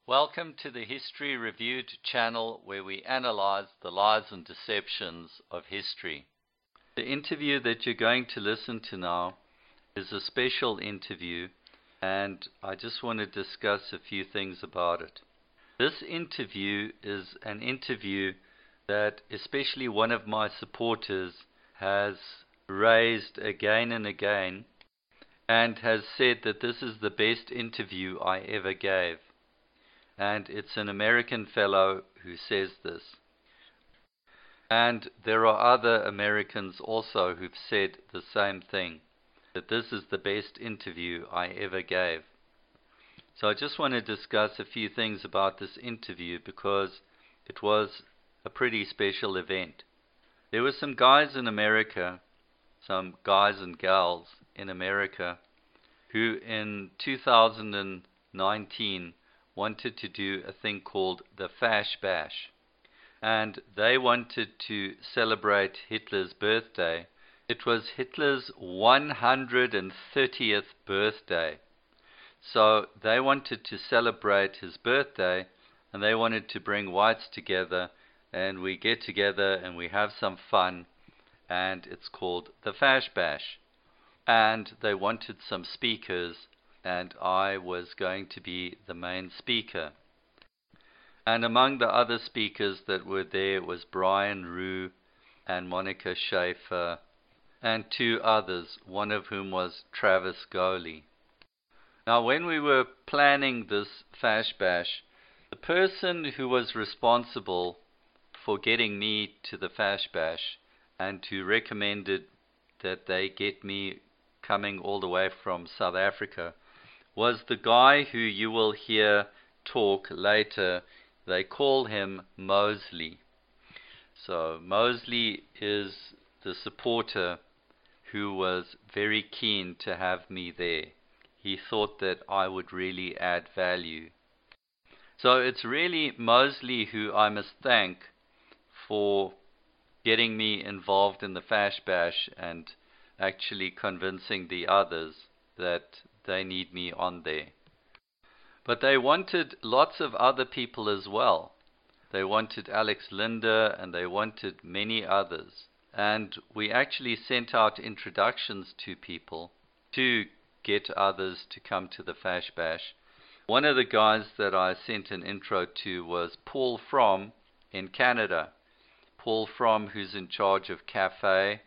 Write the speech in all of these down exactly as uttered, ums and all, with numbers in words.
Welcome to the History Reviewed channel, where we analyze the lies and deceptions of history. The interview that you're going to listen to now is a special interview, and I just want to discuss a few things about it. This interview is an interview that especially one of my supporters has raised again and again, and has said that this is the best interview I ever gave. And it's an American fellow who says this. And there are other Americans also who've said the same thing, that this is the best interview I ever gave. So I just want to discuss a few things about this interview because it was a pretty special event. There were some guys in America, some guys and gals in America, who in two thousand nineteen wanted to do a thing called the Fash Bash. And they wanted to celebrate Hitler's birthday. It was Hitler's one hundred thirtieth birthday. So they wanted to celebrate his birthday, and they wanted to bring whites together, and we get together and we have some fun, and it's called the Fash Bash. And they wanted some speakers, and I was going to be the main speaker. And among the other speakers that were there was Brian Rue and Monica Schaefer and two others, one of whom was Travis Goley. Now, when we were planning this Fash Bash, the person who was responsible for getting me to the Fash Bash and who recommended that they get me coming all the way from South Africa was the guy who you will hear talk later. They call him Mosley. So Mosley is the supporter who was very keen to have me there. He thought that I would really add value. So it's really Mosley who I must thank for getting me involved in the Fash Bash and actually convincing the others that they need me on there. But they wanted lots of other people as well. They wanted Alex Linder and they wanted many others. And we actually sent out introductions to people to get others to come to the Fash Bash. One of the guys that I sent an intro to was Paul Fromm in Canada. Paul Fromm, who's in charge of CAFE.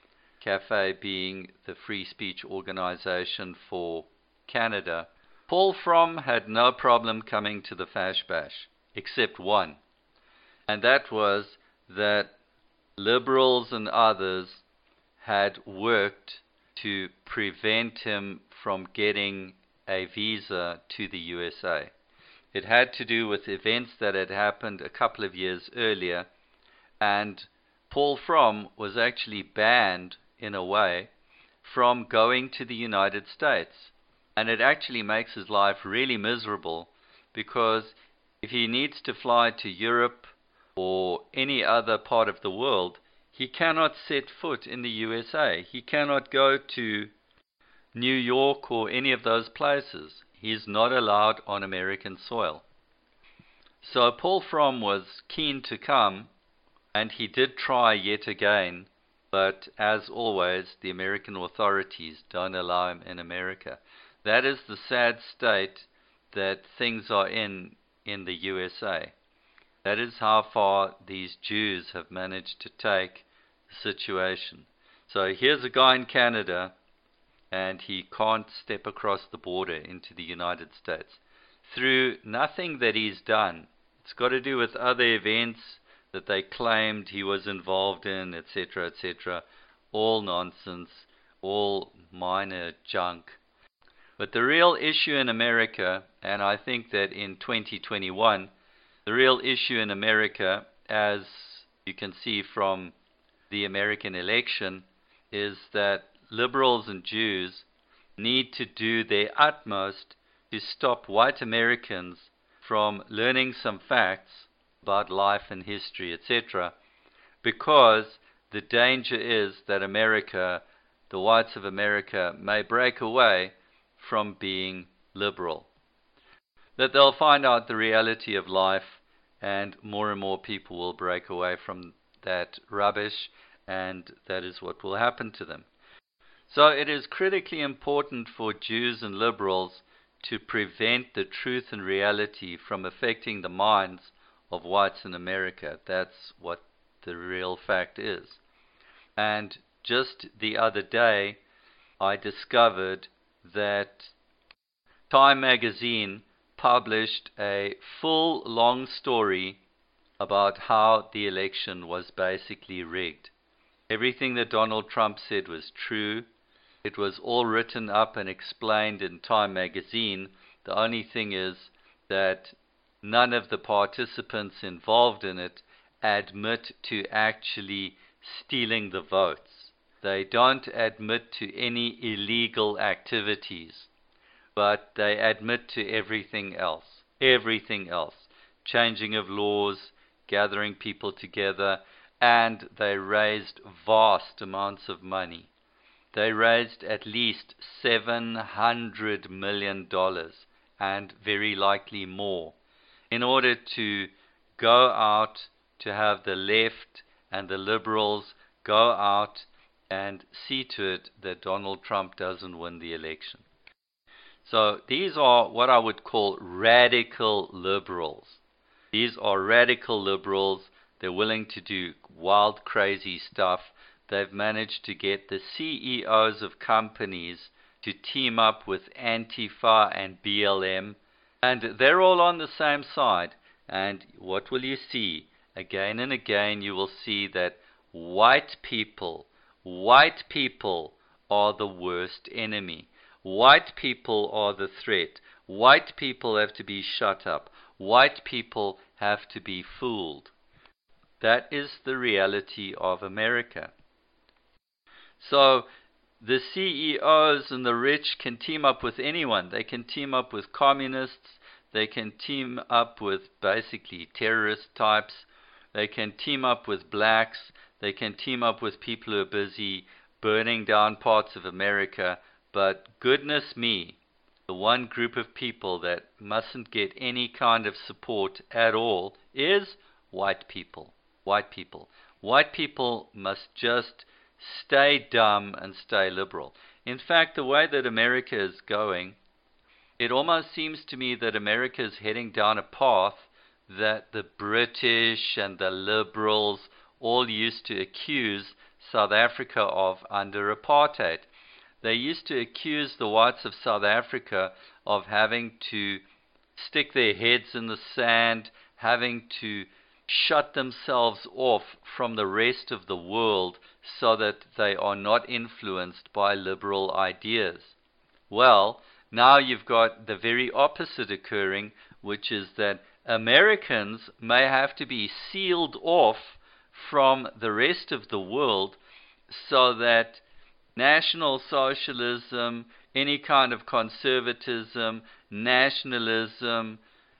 CAFE being the free speech organization for Canada. Paul Fromm had no problem coming to the Fash Bash, except one. And that was that liberals and others had worked to prevent him from getting a visa to the U S A. It had to do with events that had happened a couple of years earlier, and Paul Fromm was actually banned in a way from going to the United States. And it actually makes his life really miserable, because if he needs to fly to Europe or any other part of the world, he cannot set foot in the U S A. He cannot go to New York or any of those places. He's not allowed on American soil. So Paul Fromm was keen to come, and he did try yet again, but as always, the American authorities don't allow him in America. That is the sad state that things are in in the U S A. That is how far these Jews have managed to take the situation. So here's a guy in Canada, and he can't step across the border into the United States through nothing that he's done. It's got to do with other events that they claimed he was involved in, et cetera, et cetera. All nonsense, all minor junk. But the real issue in America, and I think that in twenty twenty-one, the real issue in America, as you can see from the American election, is that liberals and Jews need to do their utmost to stop white Americans from learning some facts about life and history, et cetera, because the danger is that America, the whites of America, may break away from being liberal. that they'll find out the reality of life, and more and more people will break away from that rubbish, and that is what will happen to them. So it is critically important for Jews and liberals to prevent the truth and reality from affecting the minds of whites in America. That's what the real fact is. And just the other day, I discovered that Time magazine published a full long story about how the election was basically rigged. Everything that Donald Trump said was true. It was all written up and explained in Time magazine. The only thing is that none of the participants involved in it admit to actually stealing the votes. They don't admit to any illegal activities, but they admit to everything else. Everything else. Changing of laws, gathering people together, and they raised vast amounts of money. They raised at least seven hundred million dollars, and very likely more, in order to go out to have the left and the liberals go out and see to it that Donald Trump doesn't win the election. So these are what I would call radical liberals. These are radical liberals. They're willing to do wild, crazy stuff. They've managed to get the C E Os of companies to team up with Antifa and B L M, and they're all on the same side. And what will you see? Again and again you will see that white people, white people are the worst enemy. White people are the threat. White people have to be shut up. White people have to be fooled. That is the reality of America. So the C E Os and the rich can team up with anyone. They can team up with communists. They can team up with basically terrorist types. They can team up with blacks. They can team up with people who are busy burning down parts of America. But goodness me, the one group of people that mustn't get any kind of support at all is white people. White people. White people must just stay dumb and stay liberal. In fact, the way that America is going, it almost seems to me that America is heading down a path that the British and the liberals all used to accuse South Africa of under apartheid. They used to accuse the whites of South Africa of having to stick their heads in the sand, having to shut themselves off from the rest of the world so that they are not influenced by liberal ideas. Well, now you've got the very opposite occurring, which is that Americans may have to be sealed off from the rest of the world so that National Socialism, any kind of conservatism, nationalism,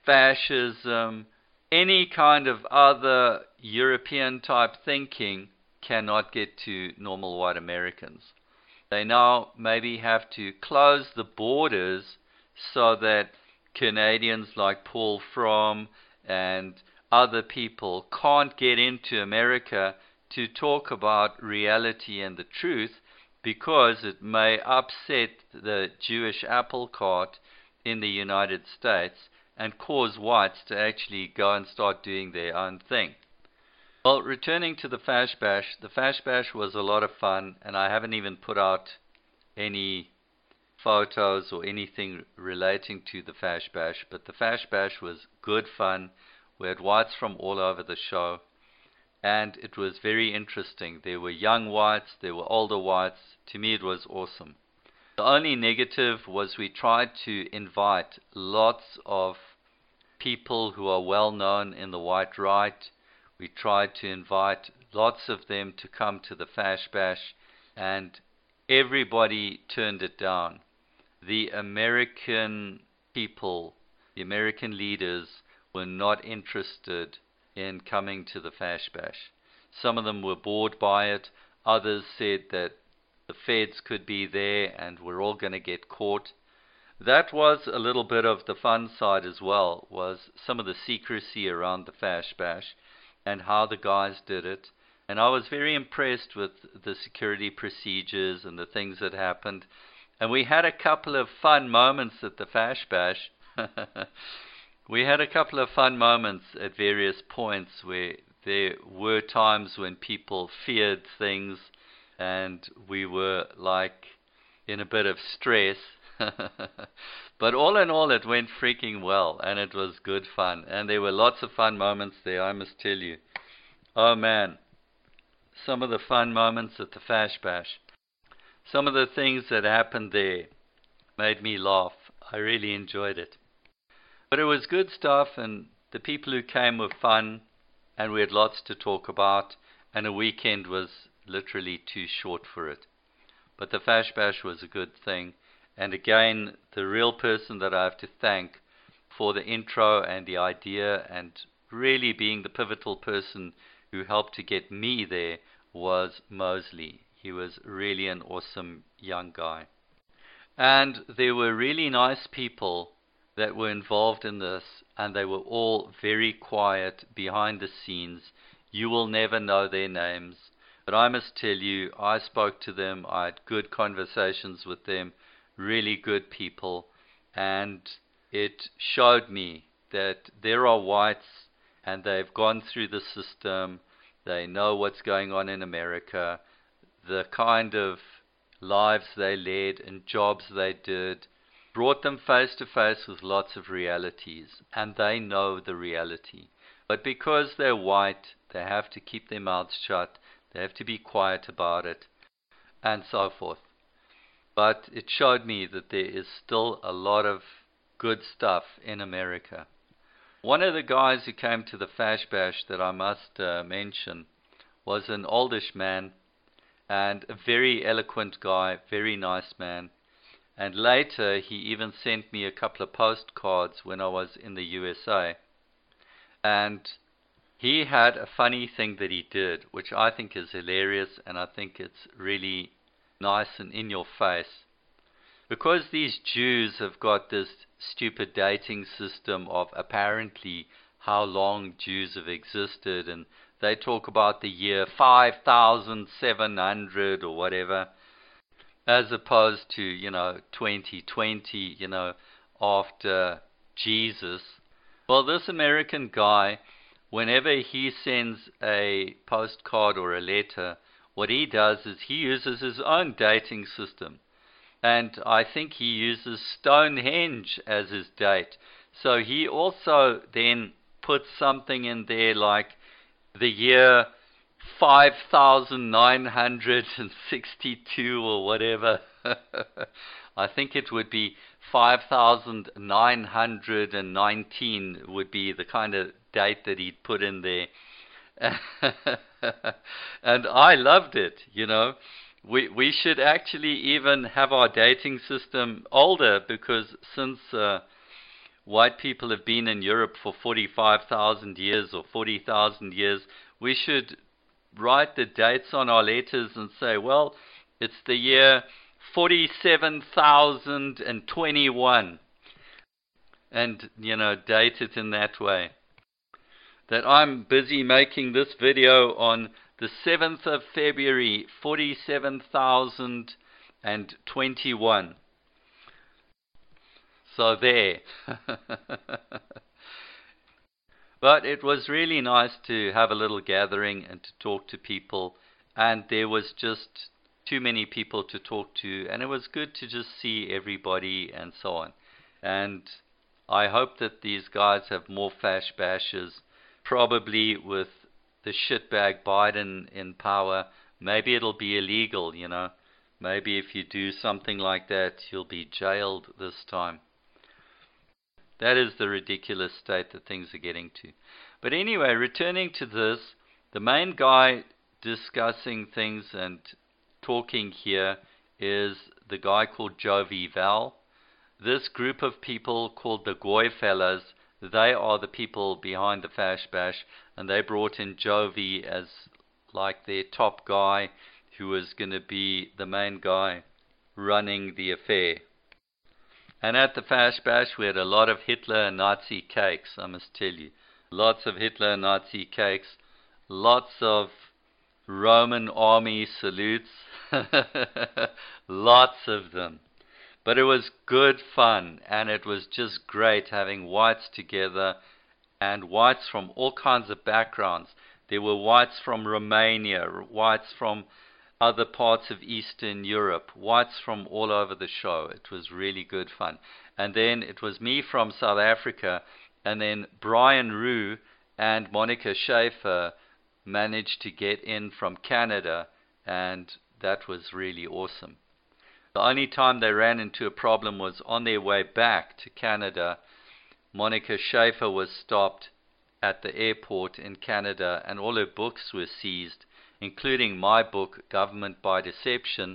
fascism, any kind of other European type thinking cannot get to normal white Americans. They now maybe have to close the borders so that Canadians like Paul Fromm and other people can't get into America to talk about reality and the truth, because it may upset the Jewish apple cart in the United States and cause whites to actually go and start doing their own thing. Well, returning to the Fash Bash, the Fash Bash was a lot of fun, and I haven't even put out any photos or anything relating to the Fash Bash, but the Fash Bash was good fun. We had whites from all over the show, and it was very interesting. There were young whites, there were older whites. To me it was awesome. The only negative was we tried to invite lots of people who are well known in the white right. We tried to invite lots of them to come to the Fash Bash, and everybody turned it down. The American people, the American leaders, were not interested in coming to the Fash Bash. Some of them were bored by it. Others said that the feds could be there and we're all going to get caught. that was a little bit of the fun side as well, was some of the secrecy around the Fash Bash and how the guys did it. And I was very impressed with the security procedures and the things that happened. And we had a couple of fun moments at the Fash Bash. We had a couple of fun moments at various points where there were times when people feared things and we were like in a bit of stress. But all in all, it went freaking well, and it was good fun. And there were lots of fun moments there, I must tell you. Oh man, some of the fun moments at the Fash Bash. Some of the things that happened there made me laugh. I really enjoyed it. But it was good stuff, and the people who came were fun, and we had lots to talk about, and a weekend was literally too short for it. But the Fash Bash was a good thing. And again, the real person that I have to thank for the intro and the idea and really being the pivotal person who helped to get me there was Mosley. He was really an awesome young guy. And there were really nice people that were involved in this, and they were all very quiet behind the scenes. You will never know their names. But I must tell you, I spoke to them, I had good conversations with them, really good people, and it showed me that there are whites and they've gone through the system, they know what's going on in America, the kind of lives they led and jobs they did brought them face to face with lots of realities, and they know the reality. But because they're white, they have to keep their mouths shut, they have to be quiet about it, and so forth. But it showed me that there is still a lot of good stuff in America. One of the guys who came to the Fash Bash that I must uh, mention was an oldish man and a very eloquent guy, very nice man. And later he even sent me a couple of postcards when I was in the U S A. And he had a funny thing that he did, which I think is hilarious, and I think it's really nice and in your face. Because these Jews have got this stupid dating system of apparently how long Jews have existed, and they talk about the year five thousand seven hundred or whatever, as opposed to, you know, twenty twenty, you know, after Jesus. Well, this American guy, whenever he sends a postcard or a letter, what he does is he uses his own dating system. And I think he uses Stonehenge as his date. So he also then puts something in there like the year five thousand nine hundred sixty-two or whatever. I think it would be five thousand nine hundred nineteen would be the kind of date that he'd put in there. And I loved it, you know. We we should actually even have our dating system older, because since uh, white people have been in Europe for forty-five thousand years or forty thousand years, we should write the dates on our letters and say, well, it's the year forty-seven thousand twenty-one, and, you know, date it in that way. That I'm busy making this video on the seventh of February, forty-seven thousand twenty-one. So there. But it was really nice to have a little gathering and to talk to people, and there was just too many people to talk to, and it was good to just see everybody and so on. And I hope that these guys have more Fash Bashes, probably with the shitbag Biden in power. Maybe it'll be illegal, you know. Maybe if you do something like that, you'll be jailed this time. That is the ridiculous state that things are getting to. But anyway, returning to this, the main guy discussing things and talking here is the guy called Jovi Val. This group of people called the Goy Fellas, they are the people behind the Fash Bash, and they brought in Jovi as like their top guy, who was going to be the main guy running the affair. And at the Fash Bash, we had a lot of Hitler and Nazi cakes, I must tell you. Lots of Hitler and Nazi cakes. Lots of Roman army salutes. Lots of them. But it was good fun, and it was just great having whites together, and whites from all kinds of backgrounds. There were whites from Romania, whites from other parts of Eastern Europe, whites from all over the show. It was really good fun. And then it was me from South Africa, and then Brian Rue and Monica Schaefer managed to get in from Canada, and that was really awesome. The only time they ran into a problem was on their way back to Canada. Monica Schaefer was stopped at the airport in Canada, and all her books were seized, including my book, Government by Deception.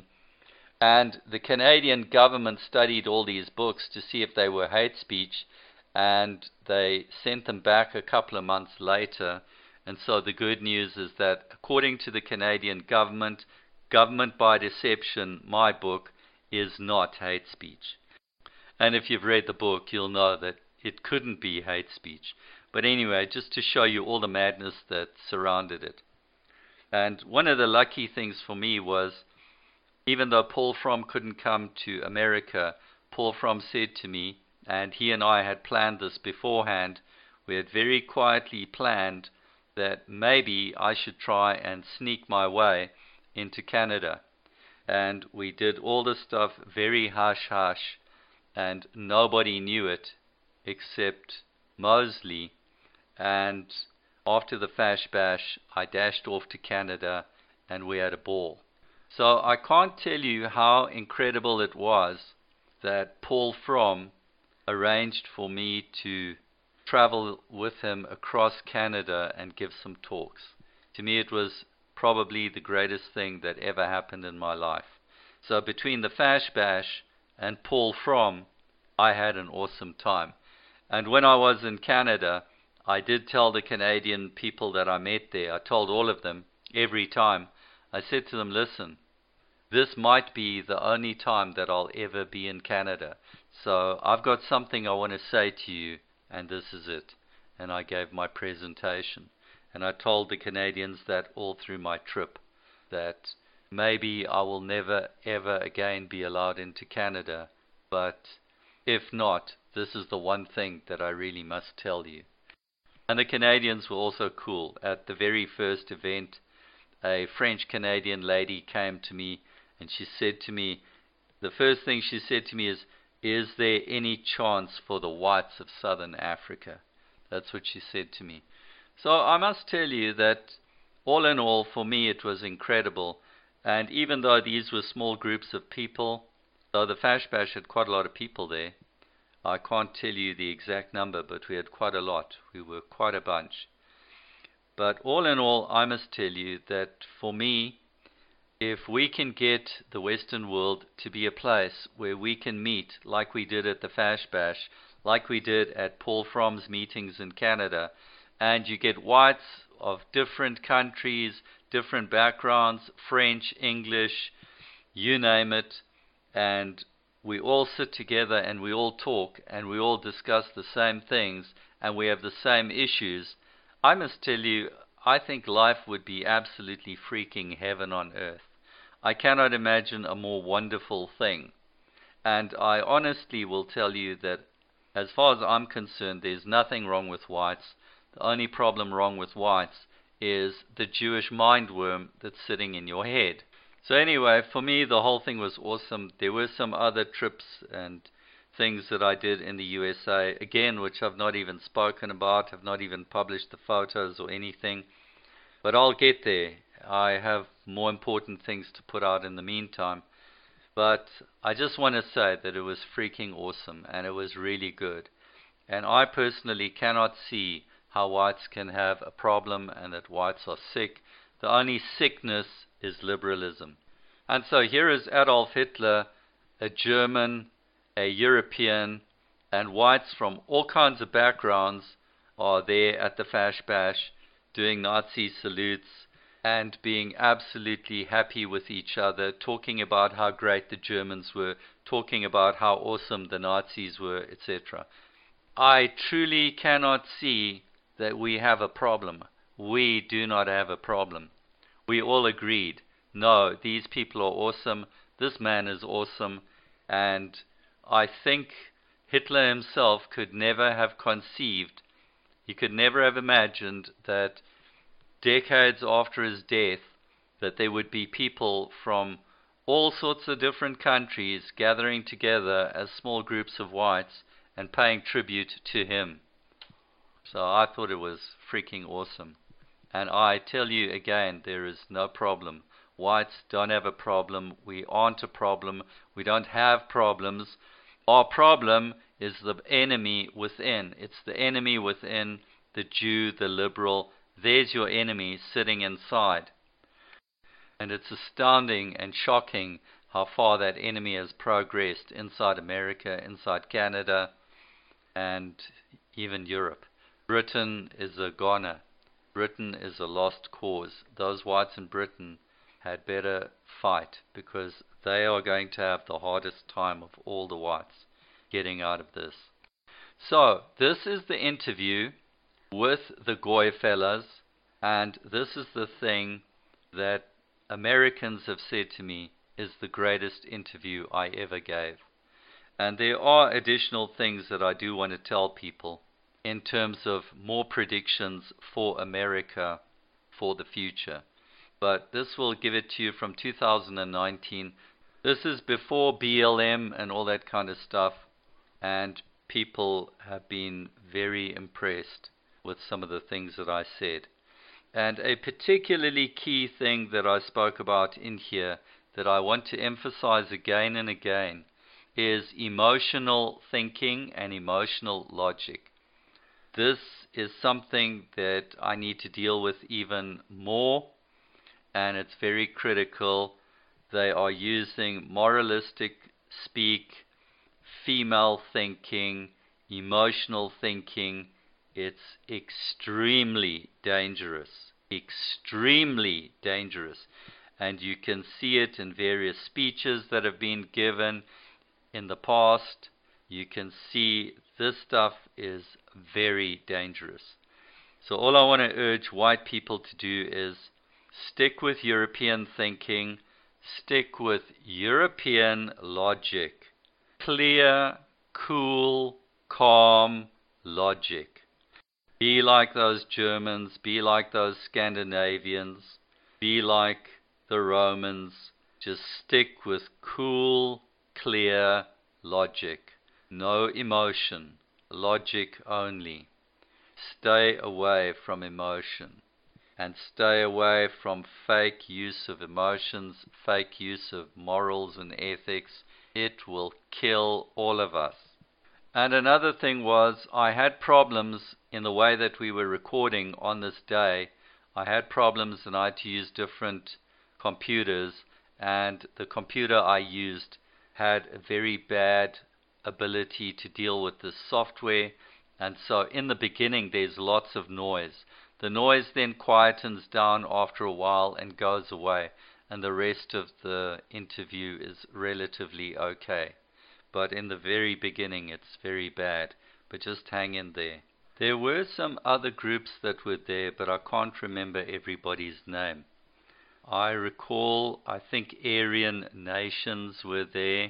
And the Canadian government studied all these books to see if they were hate speech, and they sent them back a couple of months later. And so the good news is that according to the Canadian government, Government by Deception, my book, is not hate speech. And if you've read the book, you'll know that it couldn't be hate speech. But anyway, just to show you all the madness that surrounded it. And one of the lucky things for me was, even though Paul Fromm couldn't come to America, Paul Fromm said to me, and he and I had planned this beforehand, we had very quietly planned that maybe I should try and sneak my way into Canada. And we did all this stuff very hush-hush, and nobody knew it except Mosley. And after the Fash Bash, I dashed off to Canada, and we had a ball. So I can't tell you how incredible it was that Paul Fromm arranged for me to travel with him across Canada and give some talks. To me, it was probably the greatest thing that ever happened in my life. So between the Fash Bash and Paul Fromm, I had an awesome time. And when I was in Canada, I did tell the Canadian people that I met there, I told all of them every time, I said to them, listen, this might be the only time that I'll ever be in Canada. So I've got something I want to say to you, and this is it. And I gave my presentation. And I told the Canadians that all through my trip, that maybe I will never ever again be allowed into Canada, but if not, this is the one thing that I really must tell you. And the Canadians were also cool. At the very first event, a French-Canadian lady came to me, and she said to me, the first thing she said to me is, is there any chance for the whites of Southern Africa? That's what she said to me. So I must tell you that all in all, for me, it was incredible. And even though these were small groups of people, though the Fash Bash had quite a lot of people there, I can't tell you the exact number, but we had quite a lot. We were quite a bunch. But all in all, I must tell you that for me, if we can get the Western world to be a place where we can meet like we did at the Fash Bash, like we did at Paul Fromm's meetings in Canada, and you get whites of different countries, different backgrounds, French, English, you name it, and we all sit together and we all talk and we all discuss the same things and we have the same issues, I must tell you, I think life would be absolutely freaking heaven on earth. I cannot imagine a more wonderful thing. And I honestly will tell you that as far as I'm concerned, there's nothing wrong with whites. The only problem wrong with whites is the Jewish mindworm that's sitting in your head. So anyway, for me, the whole thing was awesome. There were some other trips and things that I did in the U S A, again, which I've not even spoken about, have not even published the photos or anything. But I'll get there. I have more important things to put out in the meantime. But I just want to say that it was freaking awesome, and it was really good. And I personally cannot see how whites can have a problem and that whites are sick. The only sickness is liberalism. And so here is Adolf Hitler, a German, a European, and whites from all kinds of backgrounds are there at the Fash Bash doing Nazi salutes. and being absolutely happy with each other, talking about how great the Germans were, talking about how awesome the Nazis were, et cetera. I truly cannot see that we have a problem. We do not have a problem. We all agreed, no, these people are awesome, this man is awesome, and I think Hitler himself could never have conceived, he could never have imagined that decades after his death, that there would be people from all sorts of different countries gathering together as small groups of whites and paying tribute to him. So I thought it was freaking awesome. And I tell you again, there is no problem. Whites don't have a problem. We aren't a problem. We don't have problems. Our problem is the enemy within. It's the enemy within, the Jew, the liberal. There's your enemy sitting inside. And it's astounding and shocking how far that enemy has progressed inside America, inside Canada, and even Europe. Britain is a goner. Britain is a lost cause. Those whites in Britain had better fight, because they are going to have the hardest time of all the whites getting out of this. So, this is the interview with the Goy fellas, and this is the thing that Americans have said to me is the greatest interview I ever gave. And there are additional things that I do want to tell people in terms of more predictions for America for the future. But this will give it to you from two thousand nineteen. This is before B L M and all that kind of stuff, and people have been very impressed with some of the things that I said. And a particularly key thing that I spoke about in here that I want to emphasize again and again is emotional thinking and emotional logic. This is something that I need to deal with even more, and it's very critical. They are using moralistic speak, female thinking, emotional thinking. It's extremely dangerous, extremely dangerous. And you can see it in various speeches that have been given in the past. You can see this stuff is very dangerous. So all I want to urge white people to do is stick with European thinking, stick with European logic. Clear, cool, calm logic. Be like those Germans, be like those Scandinavians, be like the Romans. Just stick with cool, clear logic. No emotion, logic only. Stay away from emotion, and stay away from fake use of emotions, fake use of morals and ethics. It will kill all of us. And another thing was, I had problems in the way that we were recording on this day. I had problems and I had to use different computers, and the computer I used had a very bad ability to deal with the software, and so in the beginning there's lots of noise. The noise then quietens down after a while and goes away, and the rest of the interview is relatively okay. But in the very beginning it's very bad, but just hang in there. There were some other groups that were there, but I can't remember everybody's name. I recall, I think Aryan Nations were there.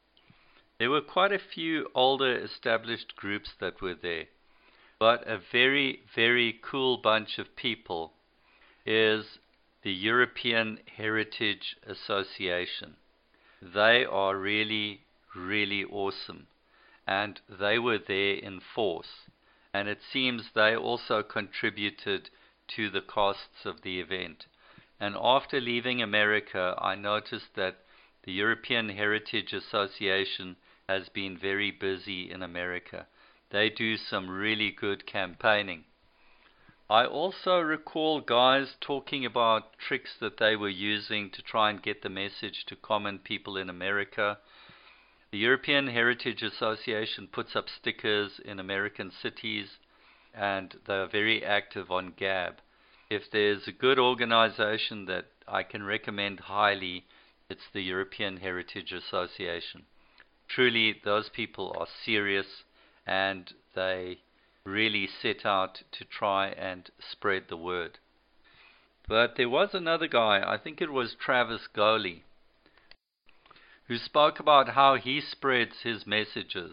There were quite a few older established groups that were there. But a very, very cool bunch of people is the European Heritage Association. They are really, really awesome. And they were there in force. And it seems they also contributed to the costs of the event. And after leaving America, I noticed that the European Heritage Association has been very busy in America. They do some really good campaigning. I also recall guys talking about tricks that they were using to try and get the message to common people in America. The European Heritage Association puts up stickers in American cities, and they are very active on Gab. if there's a good organization that I can recommend highly, it's the European Heritage Association. Truly, those people are serious, and they really set out to try and spread the word. But there was another guy, I think it was Travis Goley, who spoke about how he spreads his messages.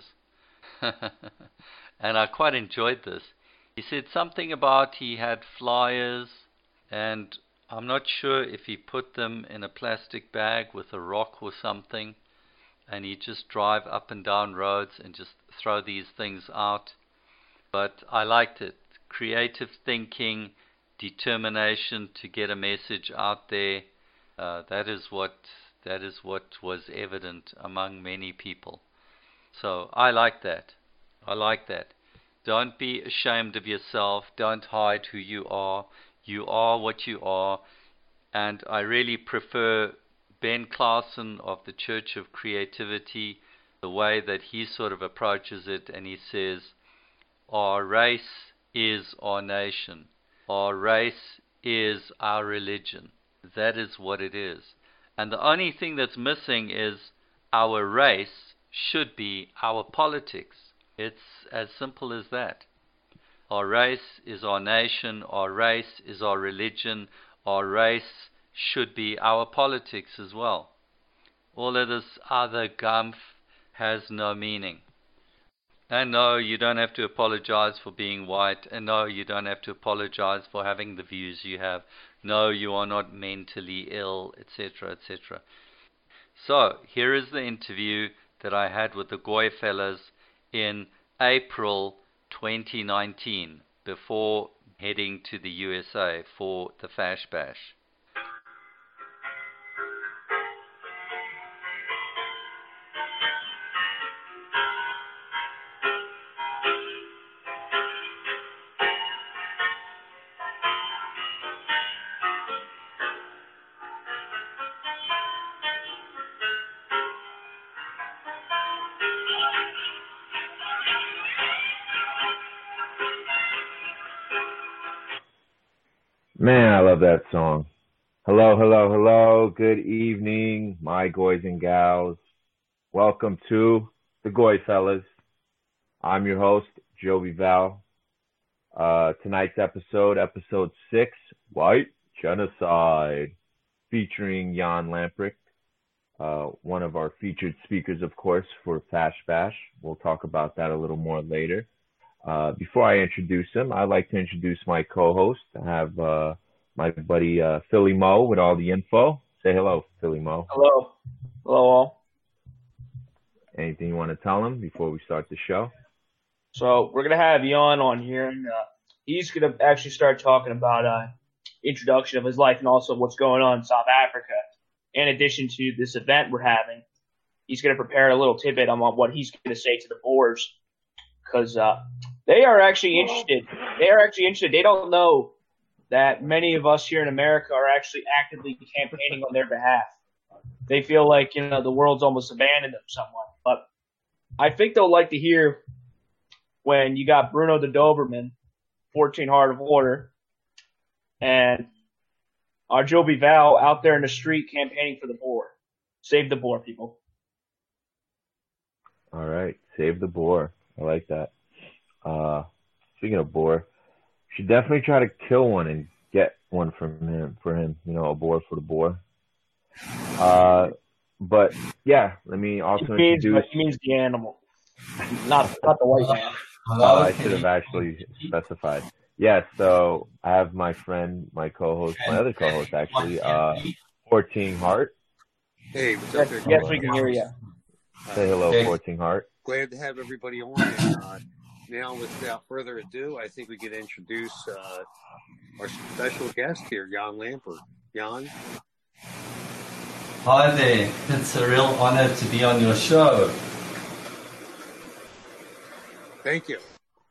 And I quite enjoyed this. He said something about he had flyers, and I'm not sure if he put them in a plastic bag with a rock or something, and he'd just drive up and down roads and just throw these things out. But I liked it. Creative thinking, determination to get a message out there. Uh, that is what that is what was evident among many people. So I like that. I like that. Don't be ashamed of yourself. Don't hide who you are. You are what you are. And I really prefer Ben Clausen of the Church of Creativity, the way that he sort of approaches it, and he says, our race is our nation. Our race is our religion. That is what it is. And the only thing that's missing is our race should be our politics. It's as simple as that. Our race is our nation. Our race is our religion. Our race should be our politics as well. All of this other gumph has no meaning. And no, you don't have to apologize for being white. And no, you don't have to apologize for having the views you have. No, you are not mentally ill, et cetera, et cetera. So, here is the interview that I had with the Goy fellas in April twenty nineteen, before heading to the U S A for the Fash Bash. Man, I love that song. Hello, hello, hello. Good evening, my goys and gals. Welcome to the Goy Fellas. I'm your host, Jovi Val. Uh, tonight's episode, episode six, White Genocide, featuring Jan Lamprecht, uh, one of our featured speakers, of course, for Fash Bash. We'll talk about that a little more later. Uh, before I introduce him, I'd like to introduce my co-host. I have uh, my buddy uh, Philly Mo with all the info. Say hello, Philly Mo. Hello. Hello, all. Anything you want to tell him before we start the show? So we're going to have Jan on here, and uh, he's going to actually start talking about uh, introduction of his life and also what's going on in South Africa. In addition to this event we're having, he's going to prepare a little tidbit on what he's going to say to the Boers, because uh, they are actually interested. They are actually interested. They don't know that many of us here in America are actually actively campaigning on their behalf. They feel like, you know, the world's almost abandoned them somewhat. But I think they'll like to hear when you got Bruno the Doberman, fourteen Heart of Water, and our Jovi Val out there in the street campaigning for the Boer. Save the Boer, people. All right. Save the Boer. I like that. Uh, speaking of Boer, should definitely try to kill one and get one from him, for him, you know, a Boer for the Boer. Uh, but yeah, let me also he means, introduce. He means the animal, not not the white man. Uh, I should have actually specified. Yeah, so I have my friend, my co-host, my other co-host actually, uh, fourteen Heart. Hey, what's up, Yes, yes, we can hear you. Say hello, Hey. fourteen Heart. Glad to have everybody on. And, uh, now, without further ado, I think we can introduce uh, our special guest here, Jan Lamprecht. Jan? Hi there. It's a real honor to be on your show. Thank you.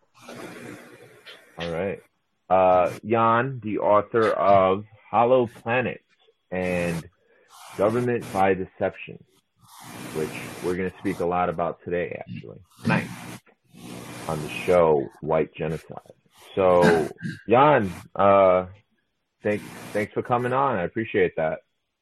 All right. Uh, Jan, the author of Hollow Planets and Government by Deception, which we're going to speak a lot about today, actually, tonight, on the show White Genocide. So, Jan, uh, thanks, thanks for coming on. I appreciate that.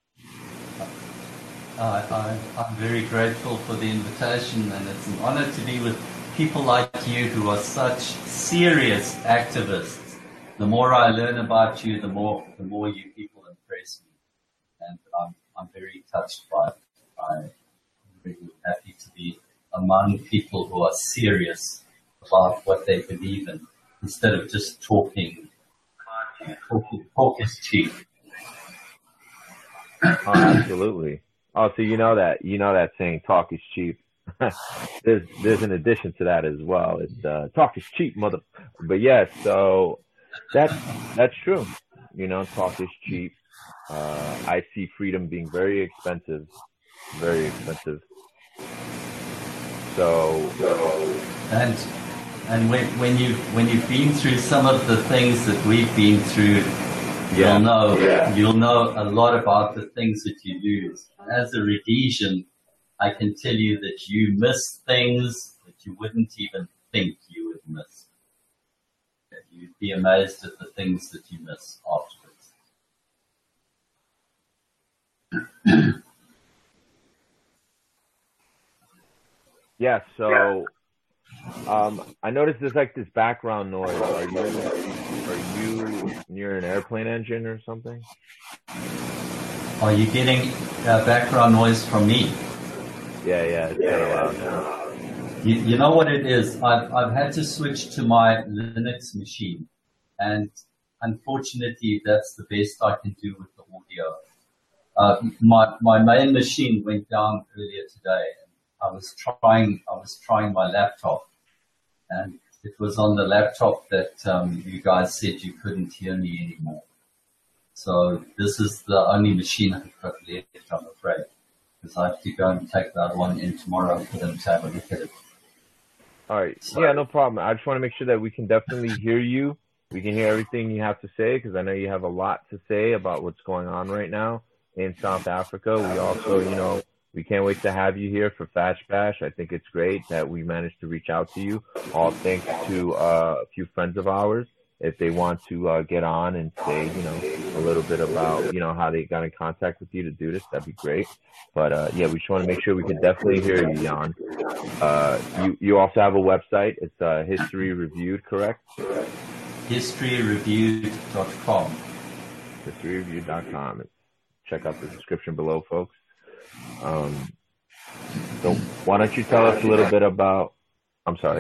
Uh, I, I'm very grateful for the invitation, and it's an honor to be with people like you who are such serious activists. The more I learn about you, the more the more you people impress me, and I'm I'm very touched by it. I'm really happy to be among people who are serious about what they believe in, instead of just talking. Talking talk is cheap. Oh, absolutely. Oh, so you know that you know that saying, "Talk is cheap." there's there's an addition to that as well. It's uh, talk is cheap, mother. But yes, yeah, so that's that's true. You know, talk is cheap. Uh, I see freedom being very expensive, very expensive. So, and and when when you when you've been through some of the things that we've been through, yeah, you'll know yeah. you'll know a lot about the things that you lose. As a Rhodesian, I can tell you that you miss things that you wouldn't even think you would miss. You'd be amazed at the things that you miss afterwards. Yeah, so um, I noticed there's like this background noise. Are you are you near an airplane engine or something? Are you getting uh, background noise from me? Yeah, yeah, it's kind of loud now. You, you know what it is? I've I've had to switch to my Linux machine, and unfortunately, that's the best I can do with the audio. Uh, my my main machine went down earlier today. I was trying I was trying my laptop, and it was on the laptop that um, you guys said you couldn't hear me anymore. So this is the only machine I've got left, I'm afraid, because I have to go and take that one in tomorrow for them to have a look at it. All right. So, yeah, no problem. I just want to make sure that we can definitely hear you. We can hear everything you have to say, because I know you have a lot to say about what's going on right now in South Africa. We also, you know, we can't wait to have you here for Fash Bash. I think it's great that we managed to reach out to you, all thanks to uh, a few friends of ours. If they want to uh, get on and say, you know, a little bit about, you know, how they got in contact with you to do this, that'd be great. But, uh, yeah, we just want to make sure we can definitely hear you, Jan. Uh, you, you also have a website. It's uh, History Reviewed, correct? history reviewed dot com. history reviewed dot com. Check out the description below, folks. Um, so why don't you tell us a little bit about, I'm sorry.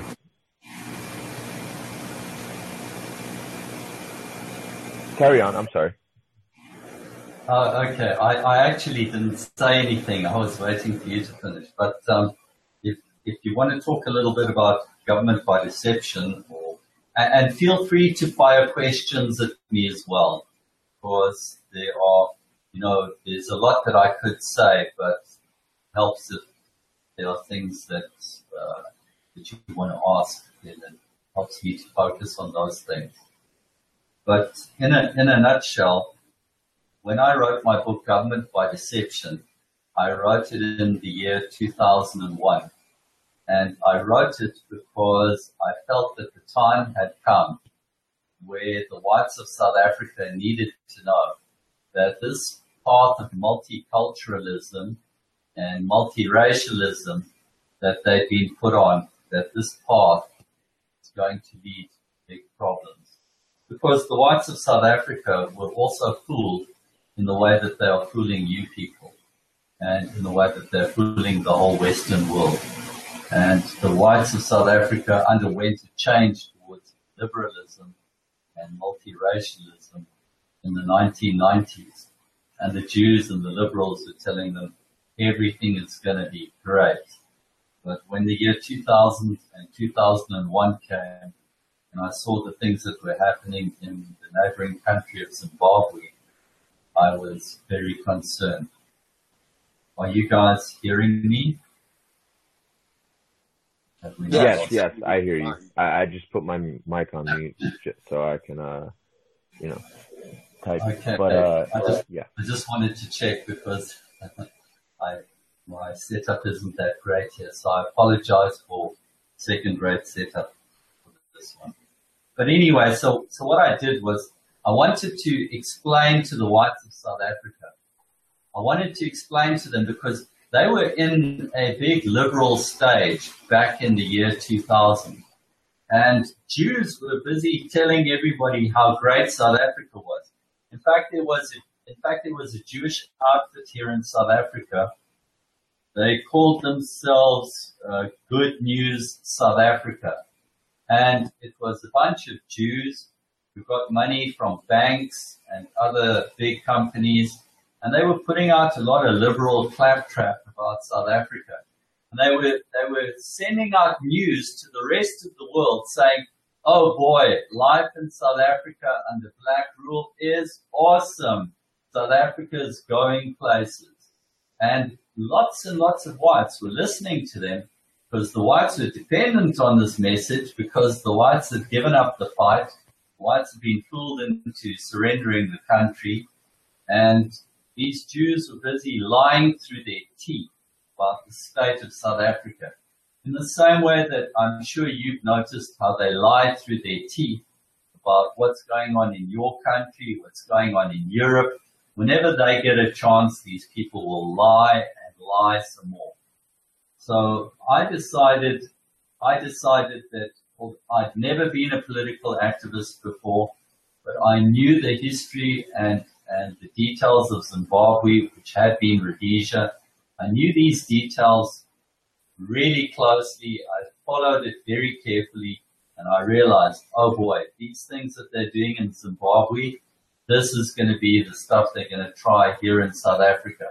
Carry on, I'm sorry. Uh, okay, I, I actually didn't say anything. I was waiting for you to finish. But um, if if you want to talk a little bit about government by deception, or and, and feel free to fire questions at me as well, because there are, you know, there's a lot that I could say, but it helps if there are things that uh, that you want to ask, then it helps me to focus on those things. But in a, in a nutshell, when I wrote my book, Government by Deception, I wrote it in the year two thousand one. And I wrote it because I felt that the time had come where the whites of South Africa needed to know that this path of multiculturalism and multiracialism that they've been put on, that this path is going to lead to big problems. Because the whites of South Africa were also fooled in the way that they are fooling you people, and in the way that they're fooling the whole Western world. And the whites of South Africa underwent a change towards liberalism and multiracialism in the nineteen nineties. And the Jews and the liberals were telling them everything is going to be great. But when the year two thousand and two thousand one came, and I saw the things that were happening in the neighboring country of Zimbabwe, I was very concerned. Are you guys hearing me? Yes, yes, I hear you. I, I just put my mic on mute so I can, uh, you know, type. Okay, but uh, I just, yeah, I just wanted to check because I my setup isn't that great here, so I apologize for second-rate setup for this one. But anyway, so so what I did was I wanted to explain to the whites of South Africa. I wanted to explain to them because they were in a big liberal stage back in the year two thousand. And Jews were busy telling everybody how great South Africa was. In fact, there was a, in fact, there was a Jewish outfit here in South Africa. They called themselves uh, Good News South Africa. And it was a bunch of Jews who got money from banks and other big companies. And they were putting out a lot of liberal claptrap about South Africa. And they were, they were sending out news to the rest of the world saying, oh boy, life in South Africa under black rule is awesome. South Africa is going places. And lots and lots of whites were listening to them because the whites were dependent on this message because the whites had given up the fight. Whites had been fooled into surrendering the country. And these Jews were busy lying through their teeth about the state of South Africa. In the same way that I'm sure you've noticed how they lie through their teeth about what's going on in your country, what's going on in Europe. Whenever they get a chance, these people will lie and lie some more. So I decided, I decided that well, I'd never been a political activist before, but I knew the history and, and the details of Zimbabwe, which had been Rhodesia. I knew these details really closely. I followed it very carefully, and I realized, oh boy, these things that they're doing in Zimbabwe, this is going to be the stuff they're going to try here in South Africa.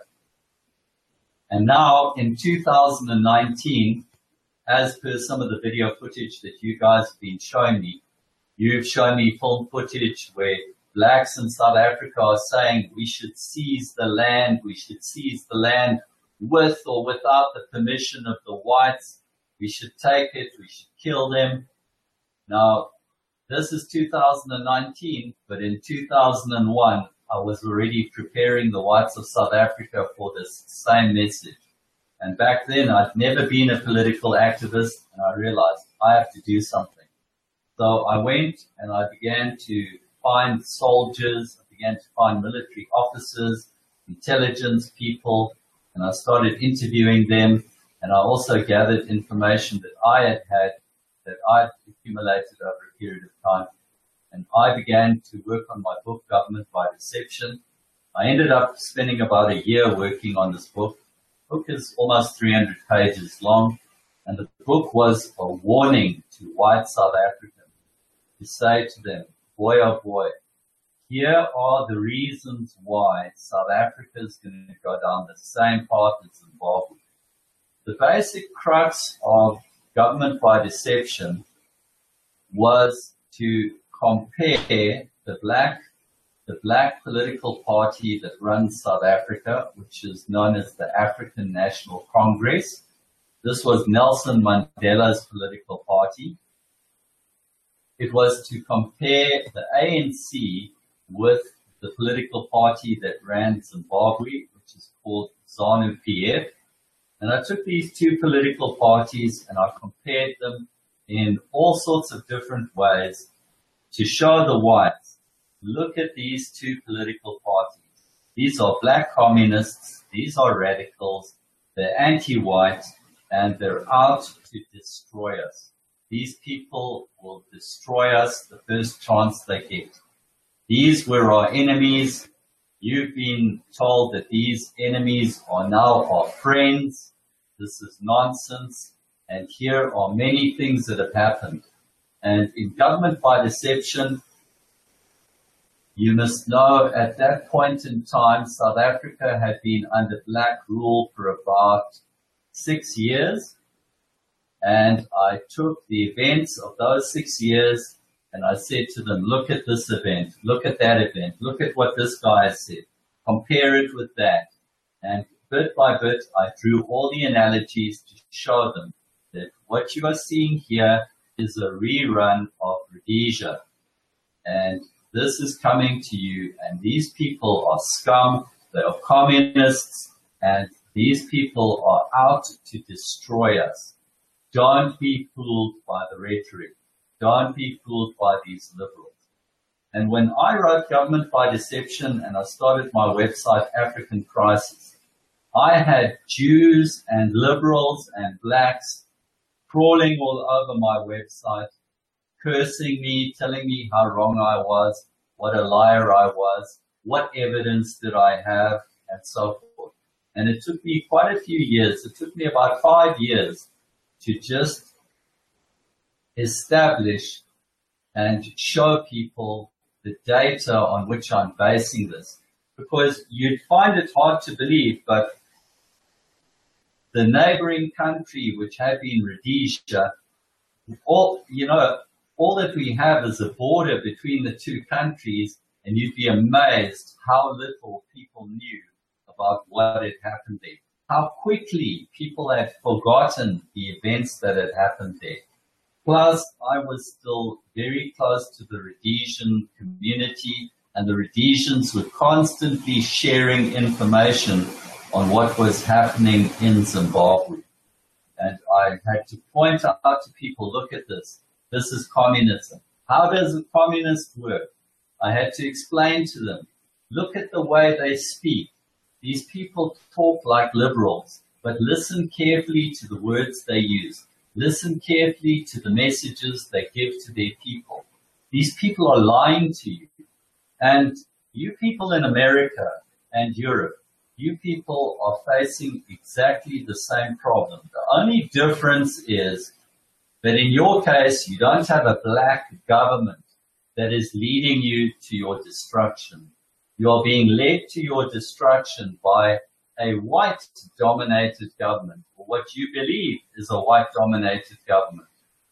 And now in two thousand nineteen, as per some of the video footage that you guys have been showing me, you've shown me film footage where blacks in South Africa are saying we should seize the land, we should seize the land with or without the permission of the whites. We should take it, we should kill them. Now, this is two thousand nineteen, but in two thousand one, I was already preparing the whites of South Africa for this same message. And back then, I'd never been a political activist, and I realized I have to do something. So I went and I began to find soldiers, I began to find military officers, intelligence people, and I started interviewing them. And I also gathered information that I had had, that I'd accumulated over a period of time. And I began to work on my book, Government by Deception. I ended up spending about a year working on this book. The book is almost three hundred pages long. And the book was a warning to white South Africans to say to them, boy, oh boy, here are the reasons why South Africa is going to go down the same path as Zimbabwe. The basic crux of Government by Deception was to compare the black, the black political party that runs South Africa, which is known as the African National Congress. This was Nelson Mandela's political party. It was to compare the A N C with the political party that ran Zimbabwe, which is called ZANU-P F. And I took these two political parties and I compared them in all sorts of different ways to show the whites, look at these two political parties. These are black communists, these are radicals, they're anti-white, and they're out to destroy us. These people will destroy us the first chance they get. These were our enemies. You've been told that these enemies are now our friends. This is nonsense. And here are many things that have happened. And in Government by Deception, you must know at that point in time, South Africa had been under black rule for about six years. And I took the events of those six years and I said to them, look at this event, look at that event, look at what this guy said, compare it with that. And bit by bit, I drew all the analogies to show them that what you are seeing here is a rerun of Rhodesia. And this is coming to you, and these people are scum, they are communists, and these people are out to destroy us. Don't be fooled by the rhetoric. Don't be fooled by these liberals. And when I wrote Government by Deception and I started my website, African Crisis, I had Jews and liberals and blacks crawling all over my website, cursing me, telling me how wrong I was, what a liar I was, what evidence did I have, and so forth. And it took me quite a few years. It took me about five years to just establish and show people the data on which I'm basing this. Because you'd find it hard to believe, but the neighboring country, which had been Rhodesia, all, you know, all that we have is a border between the two countries, and you'd be amazed how little people knew about what had happened there. How quickly people had forgotten the events that had happened there. Plus, I was still very close to the Rhodesian community, and the Rhodesians were constantly sharing information on what was happening in Zimbabwe. And I had to point out to people, look at this. This is communism. How does a communist work? I had to explain to them, look at the way they speak. These people talk like liberals, but listen carefully to the words they use. Listen carefully to the messages they give to their people. These people are lying to you. And you people in America and Europe, you people are facing exactly the same problem. The only difference is that in your case, you don't have a black government that is leading you to your destruction. You are being led to your destruction by a white-dominated government, or what you believe is a white-dominated government.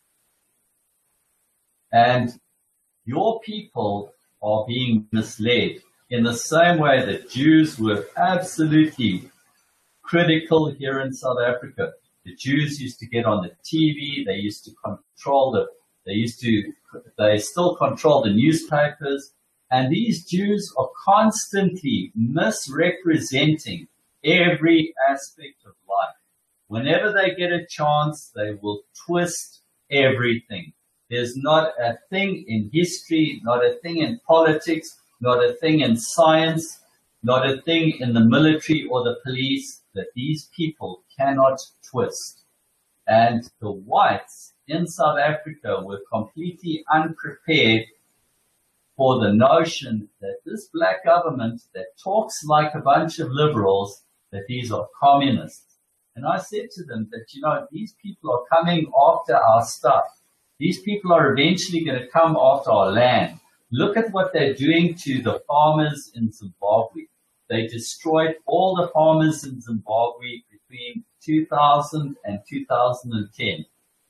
And your people are being misled in the same way that Jews were absolutely critical here in South Africa. The Jews used to get on the T V, they used to control the, they used to, they still control the newspapers, and these Jews are constantly misrepresenting every aspect of life. Whenever they get a chance, they will twist everything. There's not a thing in history, not a thing in politics, not a thing in science, not a thing in the military or the police that these people cannot twist. And the whites in South Africa were completely unprepared for the notion that this black government that talks like a bunch of liberals, that these are communists. And I said to them that, you know, these people are coming after our stuff. These people are eventually going to come after our land. Look at what they're doing to the farmers in Zimbabwe. They destroyed all the farmers in Zimbabwe between two thousand and two thousand ten.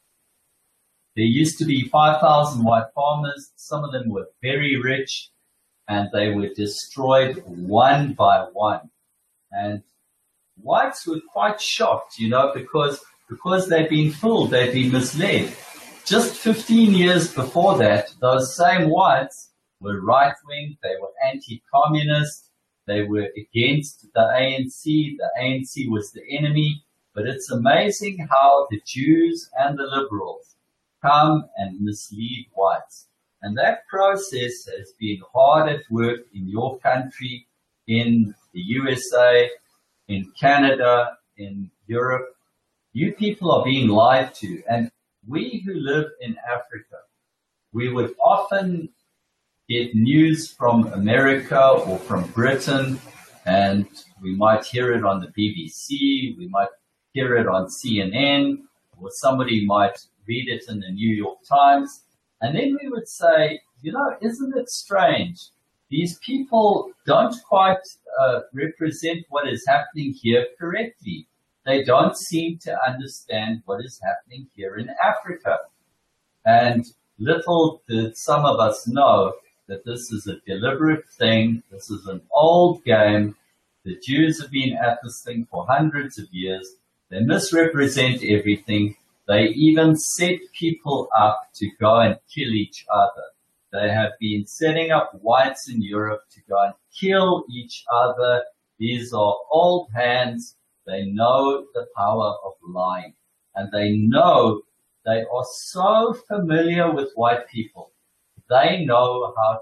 There used to be five thousand white farmers. Some of them were very rich, and they were destroyed one by one. And whites were quite shocked, you know, because, because they'd been fooled, they'd been misled. Just fifteen years before that, those same whites were right-wing, they were anti-communist, they were against the A N C, the A N C was the enemy. But it's amazing how the Jews and the liberals come and mislead whites. And that process has been hard at work in your country, in the U S A, in Canada, in Europe. You people are being lied to. And we who live in Africa, we would often get news from America or from Britain, and we might hear it on the B B C, we might hear it on C N N, or somebody might read it in the New York Times. And then we would say, you know, isn't it strange? These people don't quite uh, represent what is happening here correctly. They don't seem to understand what is happening here in Africa. And little did some of us know that this is a deliberate thing. This is an old game. The Jews have been at this thing for hundreds of years. They misrepresent everything. They even set people up to go and kill each other. They have been setting up whites in Europe to go and kill each other. These are old hands. They know the power of lying. And they know, they are so familiar with white people. They know how to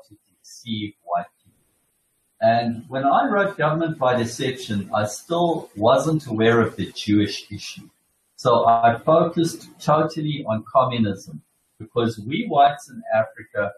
deceive white people. And when I wrote Government by Deception, I still wasn't aware of the Jewish issue. So I focused totally on communism because we whites in Africa,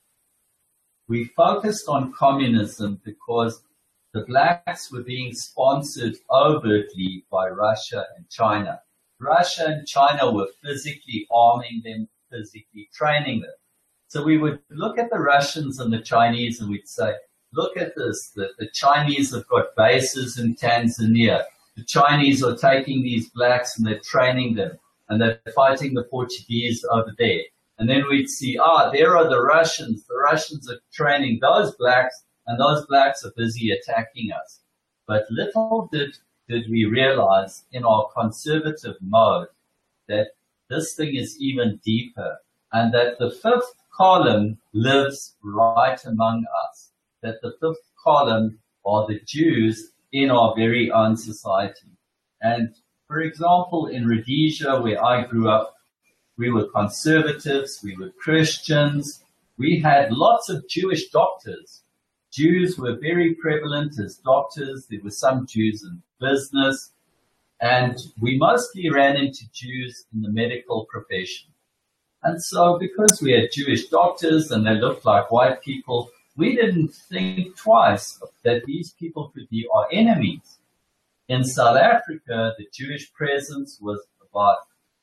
we focused on communism because the blacks were being sponsored overtly by Russia and China. Russia and China were physically arming them, physically training them. So we would look at the Russians and the Chinese and we'd say, look at this, the, the Chinese have got bases in Tanzania. The Chinese are taking these blacks and they're training them and they're fighting the Portuguese over there. And then we'd see, ah, there are the Russians. The Russians are training those blacks and those blacks are busy attacking us. But little did, did we realize in our conservative mode that this thing is even deeper and that the fifth column lives right among us, that the fifth column are the Jews in our very own society. And for example, in Rhodesia, where I grew up, we were conservatives, we were Christians, we had lots of Jewish doctors. Jews were very prevalent as doctors. There were some Jews in business, and we mostly ran into Jews in the medical profession. And so because we had Jewish doctors and they looked like white people, we didn't think twice that these people could be our enemies. In South Africa, the Jewish presence was about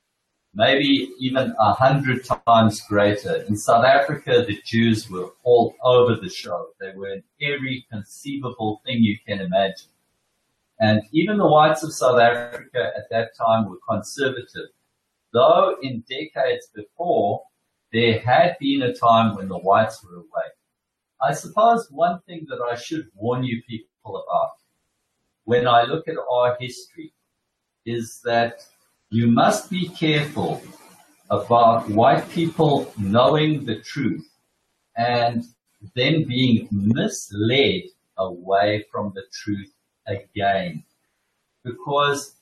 maybe even a hundred times greater. In South Africa, the Jews were all over the show. They were in every conceivable thing you can imagine. And even the whites of South Africa at that time were conservative. Though in decades before, there had been a time when the whites were awake. I suppose one thing that I should warn you people about when I look at our history is that you must be careful about white people knowing the truth and then being misled away from the truth again. Because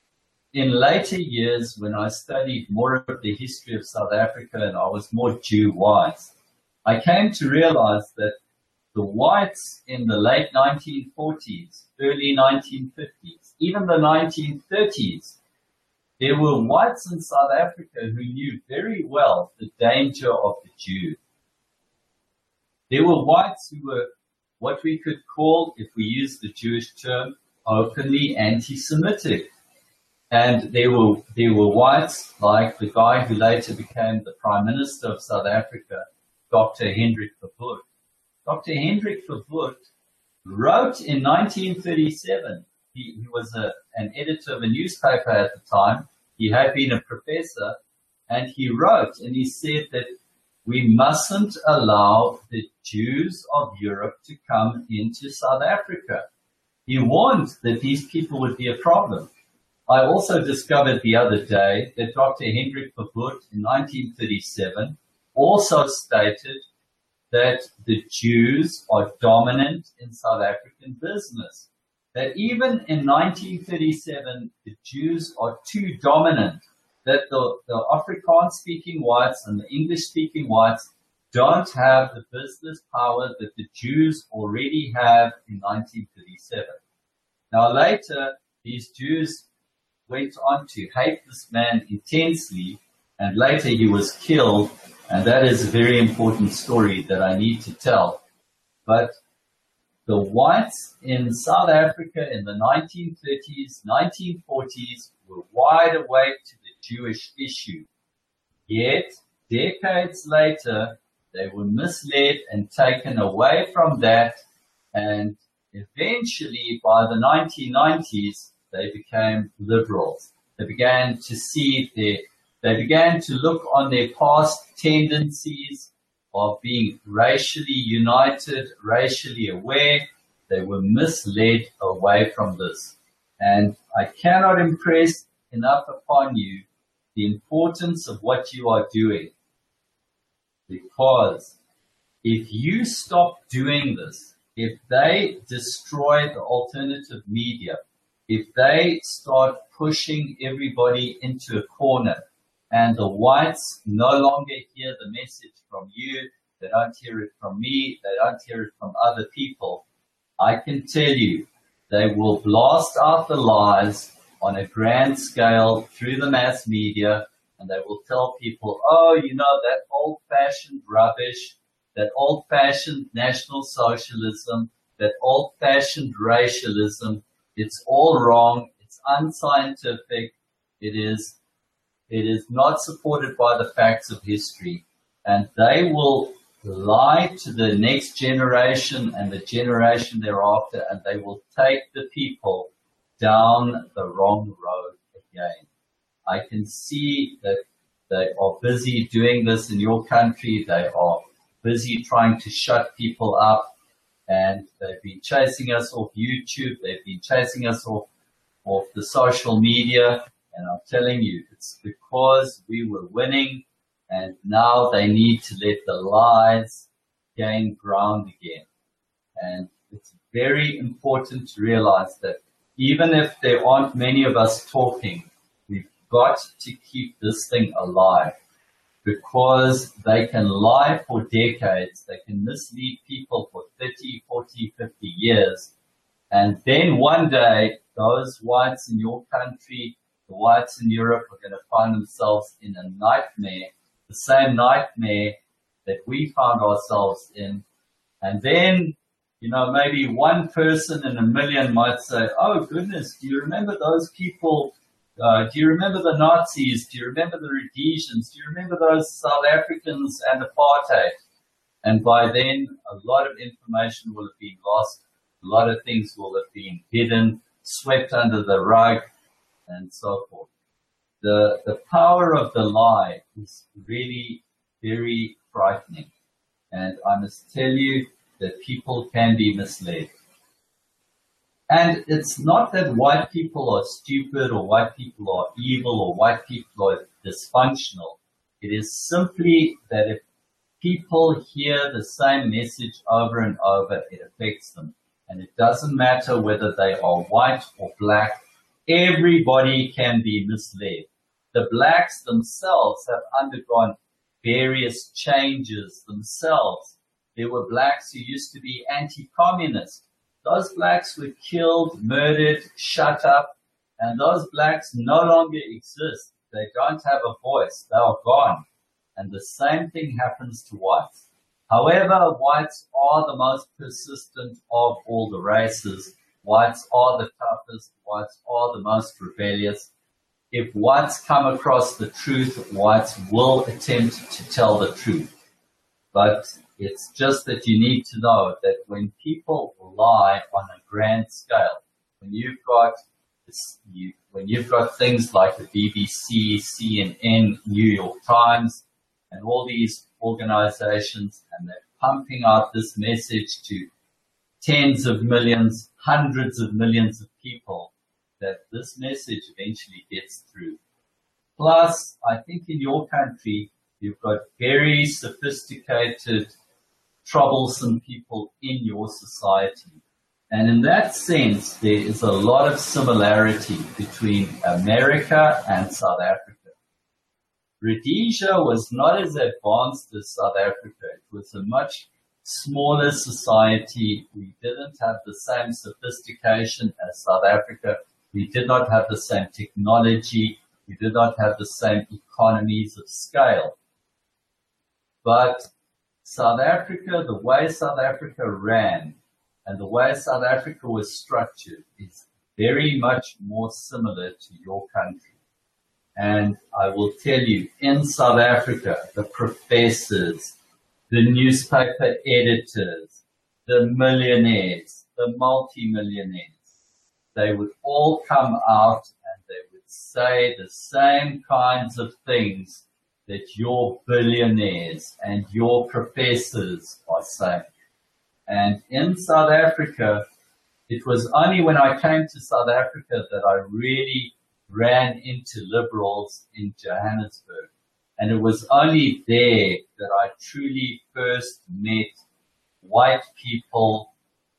in later years, when I studied more of the history of South Africa and I was more Jew-wise, I came to realize that the whites in the late nineteen forties, early nineteen fifties, even the nineteen thirties, there were whites in South Africa who knew very well the danger of the Jew. There were whites who were what we could call, if we use the Jewish term, openly anti-Semitic. And there were, there were whites like the guy who later became the Prime Minister of South Africa, Doctor Hendrik Verwoerd. Doctor Hendrik Verwoerd wrote in nineteen thirty-seven, he, he was a, an editor of a newspaper at the time, he had been a professor, and he wrote and he said that we mustn't allow the Jews of Europe to come into South Africa. He warned that these people would be a problem. I also discovered the other day that Doctor Hendrik Verwoerd in nineteen thirty-seven also stated that the Jews are dominant in South African business. That even in nineteen thirty-seven, the Jews are too dominant, that the, the Afrikaans-speaking whites and the English-speaking whites don't have the business power that the Jews already have in nineteen thirty-seven. Now later, these Jews went on to hate this man intensely, and later he was killed, and that is a very important story that I need to tell. But the whites in South Africa in the nineteen thirties, nineteen forties were wide awake to the Jewish issue. Yet, decades later, they were misled and taken away from that, and eventually by the nineteen nineties, they became liberals. They began to see their, they began to look on their past tendencies of being racially united, racially aware. They were misled away from this. And I cannot impress enough upon you the importance of what you are doing. Because if you stop doing this, if they destroy the alternative media, if they start pushing everybody into a corner and the whites no longer hear the message from you, They don't hear it from me. They don't hear it from other people. I can tell you, they will blast out the lies on a grand scale through the mass media, and they will tell people, oh, you know, that old-fashioned rubbish, that old-fashioned National Socialism, that old-fashioned racialism, it's all wrong, it's unscientific, it is, it is not supported by the facts of history. And they will lie to the next generation and the generation thereafter, and they will take the people down the wrong road again. I can see that they are busy doing this in your country. They are busy trying to shut people up, and they've been chasing us off YouTube. They've been chasing us off, off the social media, and I'm telling you, it's because we were winning, and now they need to let the lies gain ground again. And it's very important to realize that even if there aren't many of us talking, we've got to keep this thing alive, because they can lie for decades. They can mislead people for thirty, forty, fifty years. And then one day, those whites in your country, the whites in Europe, are going to find themselves in a nightmare, the same nightmare that we found ourselves in. And then, you know, maybe one person in a million might say, oh, goodness, do you remember those people? Uh, do you remember the Nazis? Do you remember the Rhodesians? Do you remember those South Africans and apartheid? And by then, a lot of information will have been lost. A lot of things will have been hidden, swept under the rug, and so forth. The, the power of the lie is really very frightening. And I must tell you that people can be misled. And it's not that white people are stupid or white people are evil or white people are dysfunctional. It is simply that if people hear the same message over and over, it affects them. And it doesn't matter whether they are white or black. Everybody can be misled. The blacks themselves have undergone various changes themselves. There were blacks who used to be anti-communist. Those blacks were killed, murdered, shut up, and those blacks no longer exist. They don't have a voice. They are gone. And the same thing happens to whites. However, whites are the most persistent of all the races. Whites are the toughest. Whites are the most rebellious. If whites come across the truth, whites will attempt to tell the truth. But it's just that you need to know that when people lie on a grand scale, when you've got you, when you've got things like the B B C, C N N, New York Times, and all these organizations, and they're pumping out this message to tens of millions, hundreds of millions of people, that this message eventually gets through. Plus, I think in your country, you've got very sophisticated, troublesome people in your society. And in that sense, there is a lot of similarity between America and South Africa. Rhodesia was not as advanced as South Africa. It was a much smaller society. We didn't have the same sophistication as South Africa. We did not have the same technology. We did not have the same economies of scale. But South Africa, the way South Africa ran and the way South Africa was structured is very much more similar to your country. And I will tell you, in South Africa, the professors, the newspaper editors, the millionaires, the multimillionaires, they would all come out and they would say the same kinds of things that your billionaires and your professors are saying. And in South Africa, it was only when I came to South Africa that I really ran into liberals in Johannesburg. And it was only there that I truly first met white people,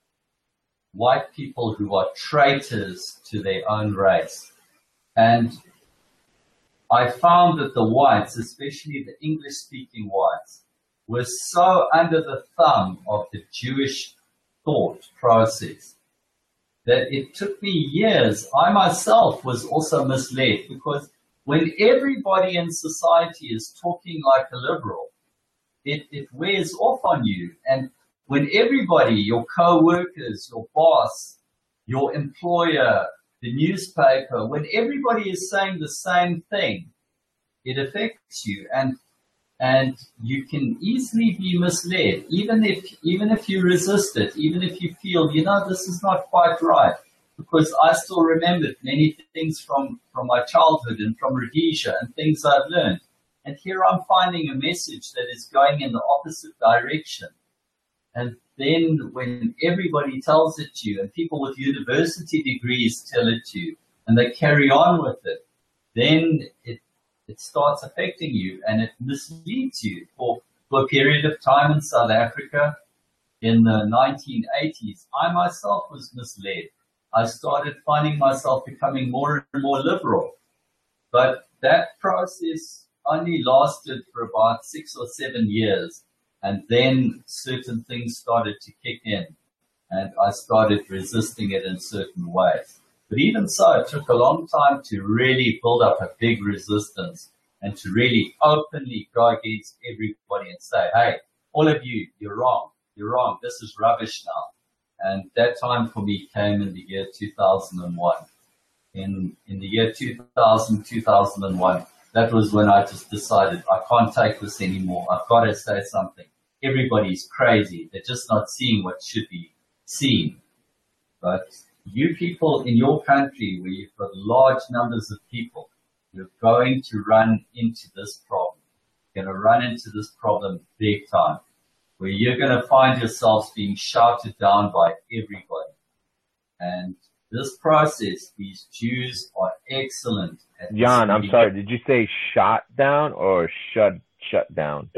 white people who are traitors to their own race. And I found that the whites, especially the English-speaking whites, were so under the thumb of the Jewish thought process that it took me years. I myself was also misled, because when everybody in society is talking like a liberal, it, it wears off on you. And when everybody, your co-workers, your boss, your employer, the newspaper, when everybody is saying the same thing, it affects you, and and you can easily be misled, even if even if you resist it, even if you feel, you know, this is not quite right. Because I still remembered many things from, from my childhood and from Rhodesia and things I've learned. And here I'm finding a message that is going in the opposite direction. And then when everybody tells it to you, and people with university degrees tell it to you, and they carry on with it, then it it starts affecting you, and it misleads you. For, for a period of time in South Africa in the nineteen eighties, I myself was misled. I started finding myself becoming more and more liberal. But that process only lasted for about six or seven years. And then certain things started to kick in, and I started resisting it in certain ways. But even so, it took a long time to really build up a big resistance and to really openly go against everybody and say, hey, all of you, you're wrong. You're wrong. This is rubbish now. And that time for me came in the year two thousand one. In, in the year two thousand, two thousand one, that was when I just decided I can't take this anymore. I've got to say something. Everybody's crazy. They're just not seeing what should be seen. But you people in your country, where you've got large numbers of people, you're going to run into this problem. You're going to run into this problem big time, where you're going to find yourselves being shouted down by everybody. And this process, these Jews are excellent at Jan, I'm this. sorry, did you say shot down or shut shut down?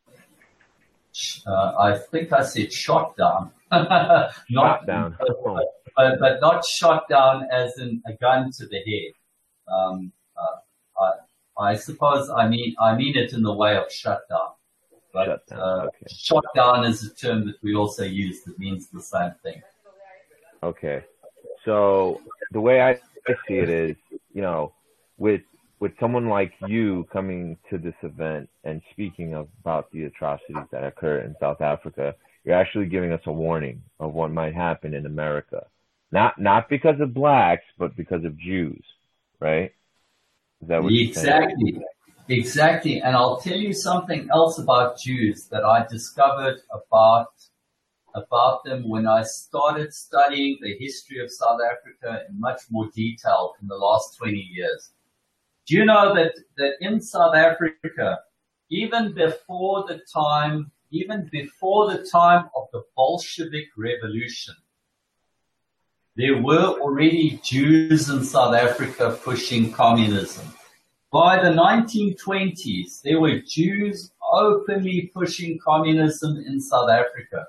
Uh, I think I said shot down. not, Shot down. But, but, but not shot down as in a gun to the head. Um, uh, I, I suppose I mean I mean it in the way of shut down. But Shut down, uh, okay. shot down is a term that we also use that means the same thing. Okay. So the way I see it is, you know, with with someone like you coming to this event and speaking about the atrocities that occur in South Africa, you're actually giving us a warning of what might happen in America. Not not because of blacks, but because of Jews, right? Is that what you're saying? Exactly. Exactly. And I'll tell you something else about Jews that I discovered about about them when I started studying the history of South Africa in much more detail in the last twenty years. Do you know that, that in South Africa, even before the time, even before the time of the Bolshevik Revolution, there were already Jews in South Africa pushing communism. By the nineteen twenties, there were Jews openly pushing communism in South Africa.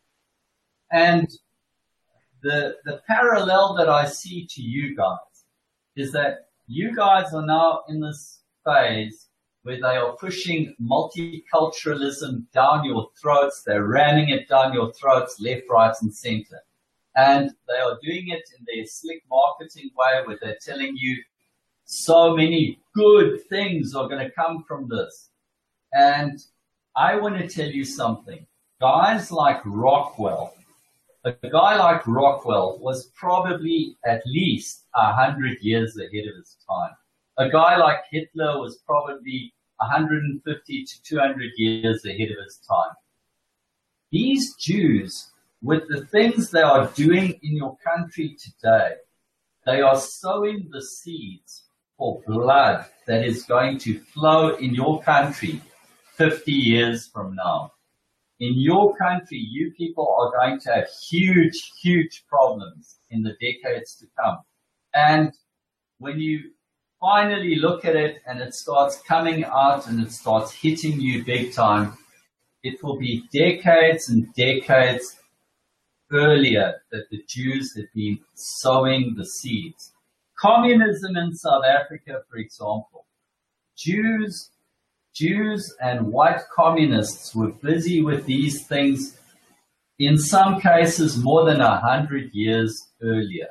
And the, the parallel that I see to you guys is that you guys are now in this phase where they are pushing multiculturalism down your throats. They're ramming it down your throats, left, right, and center. And they are doing it in their slick marketing way where they're telling you so many good things are going to come from this. And I want to tell you something. Guys like Rockwell, a guy like Rockwell was probably at least a hundred years ahead of his time. A guy like Hitler was probably one hundred fifty to two hundred years ahead of his time. These Jews, with the things they are doing in your country today, they are sowing the seeds for blood that is going to flow in your country fifty years from now. In your country, you people are going to have huge, huge problems in the decades to come. And when you finally look at it and it starts coming out and it starts hitting you big time, it will be decades and decades earlier that the Jews have been sowing the seeds. Communism in South Africa, for example, Jews Jews and white communists were busy with these things, in some cases more than a hundred years earlier.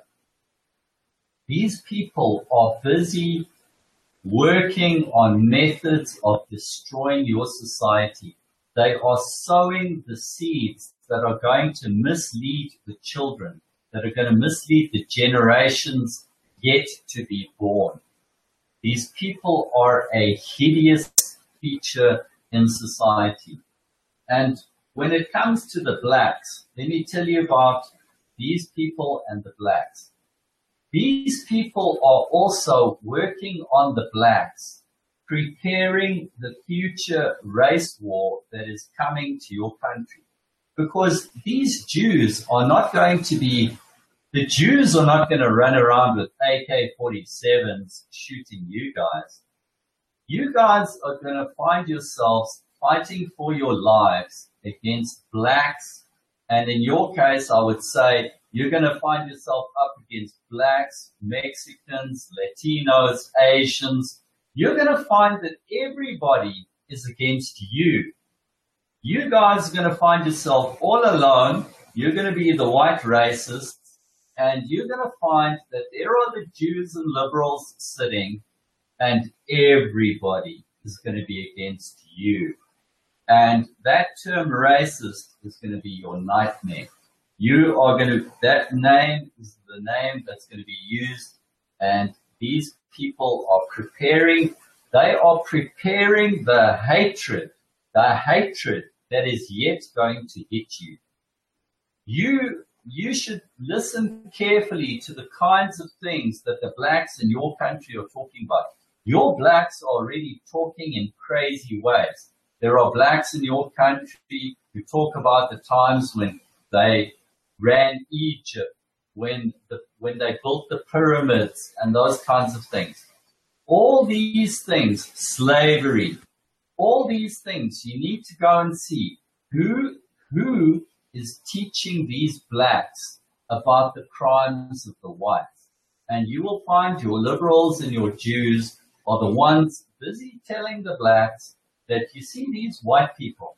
These people are busy working on methods of destroying your society. They are sowing the seeds that are going to mislead the children, that are going to mislead the generations yet to be born. These people are a hideous feature in society. And when it comes to the blacks, let me tell you about these people and the blacks. These people are also working on the blacks, preparing the future race war that is coming to your country. Because these Jews are not going to be, the Jews are not going to run around with A K forty-sevens shooting you guys. You guys are going to find yourselves fighting for your lives against blacks. And in your case, I would say you're going to find yourself up against blacks, Mexicans, Latinos, Asians. You're going to find that everybody is against you. You guys are going to find yourself all alone. You're going to be the white racists. And you're going to find that there are the Jews and liberals sitting, and everybody is going to be against you. And that term racist is going to be your nightmare. You are going to, that name is the name that's going to be used, and these people are preparing, they are preparing the hatred, the hatred that is yet going to hit you. You, you should listen carefully to the kinds of things that the blacks in your country are talking about. Your blacks are already talking in crazy ways. There are blacks in your country who talk about the times when they ran Egypt, when the, when they built the pyramids and those kinds of things. All these things, slavery, all these things, you need to go and see who, who is teaching these blacks about the crimes of the whites. And you will find your liberals and your Jews are the ones busy telling the blacks that, you see, these white people,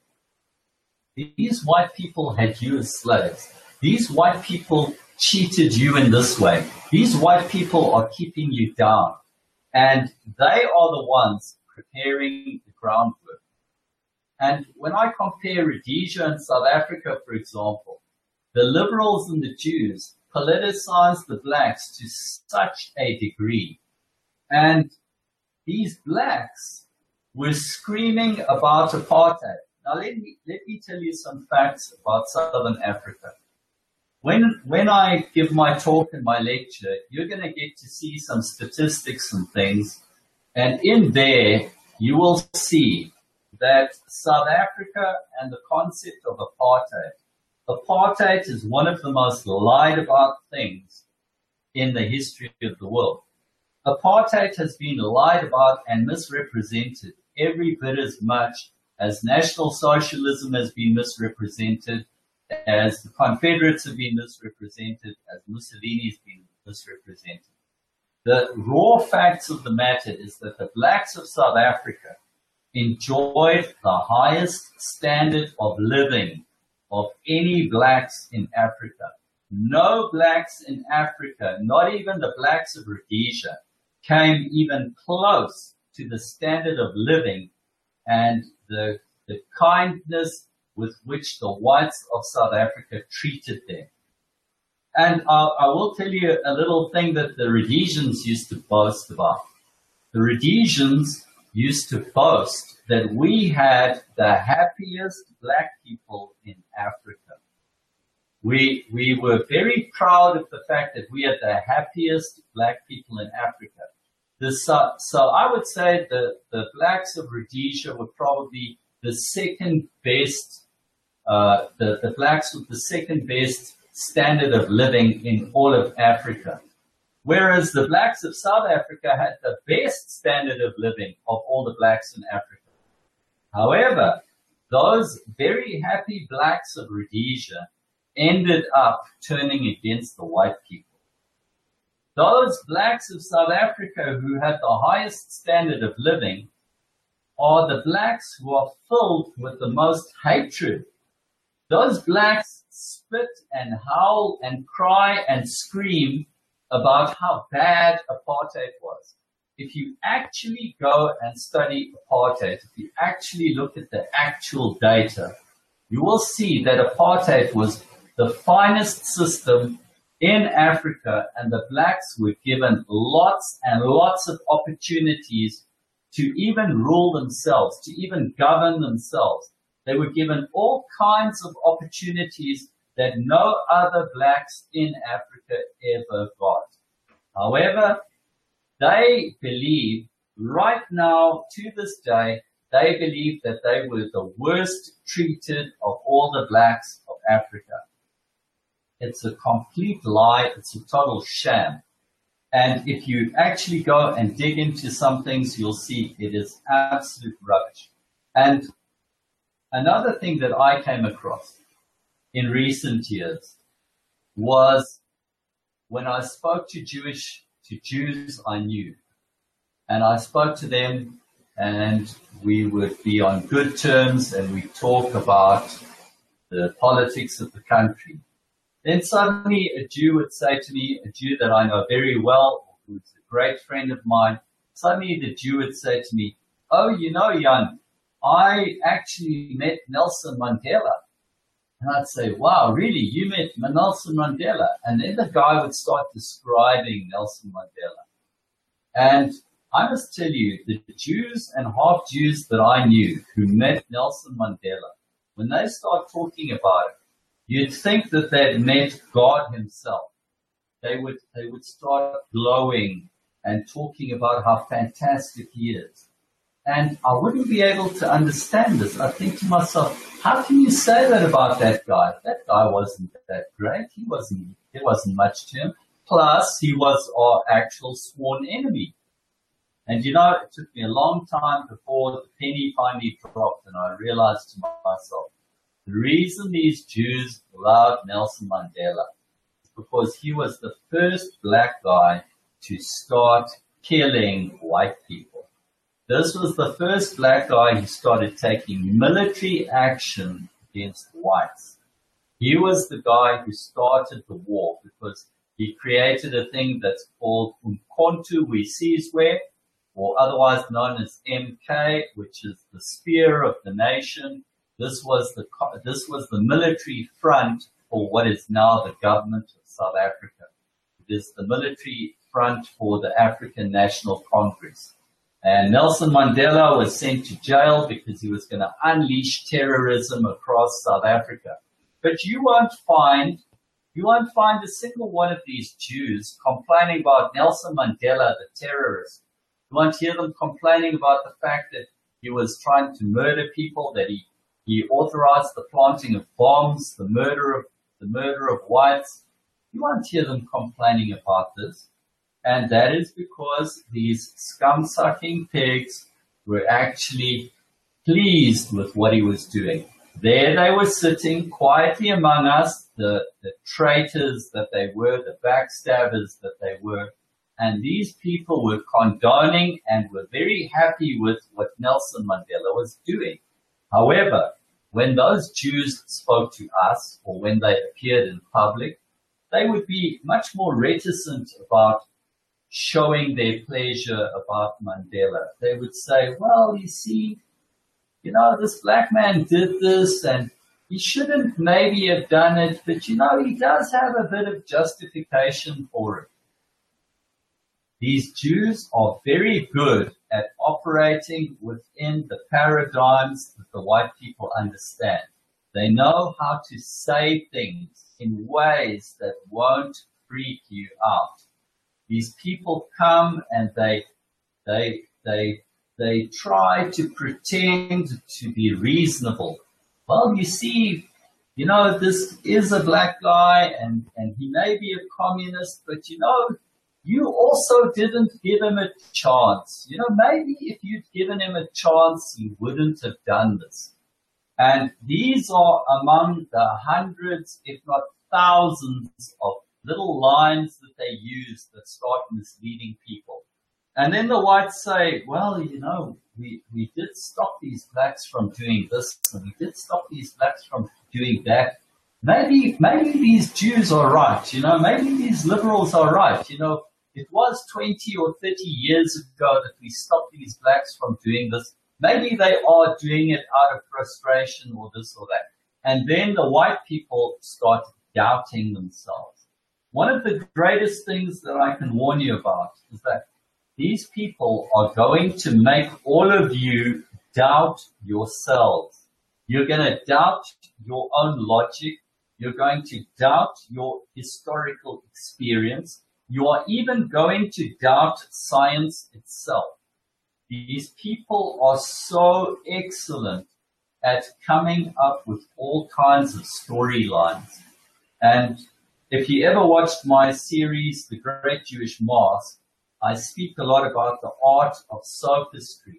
these white people had you as slaves. These white people cheated you in this way. These white people are keeping you down. And they are the ones preparing the groundwork. And when I compare Rhodesia and South Africa, for example, the liberals and the Jews politicized the blacks to such a degree. And these blacks were screaming about apartheid. Now let me, let me tell you some facts about Southern Africa. When, when I give my talk and my lecture, you're going to get to see some statistics and things. And in there, you will see that South Africa and the concept of apartheid. Apartheid is one of the most lied about things in the history of the world. Apartheid has been lied about and misrepresented every bit as much as National Socialism has been misrepresented, as the Confederates have been misrepresented, as Mussolini has been misrepresented. The raw facts of the matter is that the blacks of South Africa enjoyed the highest standard of living of any blacks in Africa. No blacks in Africa, not even the blacks of Rhodesia, came even close to the standard of living and the, the kindness with which the whites of South Africa treated them. And I, I will tell you a little thing that the Rhodesians used to boast about. The Rhodesians used to boast that we had the happiest black people in Africa. We, we were very proud of the fact that we had the happiest black people in Africa. The, so, so I would say that the blacks of Rhodesia were probably the second best, uh, the, the blacks with the second best standard of living in all of Africa. Whereas the blacks of South Africa had the best standard of living of all the blacks in Africa. However, those very happy blacks of Rhodesia ended up turning against the white people. Those blacks of South Africa who had the highest standard of living are the blacks who are filled with the most hatred. Those blacks spit and howl and cry and scream about how bad apartheid was. If you actually go and study apartheid, if you actually look at the actual data, you will see that apartheid was the finest system in Africa, and the blacks were given lots and lots of opportunities to even rule themselves, to even govern themselves. They were given all kinds of opportunities that no other blacks in Africa ever got. However, they believe right now, to this day, they believe that they were the worst treated of all the blacks of Africa. It's a complete lie. It's a total sham. And if you actually go and dig into some things, you'll see it is absolute rubbish. And another thing that I came across in recent years was when I spoke to Jewish, to Jews I knew, and I spoke to them, and we would be on good terms, and we talk about the politics of the country. Then suddenly a Jew would say to me, a Jew that I know very well, who's a great friend of mine, suddenly the Jew would say to me, oh, you know, Jan, I actually met Nelson Mandela. And I'd say, wow, really, you met Nelson Mandela? And then the guy would start describing Nelson Mandela. And I must tell you, the Jews and half-Jews that I knew who met Nelson Mandela, when they start talking about it, you'd think that they'd met God himself. They would, they would start glowing and talking about how fantastic he is. And I wouldn't be able to understand this. I think to myself, how can you say that about that guy? That guy wasn't that great. He wasn't, there wasn't much to him. Plus, he was our actual sworn enemy. And you know, it took me a long time before the penny finally dropped and I realized to myself, the reason these Jews allowed Nelson Mandela is because he was the first black guy to start killing white people. This was the first black guy who started taking military action against whites. He was the guy who started the war because he created a thing that's called Umkhonto we Sizwe, or otherwise known as M K, which is the spear of the nation. This was the this was the military front for what is now the government of South Africa. It is the military front for the African National Congress. And Nelson Mandela was sent to jail because he was going to unleash terrorism across South Africa. But you won't find you won't find a single one of these Jews complaining about Nelson Mandela, the terrorist. You won't hear them complaining about the fact that he was trying to murder people, that he He authorized the planting of bombs, the murder of the murder of whites. You won't hear them complaining about this. And that is because these scum-sucking pigs were actually pleased with what he was doing. There they were sitting quietly among us, the, the traitors that they were, the backstabbers that they were. And these people were condoning and were very happy with what Nelson Mandela was doing. However, when those Jews spoke to us or when they appeared in public, they would be much more reticent about showing their pleasure about Mandela. They would say, well, you see, you know, this black man did this and he shouldn't maybe have done it, but you know, he does have a bit of justification for it. These Jews are very good at operating within the paradigms that the white people understand. They know how to say things in ways that won't freak you out. These people come and they, they, they, they try to pretend to be reasonable. Well, you see, you know, this is a black guy and, and he may be a communist, but you know, you also didn't give him a chance. You know, maybe if you'd given him a chance, he wouldn't have done this. And these are among the hundreds, if not thousands, of little lines that they use that start misleading people. And then the whites say, well, you know, we, we did stop these blacks from doing this, and we did stop these blacks from doing that. Maybe, maybe these Jews are right, you know, maybe these liberals are right, you know. It was twenty or thirty years ago that we stopped these blacks from doing this. Maybe they are doing it out of frustration or this or that. And then the white people start doubting themselves. One of the greatest things that I can warn you about is that these people are going to make all of you doubt yourselves. You're going to doubt your own logic. You're going to doubt your historical experience. You are even going to doubt science itself. These people are so excellent at coming up with all kinds of storylines. And if you ever watched my series, The Great Jewish Mask, I speak a lot about the art of sophistry.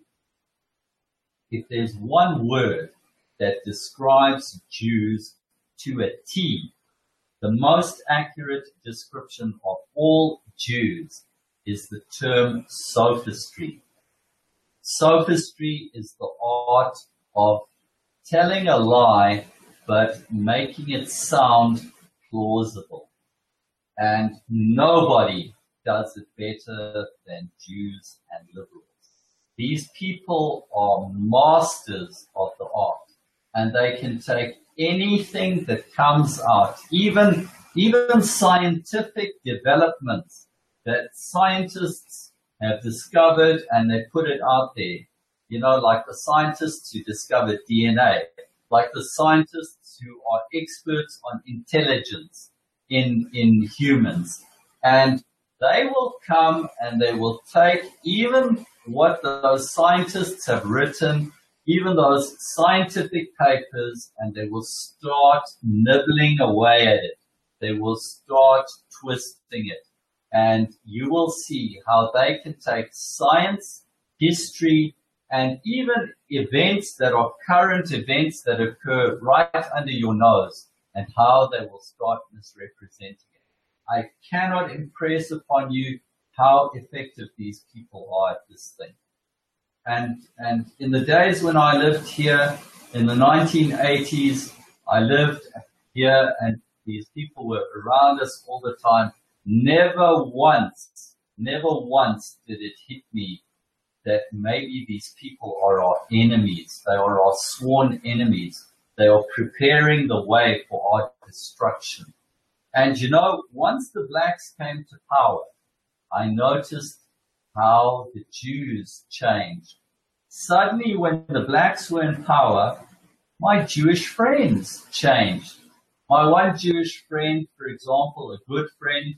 If there's one word that describes Jews to a T, the most accurate description of all Jews is the term sophistry. Sophistry is the art of telling a lie, but making it sound plausible. And nobody does it better than Jews and liberals. These people are masters of the art, and they can take anything that comes out, even, even scientific developments that scientists have discovered, and they put it out there. You know, like the scientists who discovered D N A, like the scientists who are experts on intelligence in, in humans. And they will come and they will take even what those scientists have written, even those scientific papers, and they will start nibbling away at it. They will start twisting it. And you will see how they can take science, history, and even events that are current events that occur right under your nose, and how they will start misrepresenting it. I cannot impress upon you how effective these people are at this thing. And, and in the days when I lived here in the nineteen eighties, I lived here and these people were around us all the time. Never once, never once did it hit me that maybe these people are our enemies. They are our sworn enemies. They are preparing the way for our destruction. And you know, once the blacks came to power, I noticed how the Jews changed. Suddenly, when the blacks were in power, my Jewish friends changed. My one Jewish friend, for example, a good friend,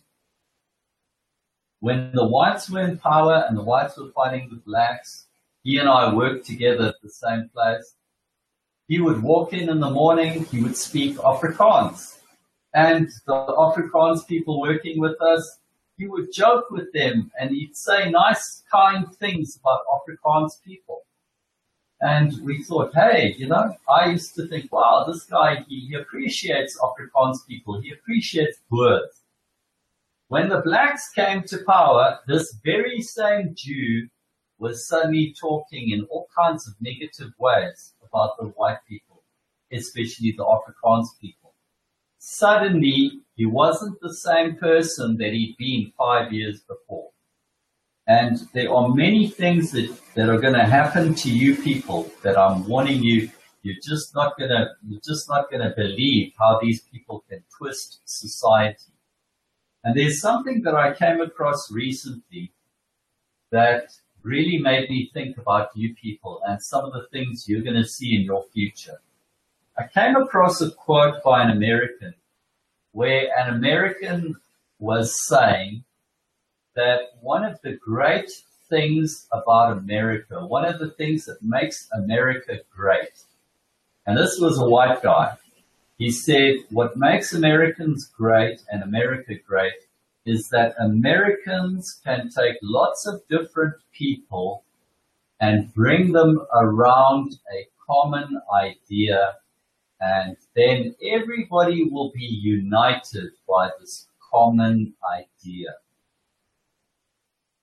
when the whites were in power and the whites were fighting the blacks, he and I worked together at the same place. He would walk in in the morning, he would speak Afrikaans. And the Afrikaans people working with us, he would joke with them and he'd say nice, kind things about Afrikaans people. And we thought, hey, you know, I used to think, wow, this guy, he, he appreciates Afrikaans people. He appreciates Boers. When the blacks came to power, this very same Jew was suddenly talking in all kinds of negative ways about the white people, especially the Afrikaans people. Suddenly, he wasn't the same person that he'd been five years before. And there are many things that, that are going to happen to you people that I'm warning you, you're just not going to, you're just not going to believe how these people can twist society. And there's something that I came across recently that really made me think about you people and some of the things you're going to see in your future. I came across a quote by an American where an American was saying that one of the great things about America, one of the things that makes America great, and this was a white guy, he said, what makes Americans great and America great is that Americans can take lots of different people and bring them around a common idea, and then everybody will be united by this common idea.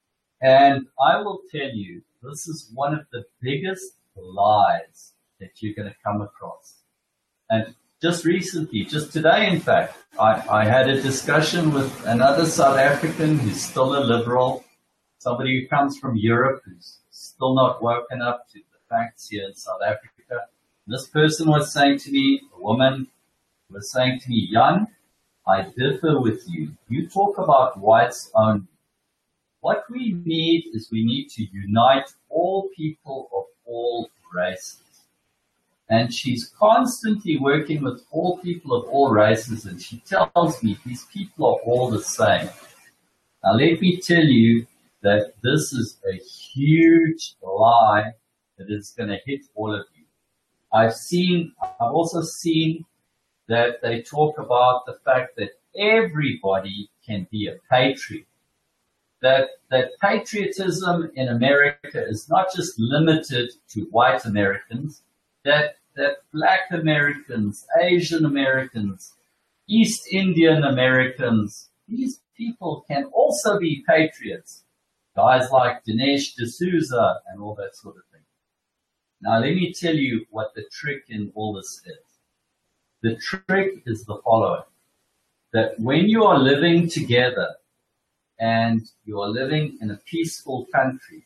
And I will tell you, this is one of the biggest lies that you're going to come across. And just recently, just today, in fact, I, I had a discussion with another South African who's still a liberal, somebody who comes from Europe who's still not woken up to the facts here in South Africa. This person was saying to me, a woman was saying to me, Jan, I differ with you. You talk about whites only. What we need is we need to unite all people of all races. And she's constantly working with all people of all races, and she tells me these people are all the same. Now let me tell you that this is a huge lie that is going to hit all of you. I've seen, I've also seen that they talk about the fact that everybody can be a patriot. That, that patriotism in America is not just limited to white Americans, that, that black Americans, Asian Americans, East Indian Americans, these people can also be patriots. Guys like Dinesh D'Souza and all that sort of thing. Now let me tell you what the trick in all this is. The trick is the following, that when you are living together and you are living in a peaceful country,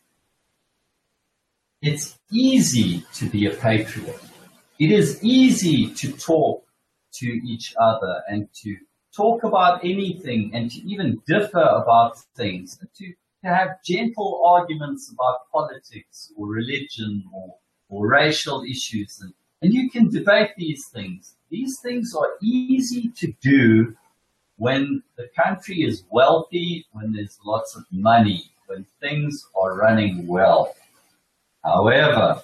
it's easy to be a patriot. It is easy to talk to each other and to talk about anything and to even differ about things, and to, to have gentle arguments about politics or religion or, or racial issues. And, and you can debate these things. These things are easy to do when the country is wealthy, when there's lots of money, when things are running well. However,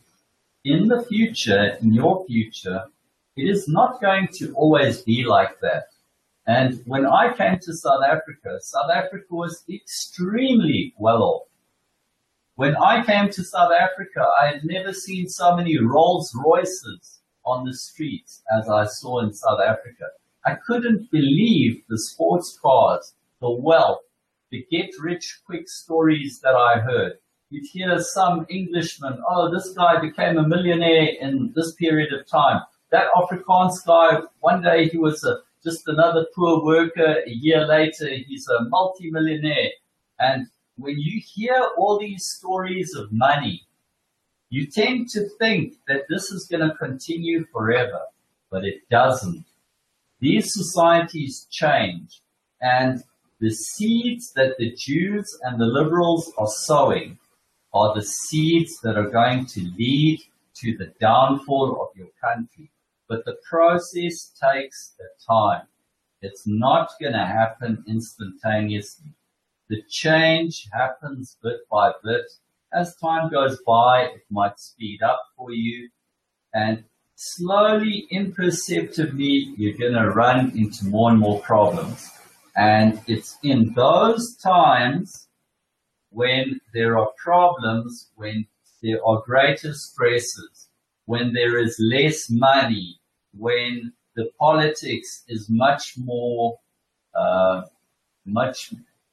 in the future, in your future, it is not going to always be like that. And when I came to South Africa, South Africa was extremely well off. When I came to South Africa, I had never seen so many Rolls Royces on the streets as I saw in South Africa. I couldn't believe the sports cars, the wealth, the get-rich-quick stories that I heard. You'd hear some Englishman, oh, this guy became a millionaire in this period of time. That Afrikaans guy, one day he was a, just another poor worker. A year later, he's a multimillionaire. And when you hear all these stories of money, you tend to think that this is going to continue forever, but it doesn't. These societies change, and the seeds that the Jews and the liberals are sowing are the seeds that are going to lead to the downfall of your country. But the process takes a time. It's not going to happen instantaneously. The change happens bit by bit. As time goes by, it might speed up for you, and slowly, imperceptibly, you're going to run into more and more problems. And it's in those times when there are problems, when there are greater stresses, when there is less money, when the politics is much more, uh, much,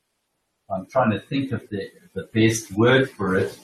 I'm trying to think of the, the best word for it.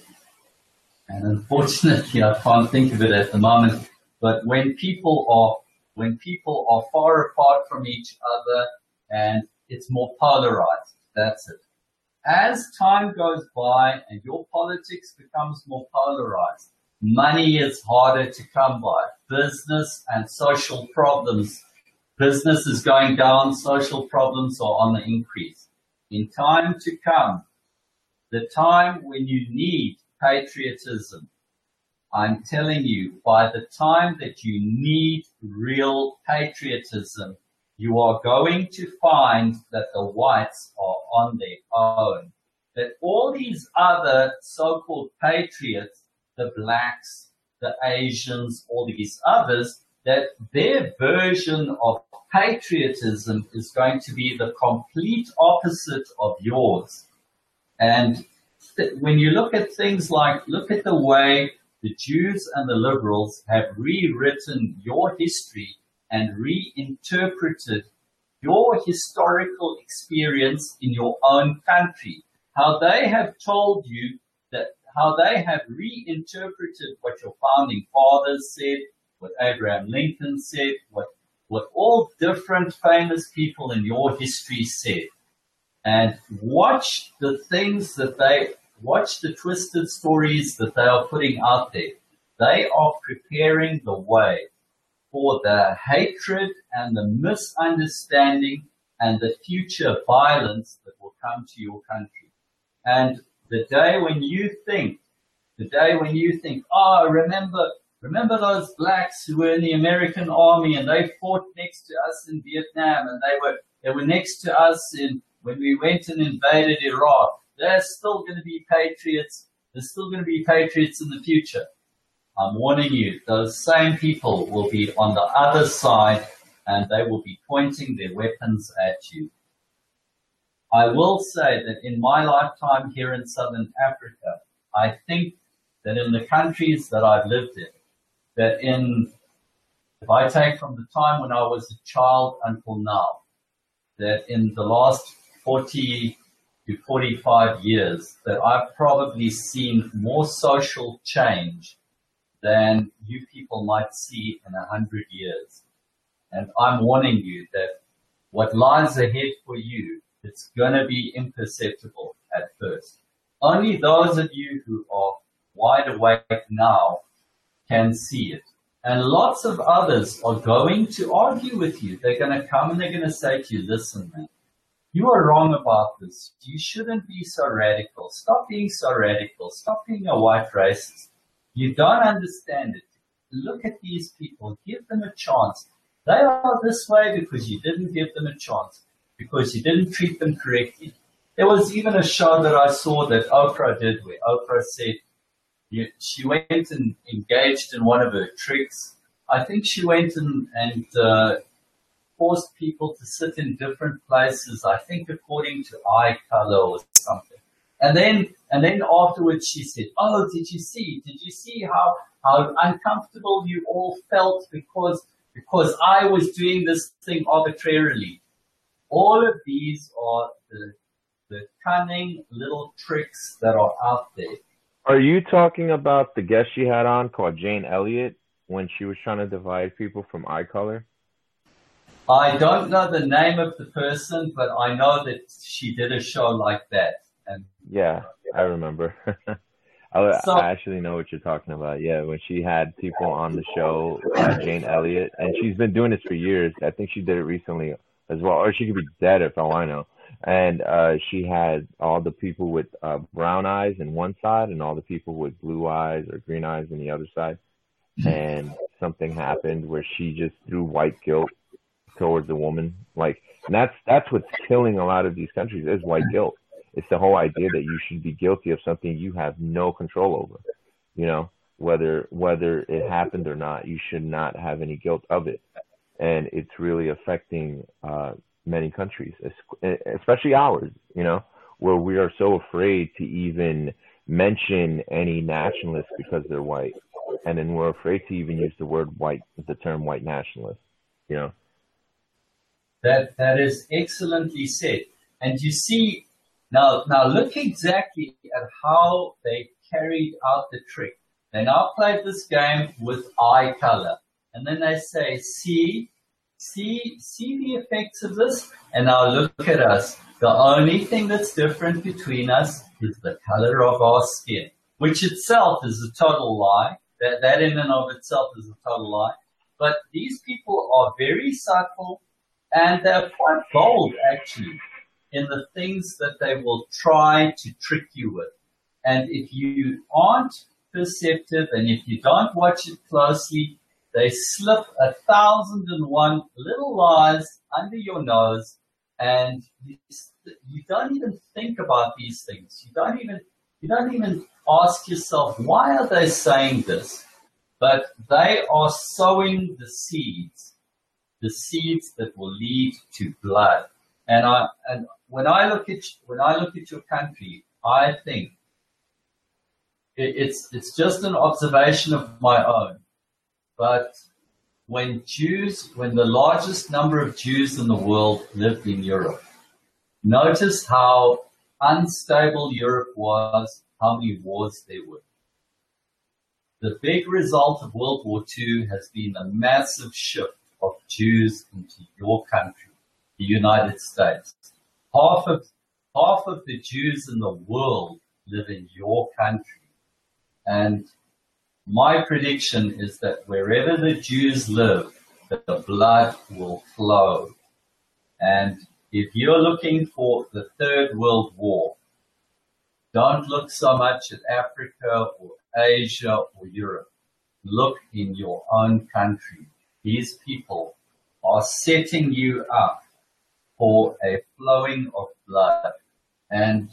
And unfortunately, I can't think of it at the moment. But when people are, when people are far apart from each other and it's more polarized, that's it. As time goes by and your politics becomes more polarized, money is harder to come by. Business and social problems, business is going down, social problems are on the increase. In time to come, the time when you need patriotism, I'm telling you, by the time that you need real patriotism, you are going to find that the whites are on their own. That all these other so-called patriots, the blacks, the Asians, all these others, that their version of patriotism is going to be the complete opposite of yours. And th- when you look at things like, look at the way the Jews and the liberals have rewritten your history and reinterpreted your historical experience in your own country. how they have told you that, how they have reinterpreted what your founding fathers said, what Abraham Lincoln said, what, what all different famous people in your history said. And watch the things that they, watch the twisted stories that they are putting out there. They are preparing the way for the hatred and the misunderstanding and the future violence that will come to your country. And the day when you think, the day when you think, oh, remember, remember those blacks who were in the American army and they fought next to us in Vietnam and they were, they were next to us in, when we went and invaded Iraq. They're still going to be patriots. There's still going to be patriots in the future. I'm warning you, those same people will be on the other side and they will be pointing their weapons at you. I will say that in my lifetime here in Southern Africa, I think that in the countries that I've lived in, that in, if I take from the time when I was a child until now, that in the last forty to forty-five years, that I've probably seen more social change than you people might see in a hundred years. And I'm warning you that what lies ahead for you, it's going to be imperceptible at first. Only those of you who are wide awake now can see it. And lots of others are going to argue with you. They're going to come and they're going to say to you, listen, man, you are wrong about this. You shouldn't be so radical. Stop being so radical. Stop being a white racist. You don't understand it. Look at these people. Give them a chance. They are this way because you didn't give them a chance, because you didn't treat them correctly. There was even a show that I saw that Oprah did where Oprah said you, she went and engaged in one of her tricks. I think she went and, and uh, forced people to sit in different places, I think according to eye color or something. And then, and then afterwards she said, oh, did you see, did you see how, how uncomfortable you all felt because, because I was doing this thing arbitrarily? All of these are the, the cunning little tricks that are out there. Are you talking about the guest she had on called Jane Elliott when she was trying to divide people from eye color? I don't know the name of the person, but I know that she did a show like that. And yeah, I remember. I, so, I actually know what you're talking about. Yeah, when she had people on the show, uh, Jane Elliott, and she's been doing this for years. I think she did it recently as well, or she could be dead if all I know. And uh, she had all the people with uh, brown eyes in one side and all the people with blue eyes or green eyes on the other side. And something happened where she just threw white guilt towards the woman. Like, and that's that's what's killing a lot of these countries is white guilt. It's the whole idea that you should be guilty of something you have no control over. You know, whether whether it happened or not, you should not have any guilt of it. And it's really affecting uh, many countries, especially ours, you know, where we are so afraid to even mention any nationalists because they're white. And then we're afraid to even use the word white, the term white nationalist, you know. That that is excellently said. And you see, now now look exactly at how they carried out the trick. They now played this game with eye color. And then they say, see, see, see the effects of this? And now look at us. The only thing that's different between us is the color of our skin, which itself is a total lie. That, that in and of itself is a total lie. But these people are very subtle and they're quite bold, actually, in the things that they will try to trick you with. And if you aren't perceptive and if you don't watch it closely, they slip a thousand and one little lies under your nose, and you, you don't even think about these things. You don't even you don't even ask yourself, why are they saying this? But they are sowing the seeds, the seeds that will lead to blood. And I and when I look at when I look at your country, I think it, it's it's just an observation of my own. But when Jews, when the largest number of Jews in the world lived in Europe, notice how unstable Europe was, how many wars there were. The big result of World War Two has been a massive shift of Jews into your country, the United States. Half of, half of the Jews in the world live in your country. And my prediction is that wherever the Jews live, that the blood will flow. And if you're looking for the Third World War, don't look so much at Africa or Asia or Europe. Look in your own country. These people are setting you up for a flowing of blood. And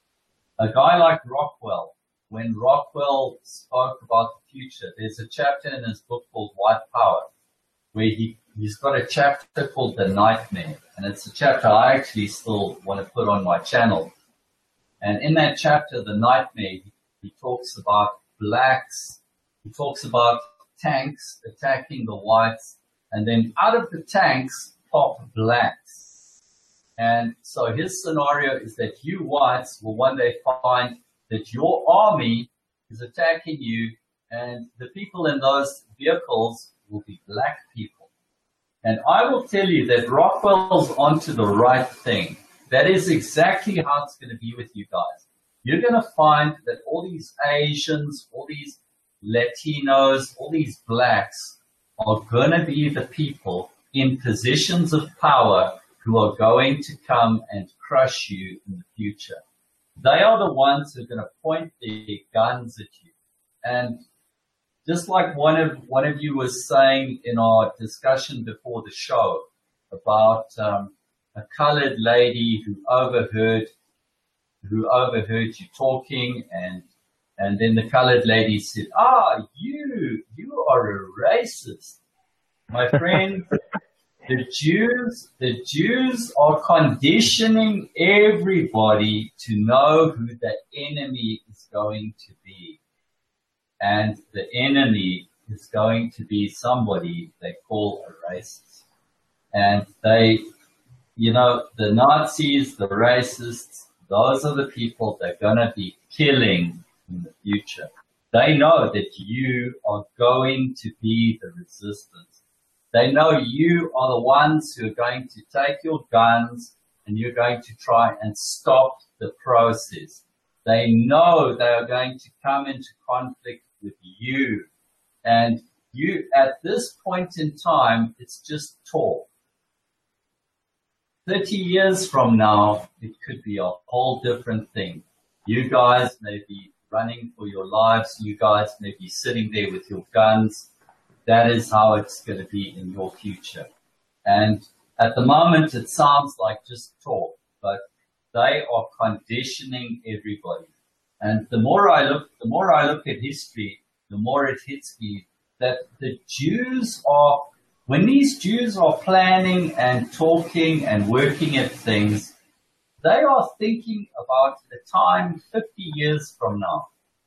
a guy like Rockwell, when Rockwell spoke about the future, there's a chapter in his book called White Power, where he, he's got a chapter called The Nightmare. And it's a chapter I actually still want to put on my channel. And in that chapter, The Nightmare, he, he talks about blacks, he talks about tanks attacking the whites, and then out of the tanks pop blacks. And so his scenario is that you whites will one day find that your army is attacking you, and the people in those vehicles will be black people. And I will tell you that Rockwell's onto the right thing. That is exactly how it's going to be with you guys. You're going to find that all these Asians, all these Latinos, all these blacks are going to be the people in positions of power who are going to come and crush you in the future. They are the ones who are going to point their guns at you. And just like one of one of you was saying in our discussion before the show about um, a colored lady who overheard who overheard you talking, and and then the colored lady said, "Ah, you you are a racist, my friend." The Jews, the Jews are conditioning everybody to know who the enemy is going to be. And the enemy is going to be somebody they call a racist. And they, you know, the Nazis, the racists, those are the people they're going to be killing in the future. They know that you are going to be the resistance. They know you are the ones who are going to take your guns and you're going to try and stop the process. They know they are going to come into conflict with you. And you, at this point in time, it's just talk. thirty years from now, it could be a whole different thing. You guys may be running for your lives. You guys may be sitting there with your guns. That is how it's going to be in your future. And at the moment, it sounds like just talk, but they are conditioning everybody. And the more I look, the more I look at history, the more it hits me that the Jews are, when these Jews are planning and talking and working at things, they are thinking about a time fifty years from now.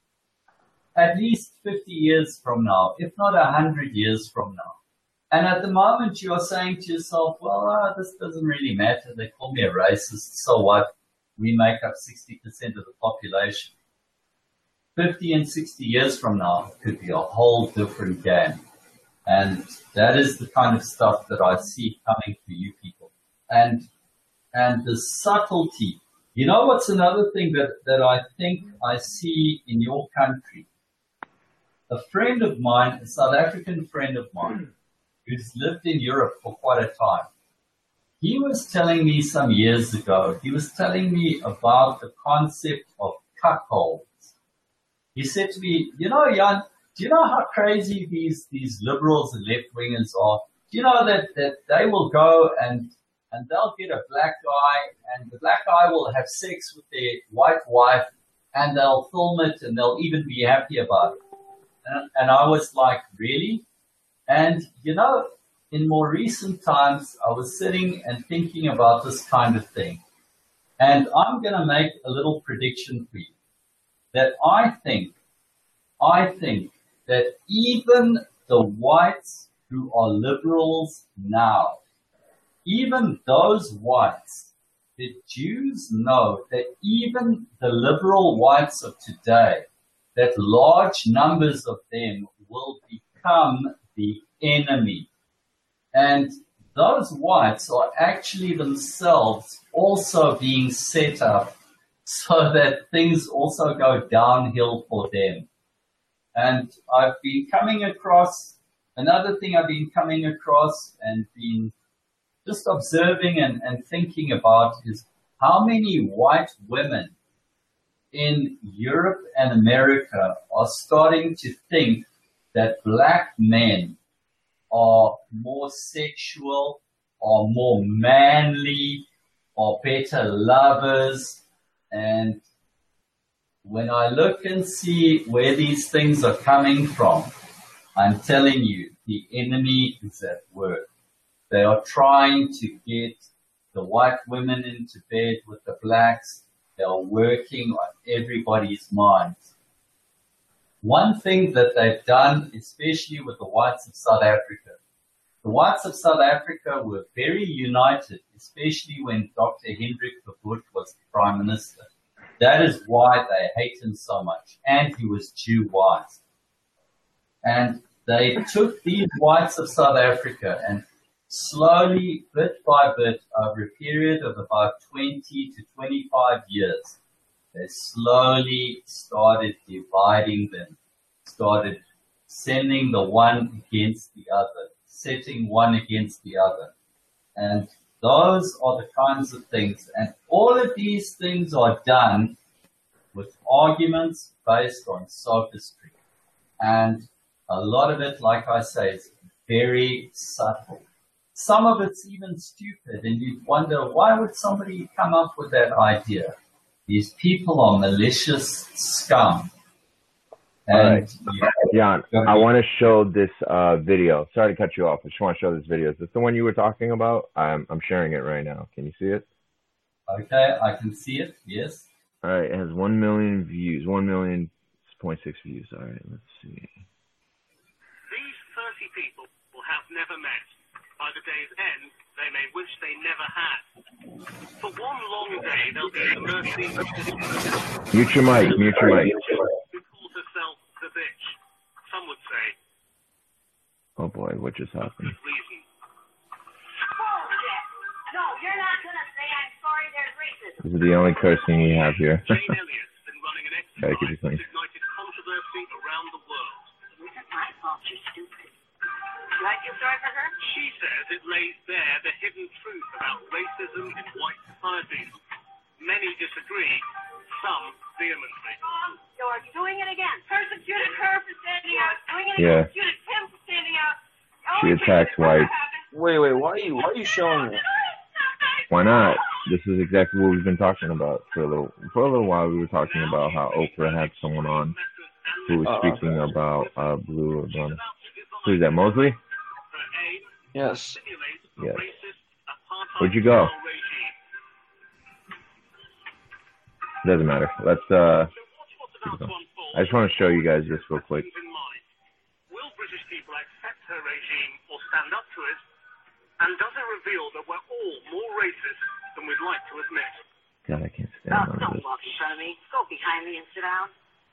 At least fifty years from now, if not one hundred years from now. And at the moment you are saying to yourself, well, uh, this doesn't really matter. They call me a racist. So what? We make up sixty percent of the population. fifty and sixty years from now, it could be a whole different game. And that is the kind of stuff that I see coming for you people. And, and the subtlety. You know what's another thing that, that I think I see in your country? A friend of mine, a South African friend of mine, who's lived in Europe for quite a time, he was telling me some years ago, he was telling me about the concept of cuckolds. He said to me, you know, Jan, do you know how crazy these, these liberals and left-wingers are? Do you know that, that they will go and, and they'll get a black guy, and the black guy will have sex with their white wife, and they'll film it, and they'll even be happy about it. And, and I was like, really? And, you know, in more recent times, I was sitting and thinking about this kind of thing. And I'm going to make a little prediction for you. That I think, I think that even the whites who are liberals now, even those whites the Jews know that even the liberal whites of today, that large numbers of them will become the enemy. And those whites are actually themselves also being set up so that things also go downhill for them. And I've been coming across, another thing I've been coming across and been just observing and, and thinking about is how many white women in Europe and America are starting to think that black men are more sexual, are more manly, are better lovers. And when I look and see where these things are coming from, I'm telling you, the enemy is at work. They are trying to get the white women into bed with the blacks. They are working on everybody's minds. One thing that they've done, especially with the whites of South Africa, the whites of South Africa were very united, especially when Doctor Hendrik Verwoerd was the Prime Minister. That is why they hate him so much. And he was Jew white. And they took these whites of South Africa and slowly, bit by bit, over a period of about twenty to twenty-five years, they slowly started dividing them, started sending the one against the other, setting one against the other. And those are the kinds of things. And all of these things are done with arguments based on sophistry. And a lot of it, like I say, is very subtle. Some of it's even stupid, and you wonder, why would somebody come up with that idea? These people are malicious scum. And All right. you, Jan, I want to show this uh, video. Sorry to cut you off. I just want to show this video. Is this the one you were talking about? I'm, I'm sharing it right now. Can you see it? Okay, I can see it, yes. All right, it has one million views, one million point six views. All right, let's see. These thirty people will have never met. By the day's end, they may wish they never had. For one long day, they'll be at mercy of this Mute your mic, mute your mic. who calls herself the bitch. Some would say, Oh boy, what just happened? good reason. Bullshit. No, you're not gonna say I'm sorry there's racism. This is the only cursing we have here. Jane Elliott's been running an Gotta keep exercise it clean. that's ignited controversy around the world. It isn't my fault you're stupid. Do I feel sorry for her? She says it lays bare the hidden truth about racism in white society. Many disagree, some vehemently. Um, you're doing it again. Persecuted her for standing out. Doing it Yeah. again. Persecuted him for standing out. She attacks whites. Wait, wait, why are you why are you showing me? Why not? This is exactly what we've been talking about for a little for a little while. We were talking about how Oprah had someone on who was Oh, speaking about uh, blue or brown. Who's that, Mosley? Yes. Yes. Where'd you go? Doesn't matter. Let's uh. I just want to show you guys this real quick. Will British people accept her regime or stand up to it? And does it reveal that we're all more racist than we'd like to admit? God, I can't stand Oh, on don't this. walk in front of me. Go behind me and sit down.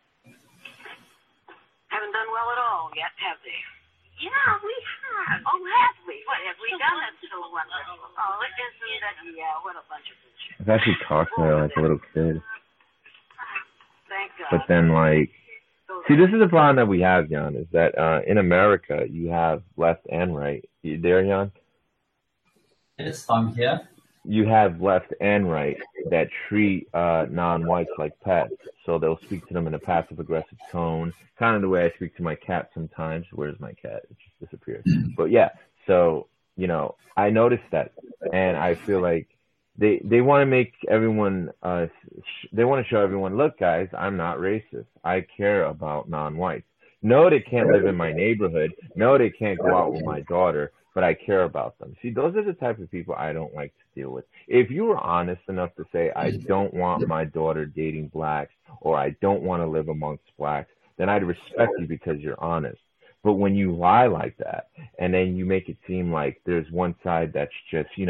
Haven't done well at all yet, have they? Yeah, we have. Oh, have we? What have we done that's so wonderful? Oh, isn't that, yeah, what a bunch of bullshit. I've actually talked to her like a little kid, Thank God. but then like, see, this is the problem that we have, Jan, is that uh, in America you have left and right. You there, Jan? Yes, I'm here. You have left and right that treat uh, non-whites like pets. So they'll speak to them in a passive-aggressive tone, kind of the way I speak to my cat sometimes. Where's my cat? It just disappeared. But yeah, so, you know, I noticed that. And I feel like they they want to make everyone, uh, sh- they want to show everyone, look, guys, I'm not racist. I care about non-whites. No, they can't live in my neighborhood. No, they can't go out with my daughter, but I care about them. See, those are the type of people I don't like to deal with. If you were honest enough to say, I don't want my daughter dating blacks, or I don't want to live amongst blacks, then I'd respect you because you're honest. But when you lie like that, and then you make it seem like there's one side that's just, you know,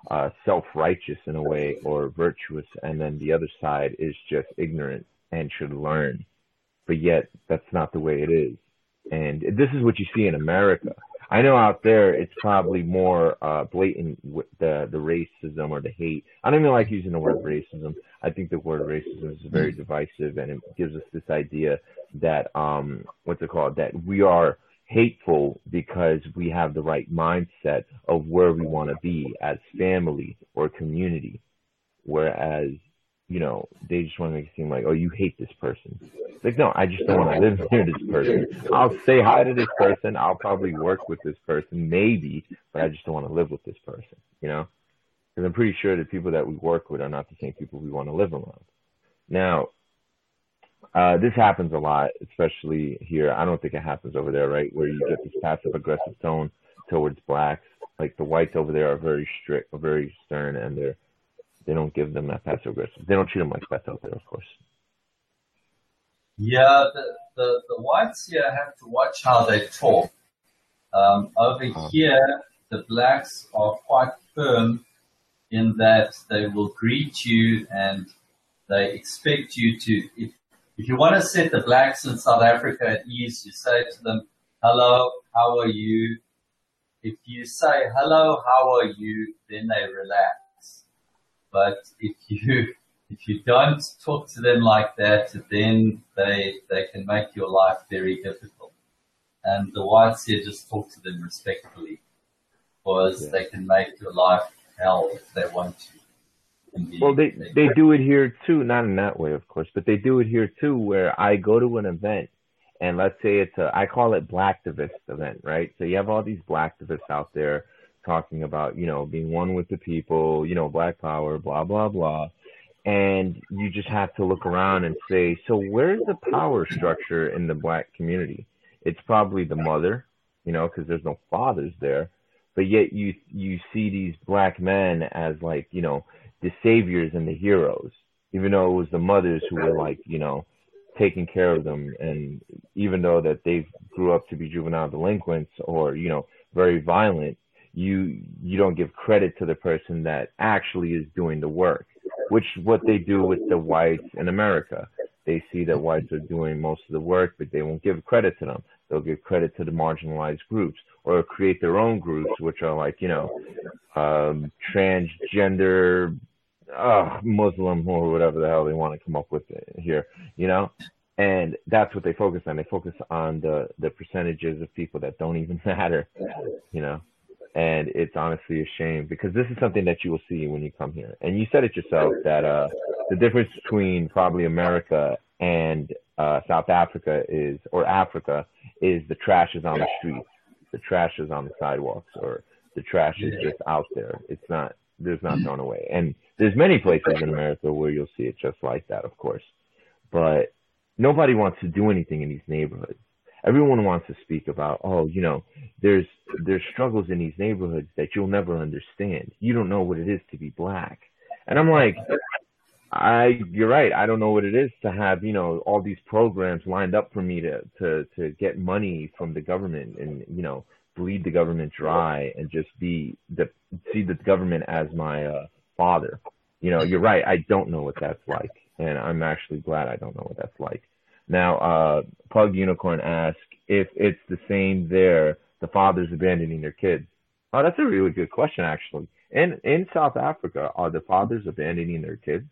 uh, self-righteous in a way or virtuous, and then the other side is just ignorant and should learn. But yet, that's not the way it is. And this is what you see in America. I know out there it's probably more uh, blatant with the, the racism or the hate. I don't even like using the word racism. I think the word racism is very divisive, and it gives us this idea that, um, what's it called, that we are hateful because we have the right mindset of where we want to be as family or community. Whereas, you know, they just want to make it seem like, oh, you hate this person. It's like, no, I just don't want to live near this person. I'll say hi to this person. I'll probably work with this person, maybe, but I just don't want to live with this person, you know? Because I'm pretty sure the people that we work with are not the same people we want to live around. Now, uh, this happens a lot, especially here. I don't think it happens over there, right, where you get this passive-aggressive tone towards blacks. Like, the whites over there are very strict, very stern, and they're They don't give them that passive aggressive. They don't treat them like pets out there, of course. Yeah, the, the, the whites here have to watch how they talk. Um, over uh, here, the blacks are quite firm in that they will greet you and they expect you to, if, if you want to set the blacks in South Africa at ease, you say to them, hello, how are you? If you say, hello, how are you, then they relax. But if you if you don't talk to them like that, then they they can make your life very difficult. And the whites here just talk to them respectfully, because yeah. they can make your life hell if they want to. Indeed, well, they they, they do it here too, not in that way, of course, but they do it here too, where I go to an event, and let's say it's a, I call it Blacktivist event, right? So you have all these Blacktivists out there talking about, you know, being one with the people, you know, Black Power, blah, blah, blah. And you just have to look around and say, so where's the power structure in the black community? It's probably the mother, you know, because there's no fathers there. But yet you you see these black men as like, you know, the saviors and the heroes, even though it was the mothers who were like, you know, taking care of them. And even though that they grew up to be juvenile delinquents or, you know, very violent, you you don't give credit to the person that actually is doing the work, which is what they do with the whites in America. They see that whites are doing most of the work, but they won't give credit to them. They'll give credit to the marginalized groups or create their own groups, which are like, you know, um, transgender, uh, Muslim or whatever the hell they want to come up with here, you know? And that's what they focus on. They focus on the, the percentages of people that don't even matter, you know? And it's honestly a shame because this is something that you will see when you come here. And you said it yourself that uh, the difference between probably America and uh, South Africa is, or Africa, is the trash is on the streets, the trash is on the sidewalks, or the trash is just out there. It's not, there's not thrown away. And there's many places in America where you'll see it just like that, of course. But nobody wants to do anything in these neighborhoods. Everyone wants to speak about, oh, you know, there's there's struggles in these neighborhoods that you'll never understand. You don't know what it is to be black. And I'm like, I, you're right. I don't know what it is to have, you know, all these programs lined up for me to, to, to get money from the government and, you know, bleed the government dry and just be the, see the government as my uh, father. You know, you're right. I don't know what that's like. And I'm actually glad I don't know what that's like. Now, uh, Pug Unicorn asks if it's the same there, the fathers abandoning their kids. Oh, that's a really good question, actually. In in South Africa, are the fathers abandoning their kids?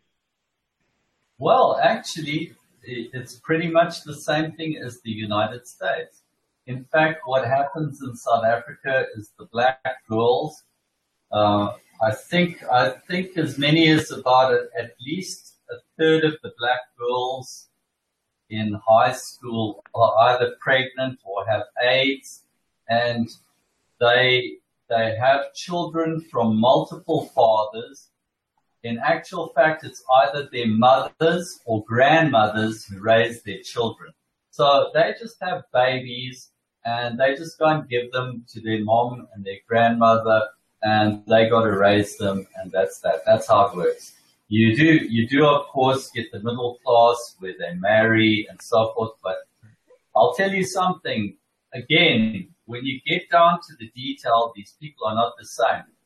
Well, actually, it's pretty much the same thing as the United States. In fact, what happens in South Africa is the black girls, uh, I think, I think as many as about a, at least a third of the black girls in high school are either pregnant or have AIDS, and they they have children from multiple fathers. In actual fact, it's either their mothers or grandmothers who raise their children. So they just have babies and they just go and give them to their mom and their grandmother, and they got to raise them, and that's that. That's how it works. You do, you do, of course, get the middle class where they marry and so forth. But I'll tell you something. Again, when you get down to the detail, these people are not the same.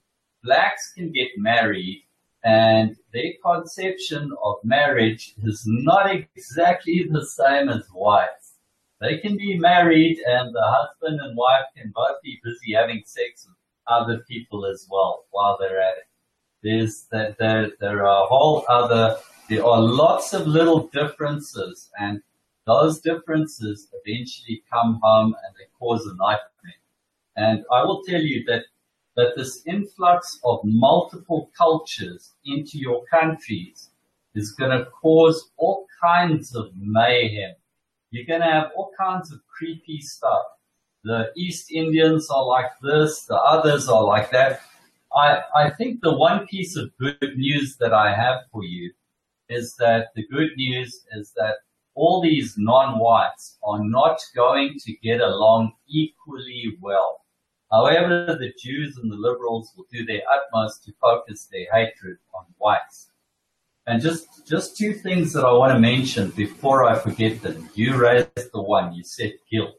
blacks can get married, and their conception of marriage is not exactly the same as whites. They can be married, and the husband and wife can both be busy having sex with other people as well while they're at it. There's that there there are a whole other there are lots of little differences, and those differences eventually come home and they cause a nightmare. And I will tell you that that this influx of multiple cultures into your countries is going to cause all kinds of mayhem. You're going to have all kinds of creepy stuff. The East Indians are like this, the others are like that. I, I think the one piece of good news that I have for you is that the good news is that all these non-whites are not going to get along equally well. However, the Jews and the liberals will do their utmost to focus their hatred on whites. And just, just two things that I want to mention before I forget them. You raised the one, you said guilt.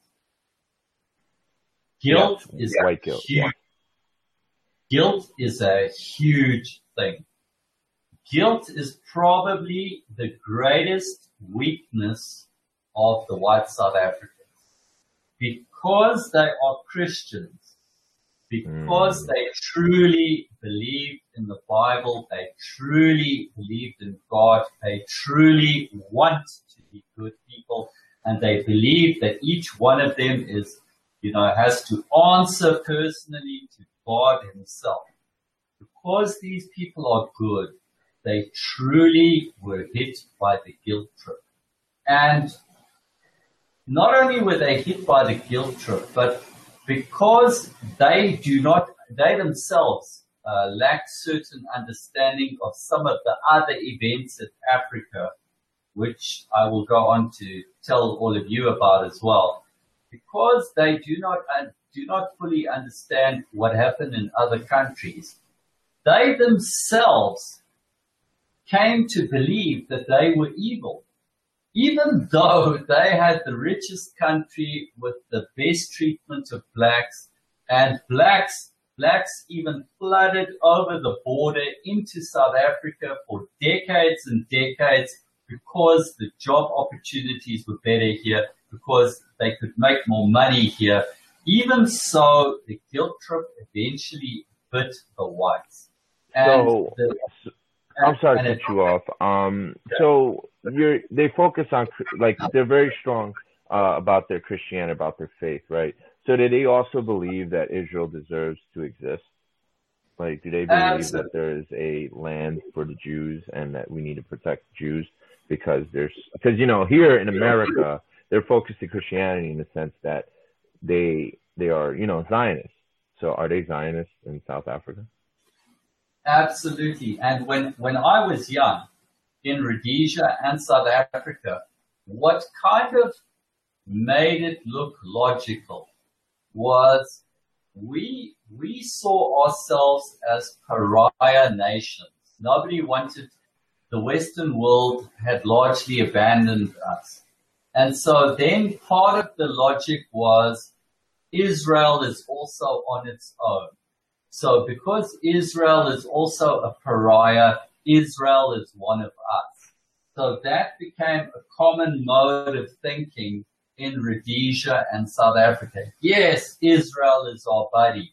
Guilt yeah, is white guilt. huge. Guilt is a huge thing. Guilt is probably the greatest weakness of the white South Africans. Because they are Christians, because mm. they truly believed in the Bible, they truly believed in God, they truly want to be good people, and they believe that each one of them is, you know, has to answer personally to God himself. Because these people are good, they truly were hit by the guilt trip. And not only were they hit by the guilt trip, but because they do not, they themselves uh, lack certain understanding of some of the other events in Africa, which I will go on to tell all of you about as well. Because they do not uh, do not fully understand what happened in other countries, they themselves came to believe that they were evil. Even though they had the richest country with the best treatment of blacks, and blacks, blacks even flooded over the border into South Africa for decades and decades because the job opportunities were better here, because they could make more money here. Even so, the guilt trip eventually bit the whites. And so, the, I'm sorry to cut you off. Um, so you're, they focus on, like, they're very strong uh, about their Christianity, about their faith, right? So do they also believe that Israel deserves to exist? Like, do they believe Absolutely. that there is a land for the Jews and that we need to protect Jews because there's, because, you know, here in America, they're focused on Christianity in the sense that they, they are, you know, Zionists. So are they Zionists in South Africa? Absolutely. And when, when I was young in Rhodesia and South Africa, what kind of made it look logical was we, we saw ourselves as pariah nations. Nobody wanted, the Western world had largely abandoned us. And so then part of the logic was Israel is also on its own. So because Israel is also a pariah, Israel is one of us. So that became a common mode of thinking in Rhodesia and South Africa. Yes, Israel is our buddy.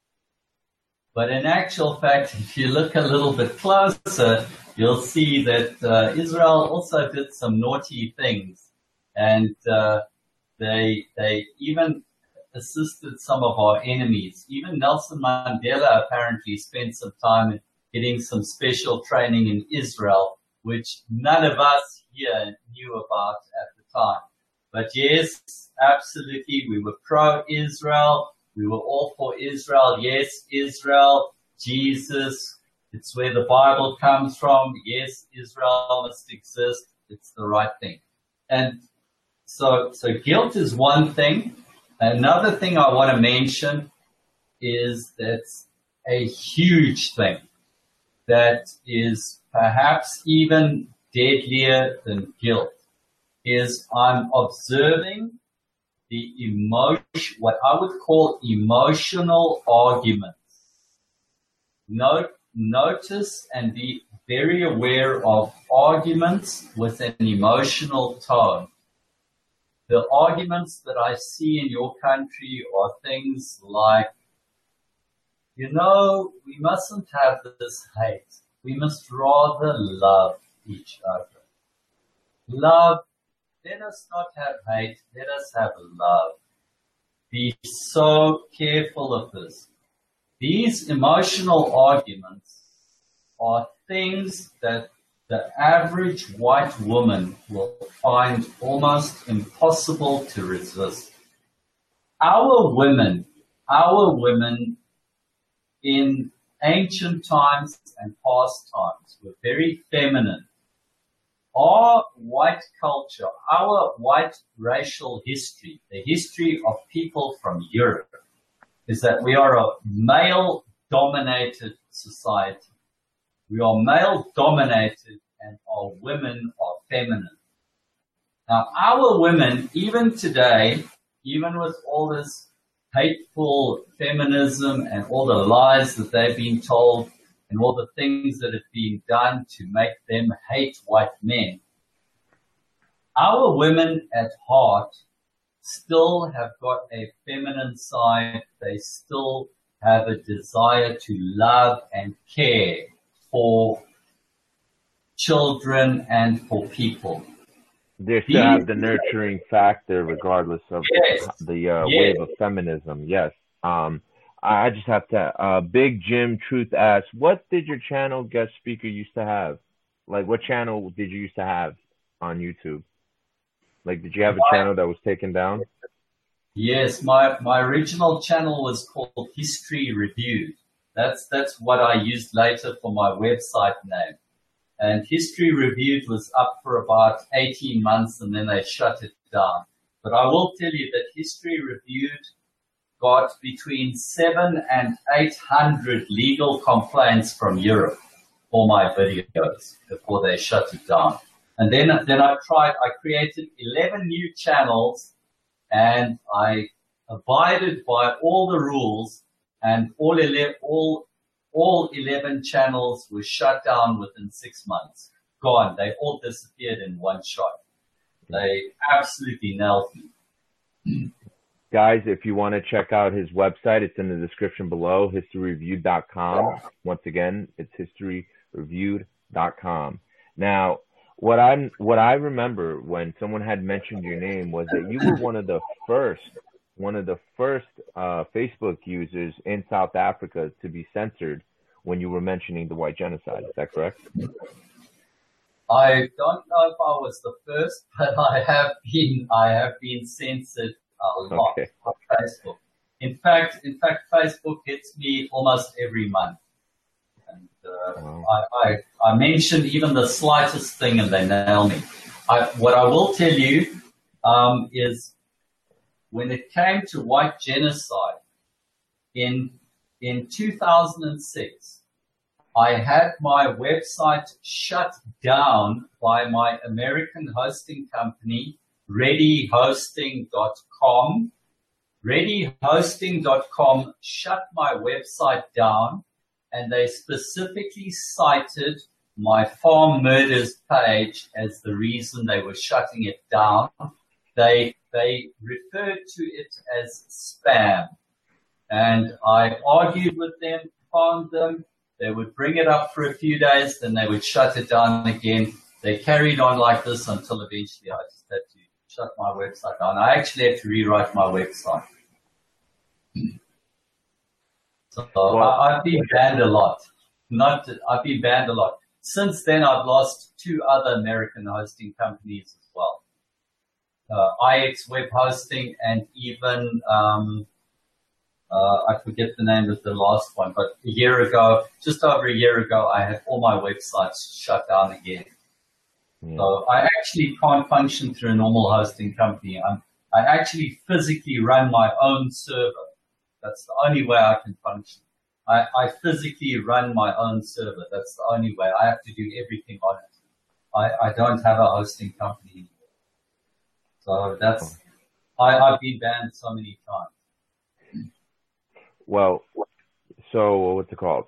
But in actual fact, if you look a little bit closer, you'll see that uh, Israel also did some naughty things. And uh, they they even assisted some of our enemies. Even Nelson Mandela apparently spent some time getting some special training in Israel, which none of us here knew about at the time. But yes, absolutely, we were pro-Israel. We were all for Israel. Yes, Israel, Jesus, it's where the Bible comes from. Yes, Israel must exist. It's the right thing. And so, so guilt is one thing. Another thing I want to mention is that's a huge thing that is perhaps even deadlier than guilt, is I'm observing the emotion, what I would call emotional arguments note, notice and be very aware of arguments with an emotional tone. The arguments that I see in your country are things like, you know, we mustn't have this hate. We must rather love each other. Love, let us not have hate, let us have love. Be so careful of this. These emotional arguments are things that the average white woman will find almost impossible to resist. Our women, our women in ancient times and past times were very feminine. Our white culture, our white racial history, the history of people from Europe, is that we are a male-dominated society. We are male-dominated and our women are feminine. Now, our women, even today, even with all this hateful feminism and all the lies that they've been told and all the things that have been done to make them hate white men, our women at heart still have got a feminine side. They still have a desire to love and care for children and for people. They still have the nurturing factor regardless of yes. the uh, yes. wave of feminism. Yes. Um, I just have to, uh, Big Jim Truth asks, what did your channel guest speaker used to have? Like, what channel did you used to have on YouTube? Like, did you have a my, channel that was taken down? Yes, my, my original channel was called History Reviewed. That's, that's what I used later for my website name. And History Reviewed was up for about eighteen months and then they shut it down. But I will tell you that History Reviewed got between seven and eight hundred legal complaints from Europe for my videos before they shut it down. And then, then I tried, I created eleven new channels and I abided by all the rules, and all eleven, all, all eleven channels were shut down within six months. Gone. They all disappeared in one shot. They absolutely nailed me. Guys, if you want to check out his website, it's in the description below, history reviewed dot com. Once again, it's history reviewed dot com. Now, what I what I remember when someone had mentioned your name was that you were one of the first, one of the first uh, Facebook users in South Africa to be censored when you were mentioning the white genocide. Is that correct? I don't know if I was the first, but I have been I have been censored a lot okay. on Facebook. In fact, in fact, Facebook hits me almost every month. And uh, wow. I, I, I mentioned even the slightest thing and they nail me. I, what I will tell you um, is when it came to white genocide in in two thousand six, I had my website shut down by my American hosting company, ready hosting dot com. ready hosting dot com shut my website down, and they specifically cited my farm murders page as the reason they were shutting it down. They they referred to it as spam, and I argued with them, found them. They would bring it up for a few days, then they would shut it down again. They carried on like this until eventually I just had to shut my website down. I actually had to rewrite my website. So well, I, I've been banned a lot. Not, I've been banned a lot. Since then, I've lost two other American hosting companies as well. Uh, I X Web Hosting and even, um, uh, I forget the name of the last one, but a year ago, just over a year ago, I had all my websites shut down again. Yeah. So I actually can't function through a normal hosting company. I'm, I actually physically run my own server. That's the only way I can function. I, I physically run my own server. That's the only way. I have to do everything on it. I, I don't have a hosting company anymore. So that's, I, I've been banned so many times. Well, so what's it called?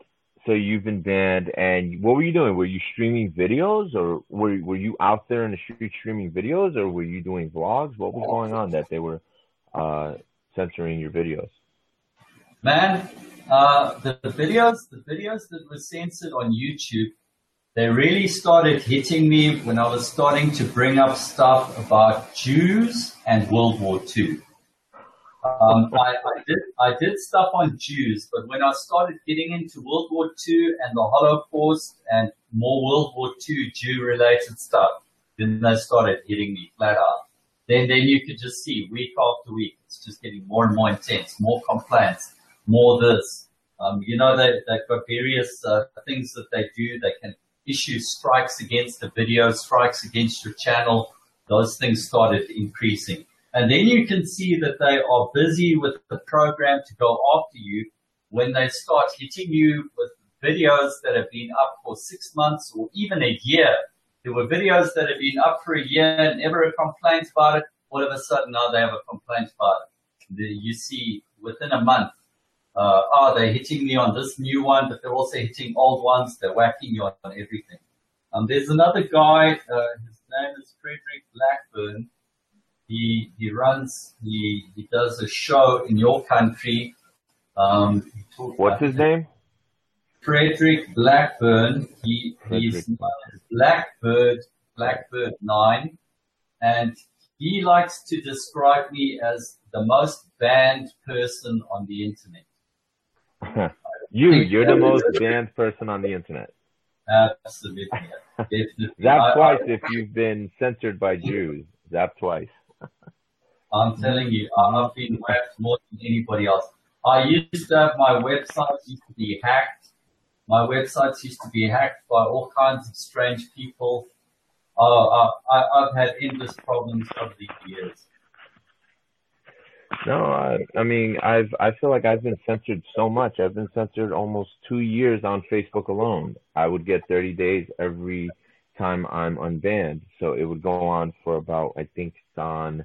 so you've been banned, and what were you doing? Were you streaming videos, or were were you out there in the street streaming videos, or were you doing vlogs? What was going on that they were uh, censoring your videos? Man, uh, the, the videos, the videos that were censored on YouTube, they really started hitting me when I was starting to bring up stuff about Jews and World War Two. Um, I, I did I did stuff on Jews, but when I started getting into World War Two and the Holocaust and more World War Two Jew-related stuff, then they started hitting me flat out. Then then you could just see week after week, it's just getting more and more intense, more complaints, more this. Um, you know, they, they've got various uh, things that they do. They can issue strikes against the video, strikes against your channel. Those things started increasing. And then you can see that they are busy with the program to go after you when they start hitting you with videos that have been up for six months or even a year. There were videos that have been up for a year and never a complaint about it. All of a sudden now they have a complaint about it. The, you see within a month, uh, oh, they're hitting me on this new one, but they're also hitting old ones. They're whacking you on everything. Um, there's another guy, uh, his name is Frederick Blackburn. He, he runs, he, he does a show in your country. Um, What's his name? Frederick Blackburn. He, he's Blackbird, Blackbird nine. And he likes to describe me as the most banned person on the internet. you, you're the most banned person on the internet. Absolutely. Definitely. Zap twice I, I, if you've been censored by Jews. Zap twice. I'm telling you, I've been whacked more than anybody else. I used to have my website used to be hacked. My websites used to be hacked by all kinds of strange people. Uh, I, I've had endless problems over the years. No, I, I mean, I've, I feel like I've been censored so much. I've been censored almost two years on Facebook alone. I would get thirty days every time I'm unbanned. So it would go on for about, I think it's on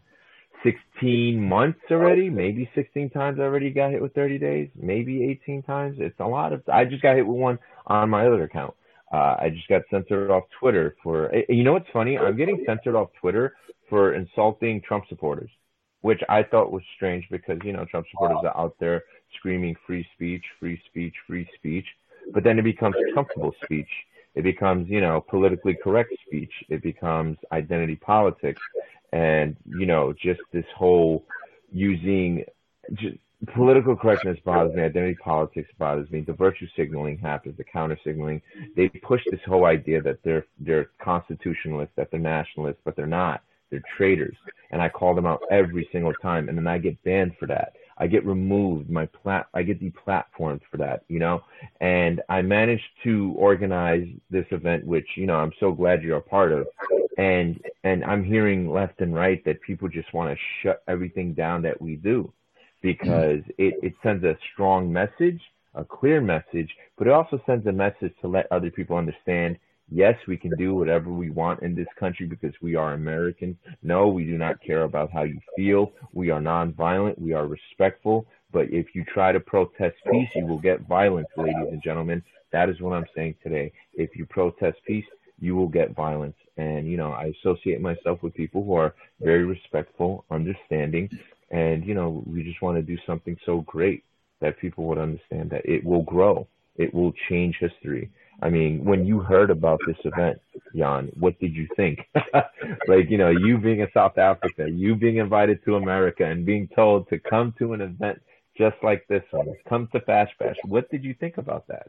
sixteen months already, maybe sixteen times I already got hit with thirty days, maybe eighteen times. It's a lot of, I just got hit with one on my other account. Uh, I just got censored off Twitter for, you know what's funny? I'm getting censored off Twitter for insulting Trump supporters, which I thought was strange because, you know, Trump supporters are out there screaming free speech, free speech, free speech. But then it becomes comfortable speech. It becomes, you know, politically correct speech. It becomes identity politics. And, you know, just this whole using just political correctness bothers me. Identity politics bothers me. The virtue signaling happens, the counter signaling. They push this whole idea that they're they're constitutionalists, that they're nationalists, but they're not. They're traitors. And I call them out every single time. And then I get banned for that. I get removed. My plat, I get deplatformed for that, you know. And I managed to organize this event, which, you know, I'm so glad you're a part of. And and I'm hearing left and right that people just want to shut everything down that we do, because it, it sends a strong message, a clear message, but it also sends a message to let other people understand, yes, we can do whatever we want in this country because we are Americans. No, we do not care about how you feel. We are nonviolent. We are respectful. But if you try to protest peace, you will get violence, ladies and gentlemen. That is what I'm saying today. If you protest peace, you will get violence. And, you know, I associate myself with people who are very respectful, understanding, and, you know, we just want to do something so great that people would understand that it will grow. It will change history. I mean, when you heard about this event, Jan, what did you think? Like, you know, you being in South Africa, you being invited to America and being told to come to an event just like this one, come to Fash Bash. What did you think about that?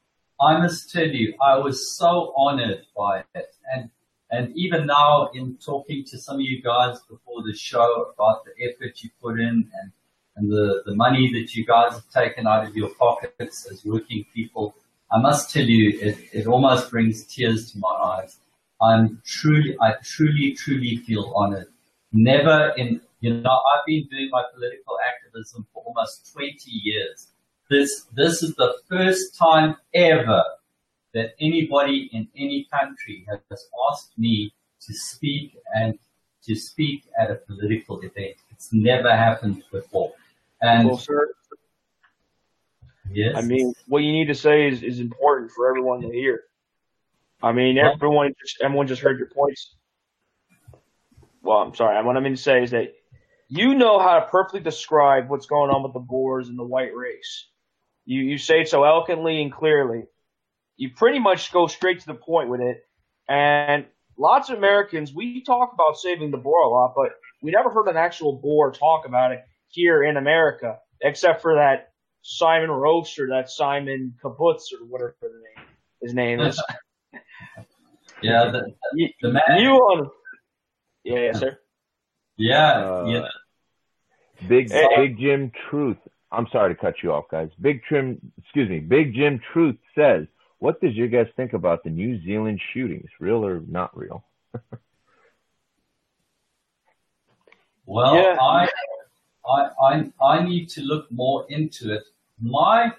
I must tell you, I was so honored by it. And and even now in talking to some of you guys before the show about the effort you put in and, and the, the money that you guys have taken out of your pockets as working people, I must tell you, it, it almost brings tears to my eyes. I'm truly, I truly, truly feel honored. Never in, you know, I've been doing my political activism for almost twenty years. This, this is the first time ever that anybody in any country has asked me to speak and to speak at a political event. It's never happened before. And well, sir, Yes. I mean, what you need to say is, is important for everyone to hear. I mean, Well- everyone just, everyone just heard your points. Well, I'm sorry. What I mean to say is that you know how to perfectly describe what's going on with the Boers and the white race. You you say it so eloquently and clearly. You pretty much go straight to the point with it. And lots of Americans, we talk about saving the Boer a lot, but we never heard an actual Boer talk about it here in America, except for that Simon Roast or that Simon Kibbutz or whatever the name, his name is. Yeah, the, you, the man. you on, yeah, yeah, sir. Yeah, Uh, you know, Big Hey. Big Jim Truth. I'm sorry to cut you off, guys. Big Trim, excuse me. Big Jim Truth says, "What does you guys think about the New Zealand shootings? Real or not real?" well, Yeah. I, I, I, I need to look more into it. My,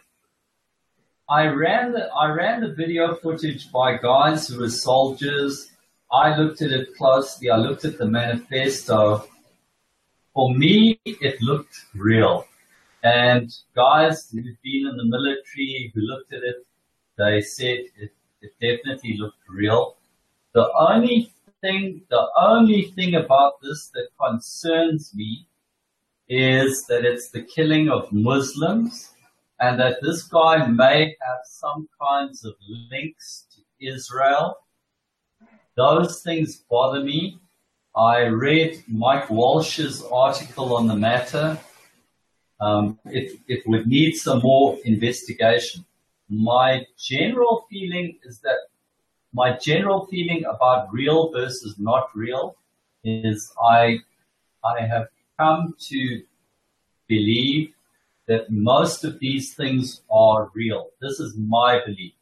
I ran the, I ran the video footage by guys who were soldiers. I looked at it closely. I looked at the manifesto. For me, it looked real. And guys who've been in the military who looked at it, they said it, it definitely looked real. The only thing, the only thing about this that concerns me is that it's the killing of Muslims and that this guy may have some kinds of links to Israel. Those things bother me. I read Mike Walsh's article on the matter. Um, it, it would need some more investigation. My general feeling is that my general feeling about real versus not real is I, I have come to believe that most of these things are real. This is my belief.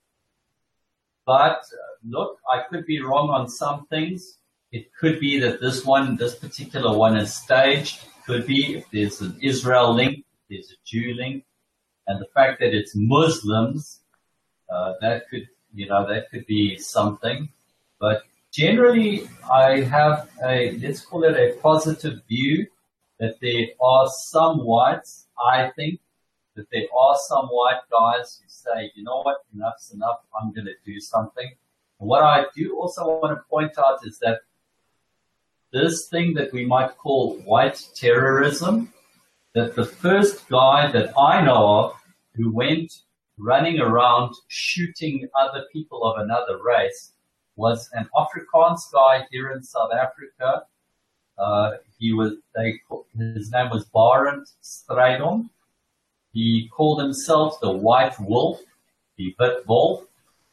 But uh, look, I could be wrong on some things. It could be that this one, this particular one is staged. It could be if there's an Israel link, there's a Jew link. And the fact that it's Muslims, uh, that could, you know, that could be something. But generally, I have a, let's call it a positive view that there are some whites, I think, that there are some white guys who say, you know what, enough's enough, I'm going to do something. And what I do also want to point out is that this thing that we might call white terrorism, that the first guy that I know of who went running around shooting other people of another race was an Afrikaans guy here in South Africa. Uh, he was, they, his name was Barend Strydom. He called himself the White Wolf, the Wit Wolf.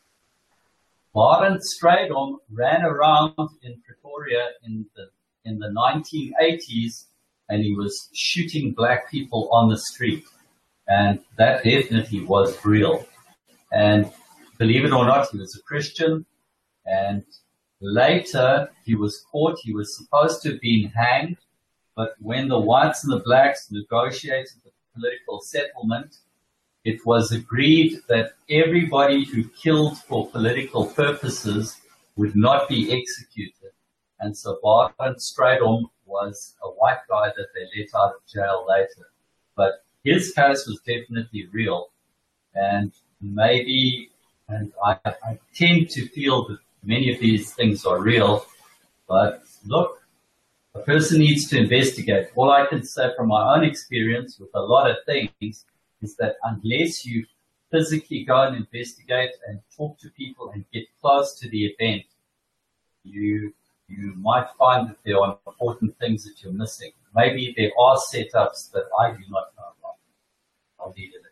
Barend Strydom ran around in Pretoria in the in the nineteen eighties, and he was shooting black people on the street, and that definitely was real. And believe it or not, he was a Christian, and later he was caught. He was supposed to have been hanged, but when the whites and the blacks negotiated the political settlement, it was agreed that everybody who killed for political purposes would not be executed. And so Barend Strydom was a white guy that they let out of jail later. But his case was definitely real. And maybe, and I, I tend to feel that many of these things are real. But look, a person needs to investigate. All I can say from my own experience with a lot of things is that unless you physically go and investigate and talk to people and get close to the event, you you might find that there are important things that you're missing. Maybe there are setups that I do not know about. I'll leave it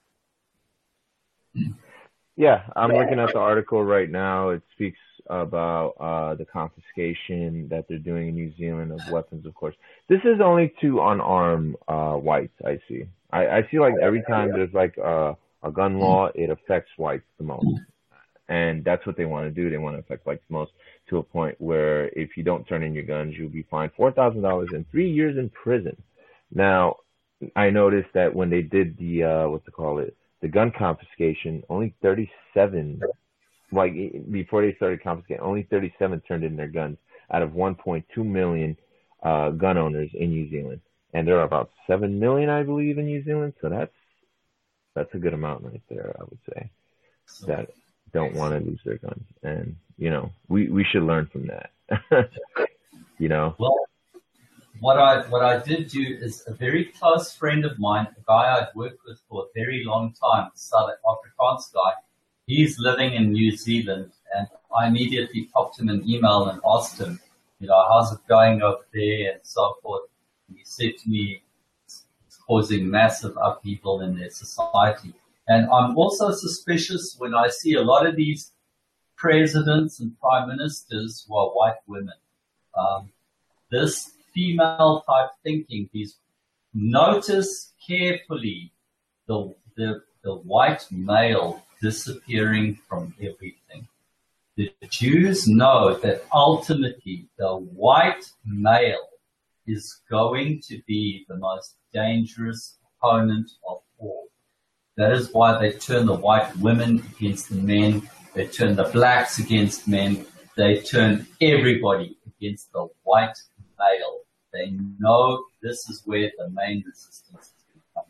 at that. Yeah, I'm looking at the article right now. It speaks about uh, the confiscation that they're doing in New Zealand of weapons, of course. This is only to unarmed uh, whites, I see. I, I see like every time there's like a, a gun law, it affects whites the most. And that's what they want to do. They want to affect whites the most to a point where if you don't turn in your guns, you'll be fined four thousand dollars and three years in prison. Now, I noticed that when they did the, uh, what's it called it, the gun confiscation, only thirty-seven, like before they started confiscating, only thirty-seven turned in their guns out of one point two million uh, gun owners in New Zealand. And there are about seven million, I believe, in New Zealand. So that's That's a good amount right there, I would say, that don't want to lose their guns. And, you know, we, we should learn from that. You know? Well, what I what I did do is a very close friend of mine, a guy I'd worked with for a very long time, a South Afrikaans guy. He's living in New Zealand, and I immediately popped him an email and asked him, you know, how's it going over there and so forth. And he said to me, it's causing massive upheaval in their society. And I'm also suspicious when I see a lot of these presidents and prime ministers who are white women. Um, this female type thinking, these notice carefully the, the, the white male disappearing from everything. The Jews know that ultimately the white male is going to be the most dangerous opponent of all. That is why they turn the white women against the men. They turn the blacks against men. They turn everybody against the white male. They know this is where the main resistance is going to come.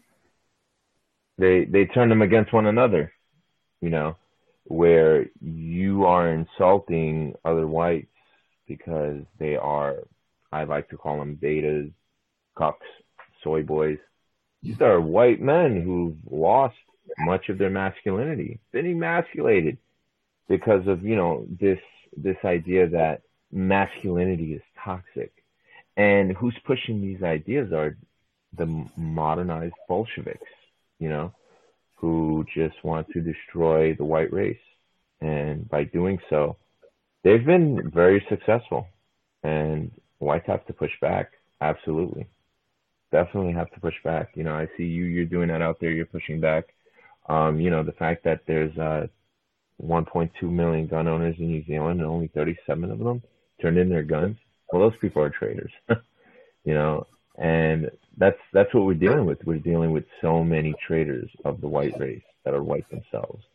They they turn them against one another, you know, where you are insulting other whites because they are, I like to call them betas, cucks, soy boys. These are white men who've lost much of their masculinity, been emasculated because of, you know, this this idea that masculinity is toxic. And who's pushing these ideas are the modernized Bolsheviks, you know, who just want to destroy the white race. And by doing so, they've been very successful. And whites have to push back. Absolutely. Definitely have to push back. You know, I see you, you're doing that out there. You're pushing back. Um, you know, the fact that there's uh, one point two million gun owners in New Zealand and only thirty-seven of them turned in their guns. Well, those people are traitors, you know, and that's that's what we're dealing with. We're dealing with so many traitors of the white race that are white themselves,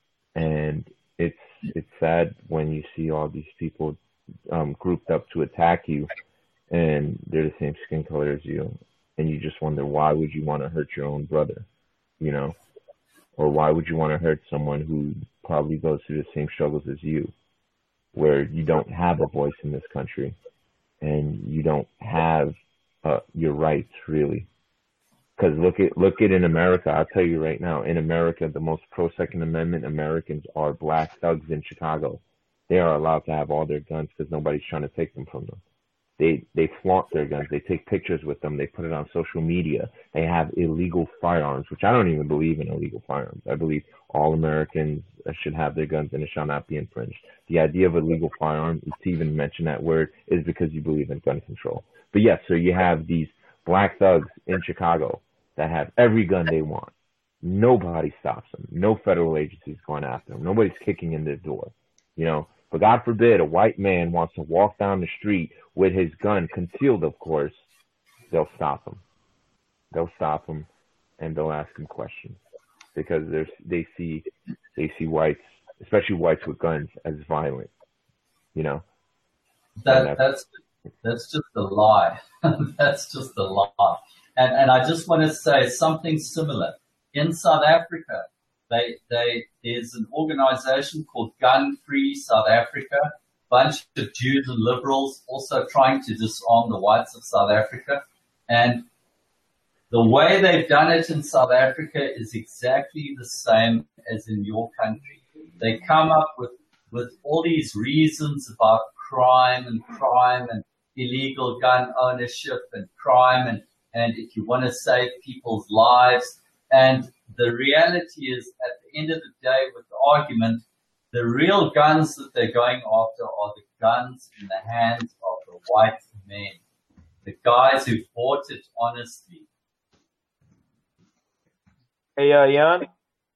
and it's it's sad when you see all these people um, grouped up to attack you, and they're the same skin color as you, and you just wonder, why would you want to hurt your own brother, you know, or why would you want to hurt someone who probably goes through the same struggles as you, where you don't have a voice in this country. And you don't have uh, your rights, really. Because look at look at in America, I'll tell you right now, in America, the most pro-Second Amendment Americans are black thugs in Chicago. They are allowed to have all their guns because nobody's trying to take them from them. They they flaunt their guns. They take pictures with them. They put it on social media. They have illegal firearms, which I don't even believe in illegal firearms. I believe all Americans should have their guns and it shall not be infringed. The idea of illegal firearm, to even mention that word, is because you believe in gun control. But yes, so you have these black thugs in Chicago that have every gun they want. Nobody stops them. No federal agency's going after them. Nobody's kicking in their door, you know. But God forbid a white man wants to walk down the street with his gun concealed, of course, they'll stop him. They'll stop him and they'll ask him questions because there's, they see they see whites, especially whites with guns, as violent. You know. That that's that's just a lie. That's just a lie. And and I just want to say something similar. In South Africa, They, they, there's an organization called Gun Free South Africa, bunch of Jews and liberals also trying to disarm the whites of South Africa. And the way they've done it in South Africa is exactly the same as in your country. They come up with, with all these reasons about crime and crime and illegal gun ownership and crime and, and if you want to save people's lives. And the reality is, at the end of the day, with the argument, the real guns that they're going after are the guns in the hands of the white men, the guys who bought it honestly. Hey, uh, Jan?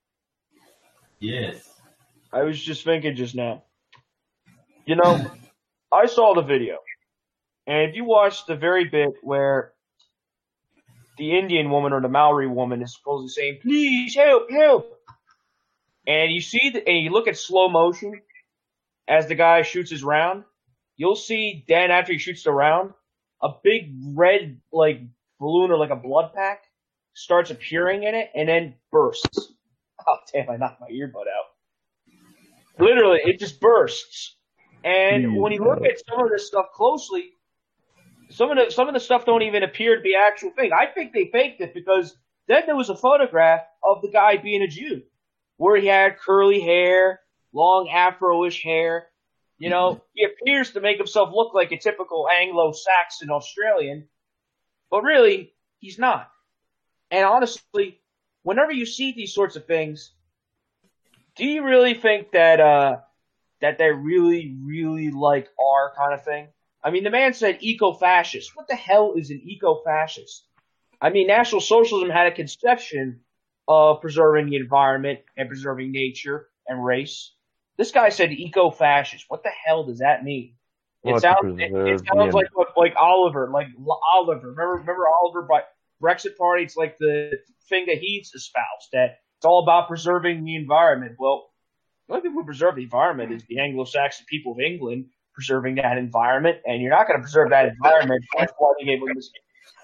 Yes. I was just thinking just now. You know, I saw the video, and if you watch the very bit where the Indian woman or the Maori woman is supposedly saying, please help, help. And you see, the, and you look at slow motion as the guy shoots his round, you'll see Dan after he shoots the round, a big red, like, balloon or like a blood pack starts appearing in it, and then bursts. Oh, damn, I knocked my earbud out. Literally, it just bursts. And when you look at some of this stuff closely, some of the some of the stuff don't even appear to be actual thing. I think they faked it because then there was a photograph of the guy being a Jew, where he had curly hair, long Afro-ish hair. You know, he appears to make himself look like a typical Anglo-Saxon Australian, but really, he's not. And honestly, whenever you see these sorts of things, do you really think that uh, that they really, really like our kind of thing? I mean, the man said eco-fascist. What the hell is an eco-fascist? I mean, National Socialism had a conception of preserving the environment and preserving nature and race. This guy said eco-fascist. What the hell does that mean? It Well, to sounds it, it preserve sounds the like like Oliver, like Oliver. Remember, remember Oliver by Brexit Party? It's like the thing that he's espoused, that it's all about preserving the environment. Well, the only people who preserve the environment is the Anglo-Saxon people of England preserving that environment, and you're not going to preserve that environment. That's why they gave them this.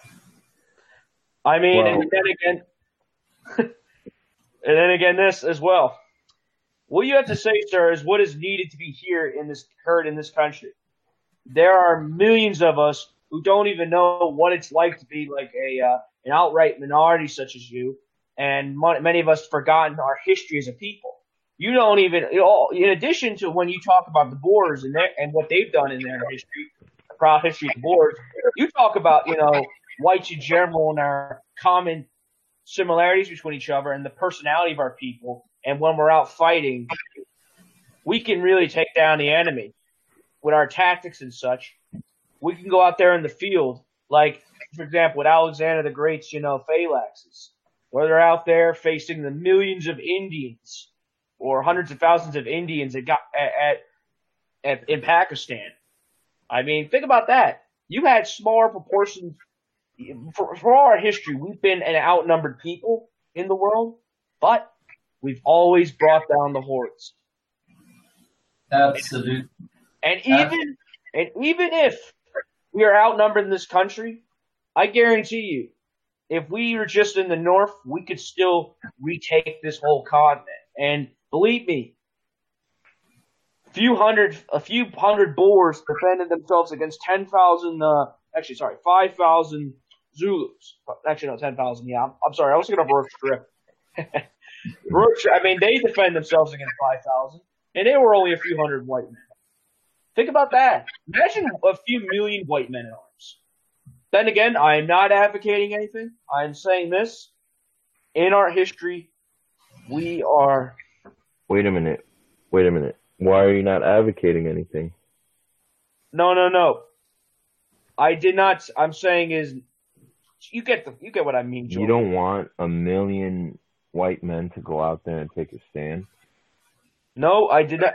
I mean, Well- and then again, and then again, this as well. What you have to say, sir, is what is needed to be here in this heard in this country. There are millions of us who don't even know what it's like to be like a uh, an outright minority such as you, and mon- many of us have forgotten our history as a people. You don't even, you know, in addition to when you talk about the Boers and their, and what they've done in their history, the proud history of the Boers, you talk about, you know, whites in general and our common similarities between each other and the personality of our people. And when we're out fighting, we can really take down the enemy with our tactics and such. We can go out there in the field, like, for example, with Alexander the Great's, you know, phalanxes, where they're out there facing the millions of Indians or hundreds of thousands of Indians that got at, at, at in Pakistan. I mean, think about that. You had smaller proportions. For, for our history, we've been an outnumbered people in the world, but we've always brought down the hordes. Absolutely. And even and even if we are outnumbered in this country, I guarantee you, if we were just in the north, we could still retake this whole continent. And believe me, a few hundred, a few hundred Boers defended themselves against ten thousand. Uh, actually, sorry, five thousand Zulus. Actually, no, ten thousand. Yeah, I'm, I'm sorry, I was thinking of Roach Strip. Roach, I mean, they defend themselves against five thousand, and they were only a few hundred white men. Think about that. Imagine a few million white men in arms. Then again, I am not advocating anything. I am saying this. In our history, we are... Wait a minute. Wait a minute. Why are you not advocating anything? No, no, no. I did not... I'm saying is... You get the, you get what I mean, Joe. You don't want a million white men to go out there and take a stand? No, I did not...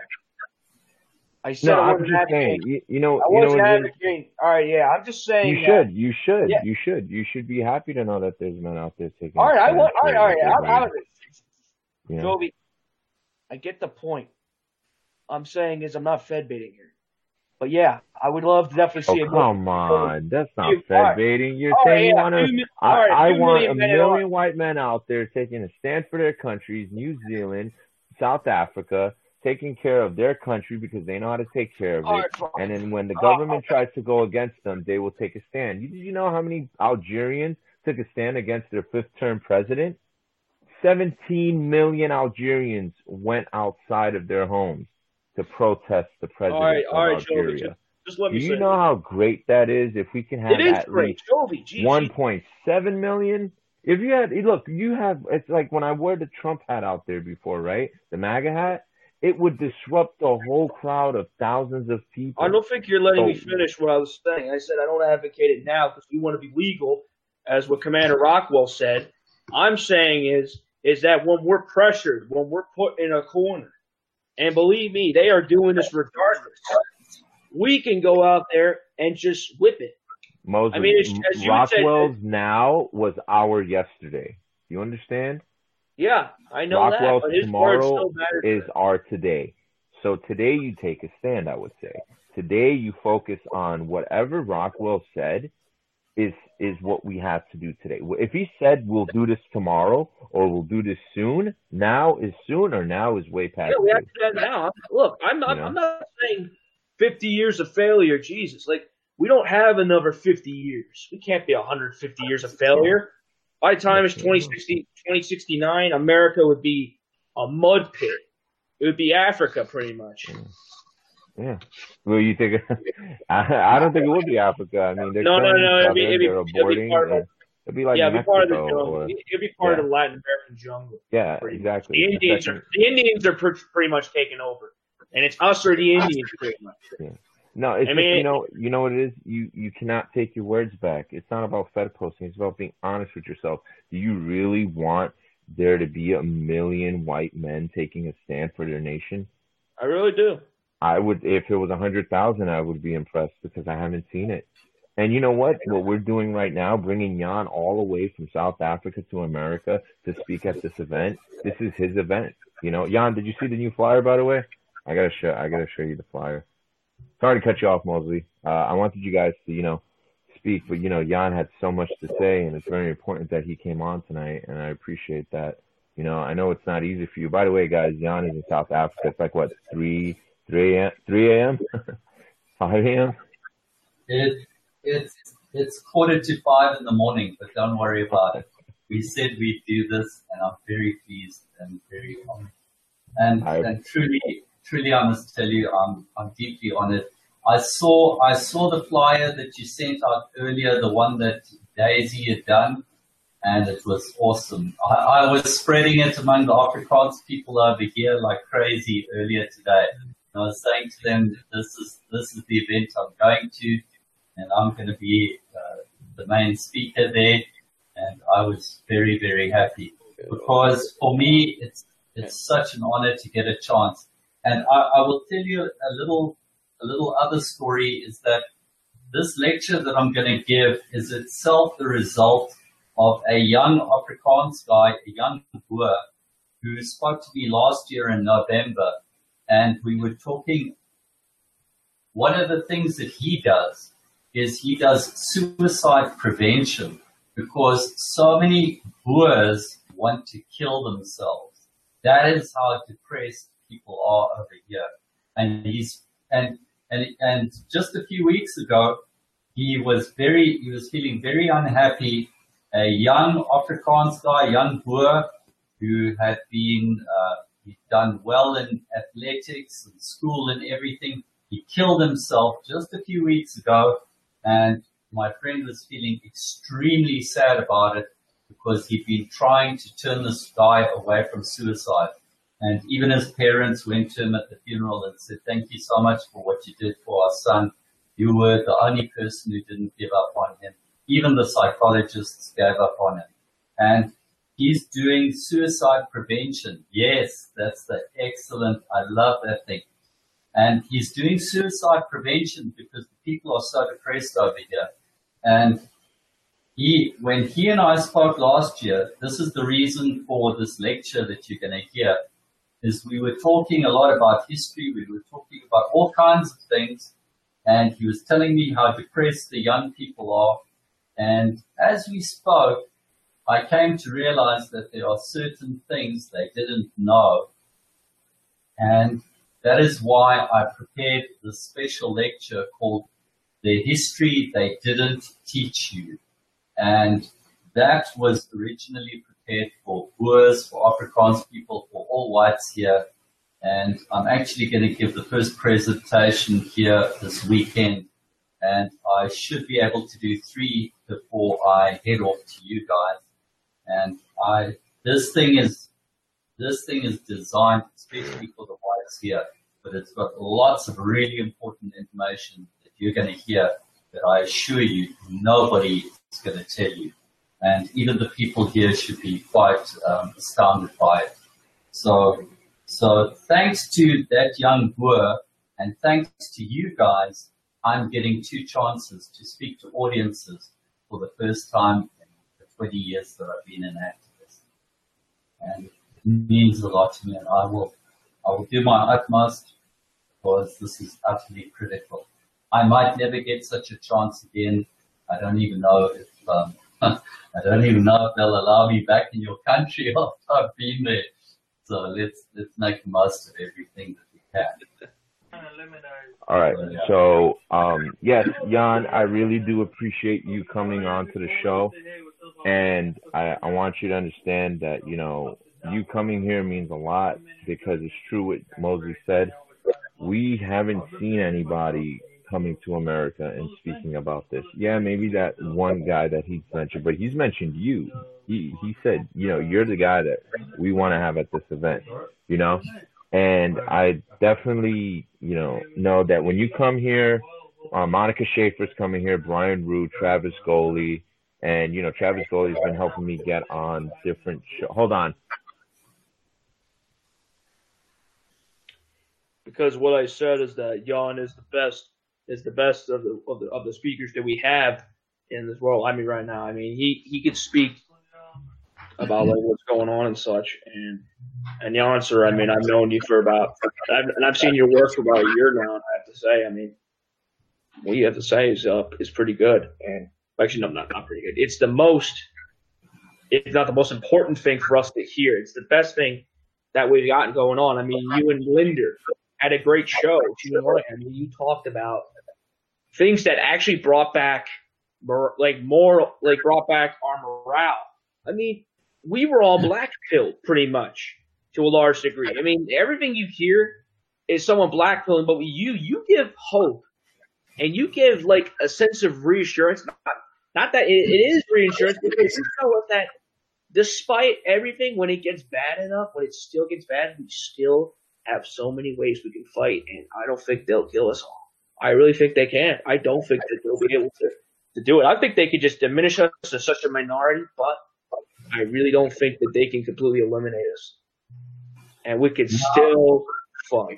I said No, I I'm wasn't just advocating. saying. You, you know, I you know wasn't what it is? advocating. All right, yeah, I'm just saying. You that- should. You should. Yeah. You should. You should be happy to know that there's men out there taking. All right, a I stand want. All for right, all right. what I'm they're out of doing, it. you know? Joby, I get the point. I'm saying is I'm not fed baiting here, but yeah, I would love to definitely Oh, see a come on. That's not You- fed all right. baiting. You're All right, saying you yeah, want to. two mi- I, all right, I two want million a men in million arms. white men out there taking a stand for their countries, New Zealand, South Africa, taking care of their country because they know how to take care of All it. right, fine. And then when the Uh, government tries to go against them, they will take a stand. You, did you know how many Algerians took a stand against their fifth-term president? seventeen million Algerians went outside of their homes to protest the president All right, of all right, Joby, Algeria. just, just let Do me you say know how great that is if we can have it is at great, least Joby. Gee, one gee. point seven million? If you had, look, you have, it's like when I wore the Trump hat out there before, right? The MAGA hat, it would disrupt the whole crowd of thousands of people. I don't think you're letting me So- finish what I was saying. I said I don't advocate it now because we want to be legal, as what Commander Rockwell said. I'm saying is is that when we're pressured, when we're put in a corner, and believe me, they are doing this regardless, we can go out there and just whip it. Moses, I mean, it's- as you had said- Rockwell's now was our yesterday. You understand? Yeah, I know Rockwell's that, but his tomorrow words still matter. is our today. So today you take a stand, I would say. Today you focus on whatever Rockwell said is is what we have to do today. If he said we'll do this tomorrow or we'll do this soon, now is soon or now is way past. Yeah, we have to do that now. Look, I'm not. You know? I'm not saying fifty years of failure. Jesus, like we don't have another fifty years. We can't be one hundred fifty years of failure. By the time it's twenty sixty, twenty sixty-nine, America would be a mud pit. It would be Africa, pretty much. Yeah. Well, you think? I, I don't think it would be Africa. I mean, they're no, no, no. It'd be, it'd be, it'd be part of. It'd be like yeah, Mexico, be part of the jungle. Or, it'd be part yeah. of the Latin American jungle. Yeah, exactly. The Indians are the Indians are pretty much taking over, and it's us or the Indians, pretty much. Yeah. No, it's I just, mean, you know, you know what it is. You you cannot take your words back. It's not about Fed posting. It's about being honest with yourself. Do you really want there to be a million white men taking a stand for their nation? I really do. I would, if it was a hundred thousand, I would be impressed because I haven't seen it. And you know what? What we're doing right now, bringing Jan all the way from South Africa to America to speak at this event. This is his event. You know, Jan, did you see the new flyer, by the way? I gotta show, I gotta show you the flyer. Sorry to cut you off, Mosley. Uh, I wanted you guys to, you know, speak, but you know, Jan had so much to say, and it's very important that he came on tonight, and I appreciate that. You know, I know it's not easy for you. By the way, guys, Jan is in South Africa. It's like what, three, three a.m., three a.m., five a.m. It it's it's quarter to five in the morning, but don't worry about it. We said we'd do this, and I'm very pleased and very honored. And I, and truly, truly, I must tell you, I'm I'm deeply honored. I saw I saw the flyer that you sent out earlier, the one that Daisy had done, and it was awesome. I, I was spreading it among the Afrikaans people over here like crazy earlier today. And I was saying to them, this is this is the event I'm going to, and I'm going to be uh, the main speaker there. And I was very, very happy because for me, it's it's such an honor to get a chance. And I, I will tell you a little a little other story is that this lecture that I'm going to give is itself the result of a young Afrikaans guy, a young Boer, who spoke to me last year in November. And we were talking, one of the things that he does is he does suicide prevention because so many Boers want to kill themselves. That is how depressed people are over here. And he's, and, and, and just a few weeks ago, he was very, he was feeling very unhappy. A young Afrikaans guy, young Boer, who had been, uh, he'd done well in athletics and school and everything. He killed himself just a few weeks ago, and my friend was feeling extremely sad about it because he'd been trying to turn this guy away from suicide. And even his parents went to him at the funeral and said, thank you so much for what you did for our son. You were the only person who didn't give up on him. Even the psychologists gave up on him. And he's doing suicide prevention. Yes, that's the excellent. I love that thing. And he's doing suicide prevention because the people are so depressed over here. And he, when he and I spoke last year, this is the reason for this lecture that you're going to hear, is we were talking a lot about history. We were talking about all kinds of things. And he was telling me how depressed the young people are. And as we spoke, I came to realize that there are certain things they didn't know. And that is why I prepared this special lecture called The History They Didn't Teach You. And that was originally prepared for Boers, for Afrikaans people, for all whites here. And I'm actually going to give the first presentation here this weekend. And I should be able to do three before I head off to you guys. And I, this thing is, this thing is designed especially for the whites here, but it's got lots of really important information that you're going to hear that I assure you nobody is going to tell you. And even the people here should be quite um, astounded by it. So, so thanks to that young Boer and thanks to you guys, I'm getting two chances to speak to audiences for the first time in the twenty years that I've been an activist. And it means a lot to me, and I will, I will do my utmost because this is utterly critical. I might never get such a chance again. I don't even know if um, I don't even know if they'll allow me back in your country after I've been there. So let's let's make the most of everything that we can. All right. So, um, yes, Jan, I really do appreciate you coming on to the show. And I, I want you to understand that, you know, you coming here means a lot because it's true what Mosley said. We haven't seen anybody coming to America and speaking about this. Yeah, maybe that one guy that he's mentioned, but he's mentioned you. He he said, you know, you're the guy that we want to have at this event, you know? And I definitely, you know, know that when you come here, uh, Monica Schaefer's coming here, Brian Root, Travis Goley, and, you know, Travis Goley's been helping me get on different shows. Hold on. Because what I said is that Jan is the best, is the best of the of the, of the speakers that we have in this world. I mean, right now, I mean, he, he could speak about like what's going on and such. And and Jan, sir, I mean, I've known you for about, I've, and I've seen your work for about a year now. And I have to say, I mean, what you have to say is uh, is pretty good. And actually, no, not not pretty good. It's the most, it's not the most important thing for us to hear. It's the best thing that we've gotten going on. I mean, you and Linder had a great show. I mean, you talked about things that actually brought back, like more, like brought back our morale. I mean, we were all black pilled pretty much to a large degree. I mean, everything you hear is someone black pilling, but with you, you give hope and you give like a sense of reassurance. Not, not that it, it is reassurance, because you know what, that despite everything, when it gets bad enough, when it still gets bad, we still have so many ways we can fight, and I don't think they'll kill us all. I really think they can. I don't think that they'll be able to, to do it. I think they could just diminish us to such a minority, but I really don't think that they can completely eliminate us. And we could still fight.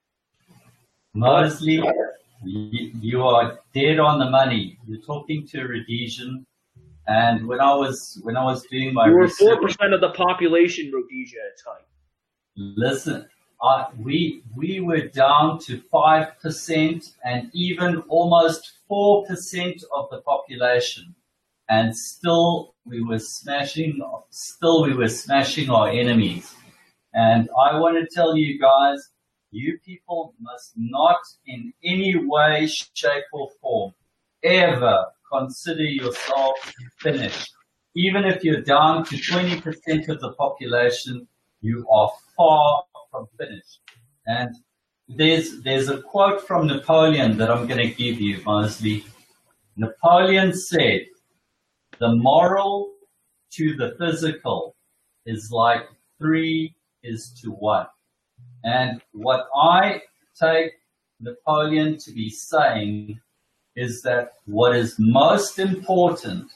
Mosley, you, you are dead on the money. You're talking to Rhodesian, and when I was when I was doing my you were research, four percent of the population, Rhodesia, at the time. Listen, uh, we we were down to five percent and even almost four percent of the population, and still we were smashing. Still we were smashing our enemies. And I want to tell you guys, you people must not in any way, shape, or form ever consider yourself finished. Even if you're down to twenty percent of the population, you are far from finished. And there's there's a quote from Napoleon that I'm going to give you, Mosley. Napoleon said, "The moral to the physical is like three is to one." And what I take Napoleon to be saying is that what is most important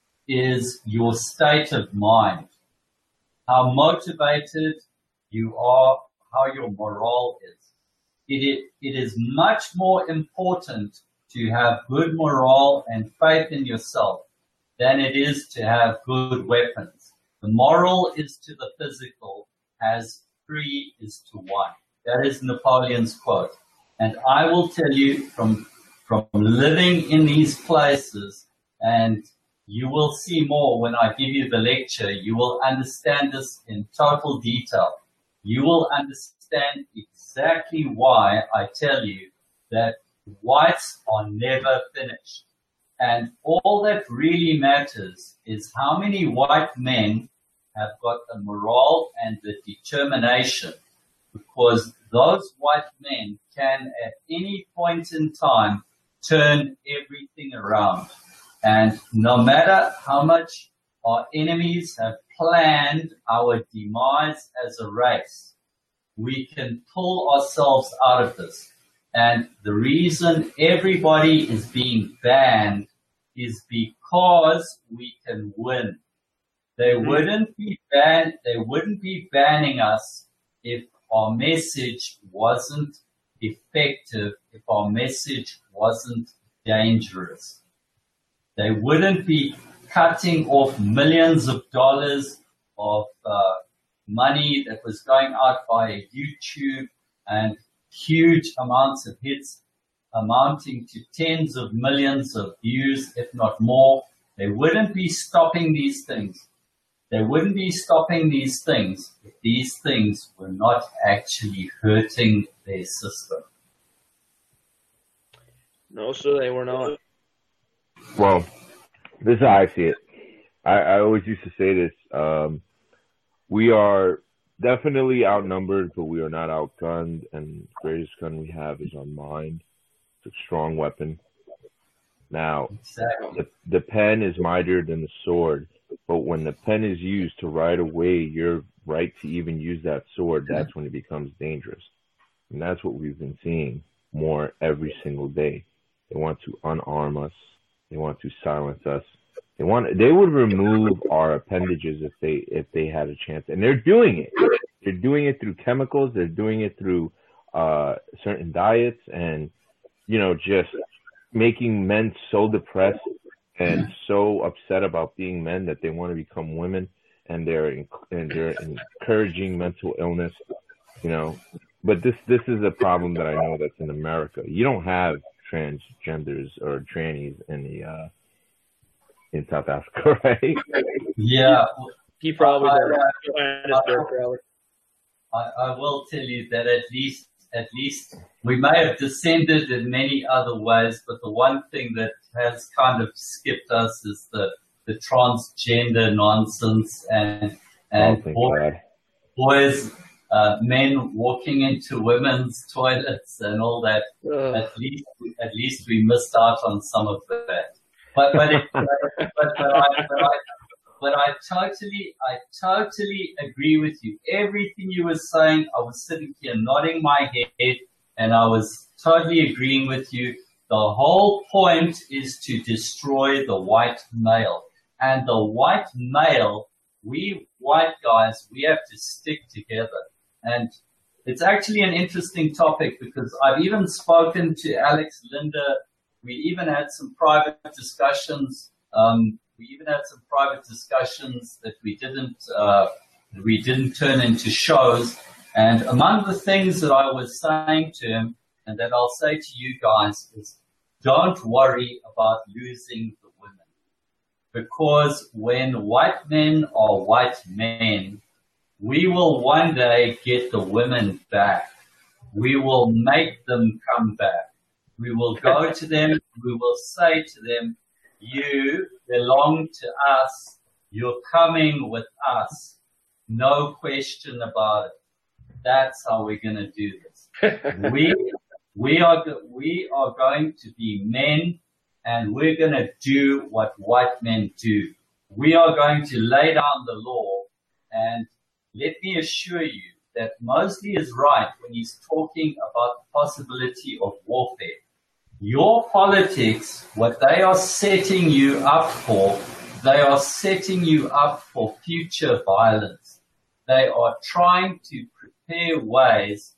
is your state of mind, how motivated you are, how your morale is. It, it is much more important to have good morale and faith in yourself than it is to have good weapons. The moral is to the physical as three is to one. That is Napoleon's quote. And I will tell you from, from living in these places, and you will see more when I give you the lecture, you will understand this in total detail. You will understand exactly why I tell you that whites are never finished. And all that really matters is how many white men have got the morale and the determination, because those white men can at any point in time turn everything around. And no matter how much our enemies have planned our demise as a race, we can pull ourselves out of this. And the reason everybody is being banned is because we can win. They wouldn't be ban they wouldn't be banning us if our message wasn't effective, if our message wasn't dangerous. They wouldn't be cutting off millions of dollars of uh, money that was going out via YouTube and huge amounts of hits amounting to tens of millions of views, if not more, They wouldn't be stopping these things. They wouldn't be stopping these things if these things were not actually hurting their system. No, sir, they were not. Well, this is how I see it. I, I always used to say this. Um, we are definitely outnumbered, but we are not outgunned. And the greatest gun we have is our mind. It's a strong weapon. Now, Exactly. the, the pen is mightier than the sword. But when the pen is used to write away your right to even use that sword, that's when it becomes dangerous. And that's what we've been seeing more every single day. They want to unarm us. They want to silence us. They want. They would remove our appendages if they if they had a chance, and they're doing it. They're doing it through chemicals. They're doing it through uh, certain diets, and you know, just making men so depressed and so upset about being men that they want to become women, and they're and they're encouraging mental illness. You know, but this this is a problem that I know that's in America. You don't have transgenders or trannies in the uh, in South Africa, right? Yeah. He probably I, does. I, Johannesburg, probably. I, I will tell you that at least, at least we may have descended in many other ways, but the one thing that has kind of skipped us is the, the transgender nonsense and, and Oh, thank boy, God. boys, uh, men walking into women's toilets and all that. Ugh. At least, at least we missed out on some of that. But, but, it, but, but, but, I, but, I, but I totally, I totally agree with you. Everything you were saying, I was sitting here nodding my head, and I was totally agreeing with you. The whole point is to destroy the white male. And the white male, we white guys, we have to stick together. And it's actually an interesting topic because I've even spoken to Alex Linder. We even had some private discussions. Um, we even had some private discussions that we didn't uh, we didn't turn into shows. And among the things that I was saying to him, and that I'll say to you guys, is don't worry about losing the women, because when white men are white men, we will one day get the women back. We will make them come back. We will go to them, we will say to them, you belong to us, you're coming with us. No question about it. That's how we're going to do this. we, we are, we are going to be men, and we're going to do what white men do. We are going to lay down the law, and let me assure you that Mosley is right when he's talking about the possibility of warfare. Your politics, what they are setting you up for, they are setting you up for future violence. They are trying to prepare ways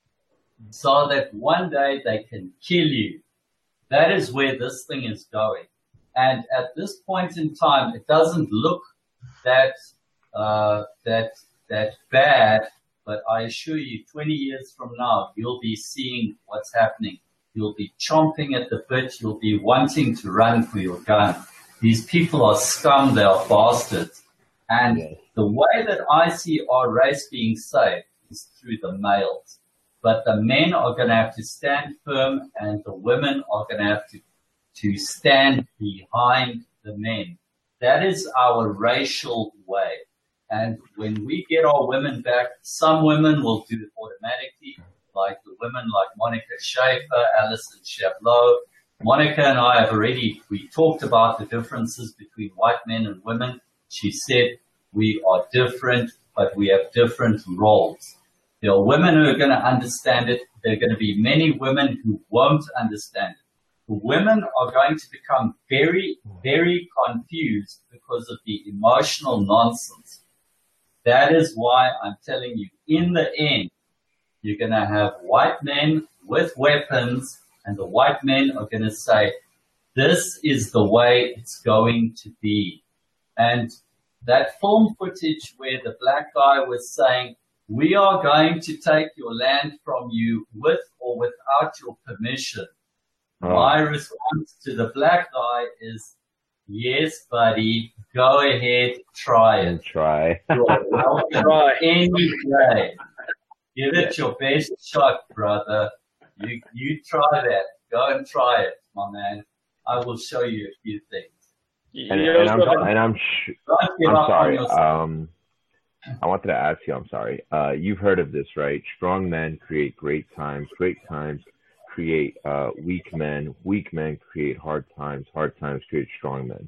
so that one day they can kill you. That is where this thing is going. And at this point in time, it doesn't look that, uh, that, that bad, but I assure you, twenty years from now, you'll be seeing what's happening. You'll be chomping at the bit. You'll be wanting to run for your gun. These people are scum. They are bastards. And Yes. the way that I see our race being saved is through the males. But the men are going to have to stand firm, and the women are going to have to, to stand behind the men. That is our racial way. And when we get our women back, some women will do it automatically, like the women like Monica Schaefer, Alison Chabot. Monica and I have already, we talked about the differences between white men and women. She said, we are different, but we have different roles. There are women who are going to understand it. There are going to be many women who won't understand it. The women are going to become very, very confused because of the emotional nonsense. That is why I'm telling you, in the end, you're going to have white men with weapons, and the white men are going to say, this is the way it's going to be. And that film footage where the black guy was saying, we are going to take your land from you with or without your permission. Oh. My response to the black guy is, Yes, buddy. Go ahead, try it. Try. Try. Any day. Give it your best shot, brother. You you try that. Go and try it, my man. I will show you a few things. And, and I'm and I'm sh- I'm sorry. Um, I wanted to ask you. I'm sorry. Uh, you've heard of this, right? Strong men create great times. Great times create uh, weak men. Weak men create hard times. Hard times create strong men.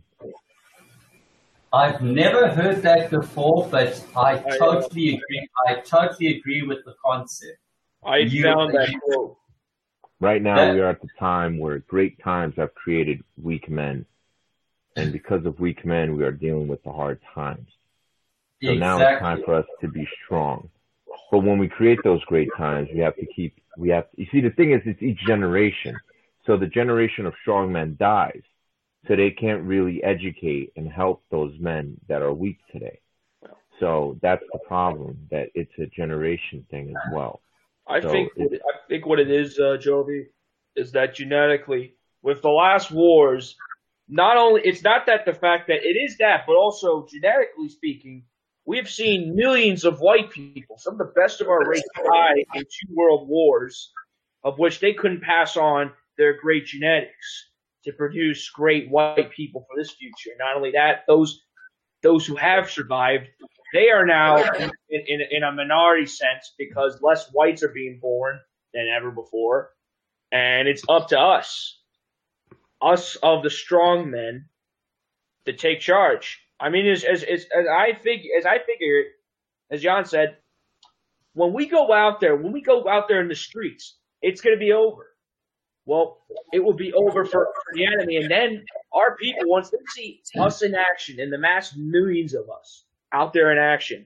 I've never heard that before, but I totally agree. I totally agree with the concept. I You- found that you- quote. Right now, That- we are at the time where great times have created weak men, and because of weak men, we are dealing with the hard times. So now it's time Exactly. for us to be strong. But when we create those great times, we have to keep, we have, you see, the thing is, it's each generation. So the generation of strong men dies. So they can't really educate and help those men that are weak today. So that's the problem, that it's a generation thing as well. I So think it's- I think what it is, uh, Jovi, is that genetically, with the last wars, not only it's not that the fact that it is that, but also genetically speaking, we've seen millions of white people, some of the best of our race, die in two world wars, of which they couldn't pass on their great genetics to produce great white people for this future. Not only that, those those who have survived, they are now in, in, in a minority sense because less whites are being born than ever before. And it's up to us, us of the strong men, to take charge. I mean, as, as, as, as I think, as I figure it, as Jan said, when we go out there, when we go out there in the streets, it's going to be over. Well, it will be over for, for the enemy. And then our people, once they see us in action, and the mass millions of us out there in action,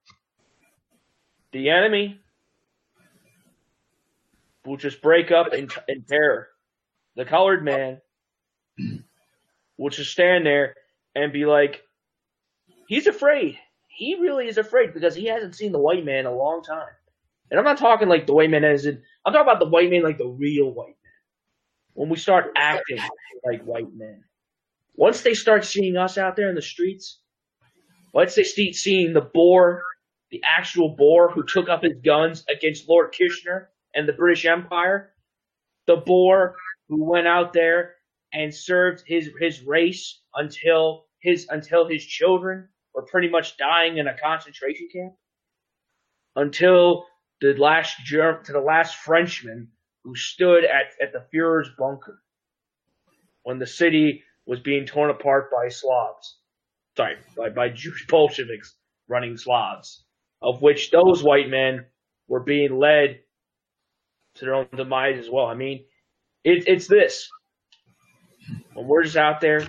the enemy will just break up in, in terror. The colored man will just stand there and be like, he's afraid. He really is afraid because he hasn't seen the white man in a long time. And I'm not talking like the white man as in, I'm talking about the white man like the real white man. When we start acting like white men. Once they start seeing us out there in the streets, once they start seeing the Boer, the actual Boer who took up his guns against Lord Kitchener and the British Empire, the Boer who went out there and served his, his race until his until his children were pretty much dying in a concentration camp, until the last Germ to the last Frenchman who stood at, at the Fuhrer's bunker when the city was being torn apart by Slavs. Sorry, by, by Jewish Bolsheviks running Slavs, of which those white men were being led to their own demise as well. I mean, it, it's this. When we're just out there,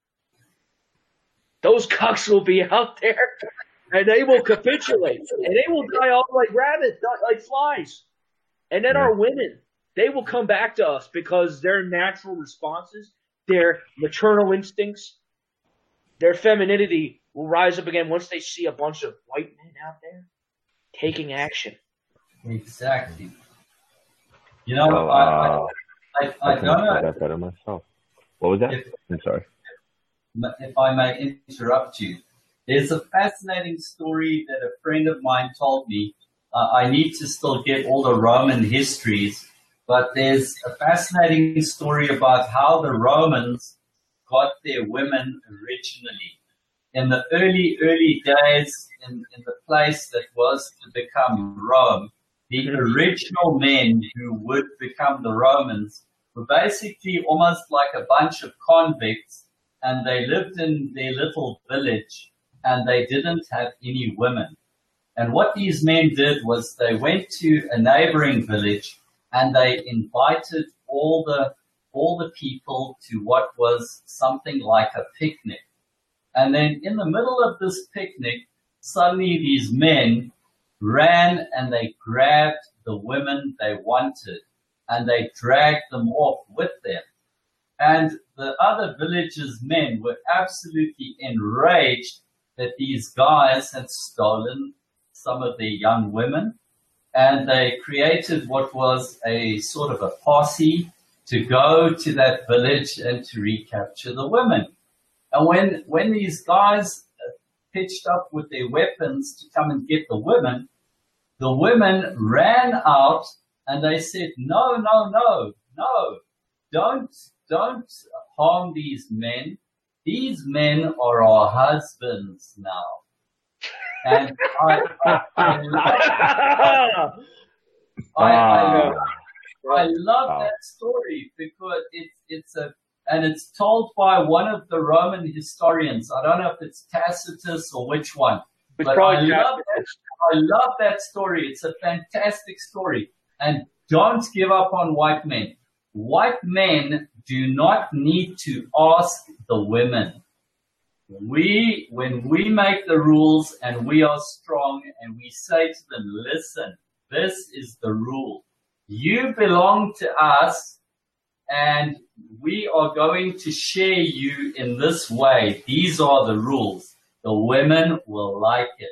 those cucks will be out there, and they will capitulate, and they will die off like rabbits, like flies. And then our women, they will come back to us because their natural responses, their maternal instincts, their femininity will rise up again once they see a bunch of white men out there taking action. Exactly. You know, Well, I, uh, I, I, I I don't can say know that better myself. What was that? if, I'm sorry. if I may interrupt you. There's a fascinating story that a friend of mine told me. Uh, I need to still get all the Roman histories, but there's a fascinating story about how the Romans got their women originally. In the early, early days, in, in the place that was to become Rome, the original men who would become the Romans were basically almost like a bunch of convicts, and they lived in their little village, and they didn't have any women. And what these men did was they went to a neighboring village and they invited all the all the people to what was something like a picnic. And then in the middle of this picnic, suddenly these men ran and they grabbed the women they wanted and they dragged them off with them. And the other village's men were absolutely enraged that these guys had stolen some of their young women, and they created what was a sort of a posse to go to that village and to recapture the women. And when, when these guys pitched up with their weapons to come and get the women, the women ran out and they said, no, no, no, no, don't, don't harm these men. These men are our husbands now. And I, I, I love, I, I, I love that story because it's, it's a, and it's told by one of the Roman historians. I don't know if it's Tacitus or which one, it's but I love, that, I love that story. It's a fantastic story. And don't give up on white men. White men do not need to ask the women. We, when we make the rules and we are strong and we say to them, listen, this is the rule. You belong to us and we are going to share you in this way. These are the rules. The women will like it.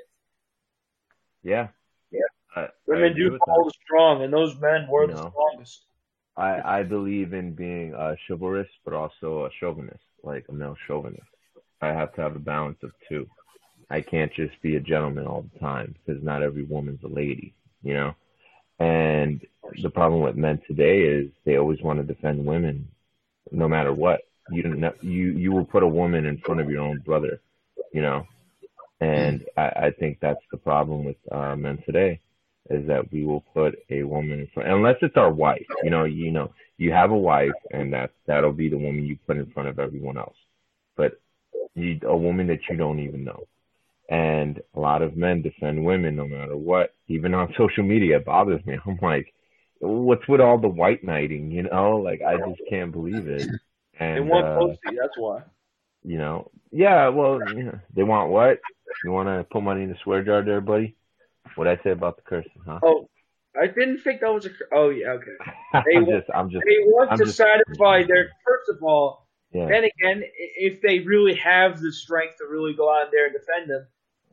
Yeah. Yeah. I, women I do call the strong, and those men were you the know, strongest. I, I believe in being a chivalrous, but also a chauvinist, like a male chauvinist. I have to have a balance of two. I can't just be a gentleman all the time because not every woman's a lady, you know? And the problem with men today is they always want to defend women no matter what. You don't know, you, you will put a woman in front of your own brother, you know? And I, I think that's the problem with uh, men today is that we will put a woman in front, unless it's our wife, you know, you know, you have a wife and that, that'll be the woman you put in front of everyone else. But you, a woman that you don't even know. And a lot of men defend women no matter what. Even on social media, it bothers me. I'm like, what's with all the white knighting, you know? Like, I just can't believe it. And, they want uh, pussy, that's why. You know, yeah, well, yeah. They want what? You want to put money in the swear jar there, buddy? What'd I say about the cursing, huh? Oh, I didn't think that was a. Oh, yeah, okay. They I'm want, just, I'm just. They want I'm to just, satisfy their. First of all, yeah. then again, if they really have the strength to really go out there and defend them,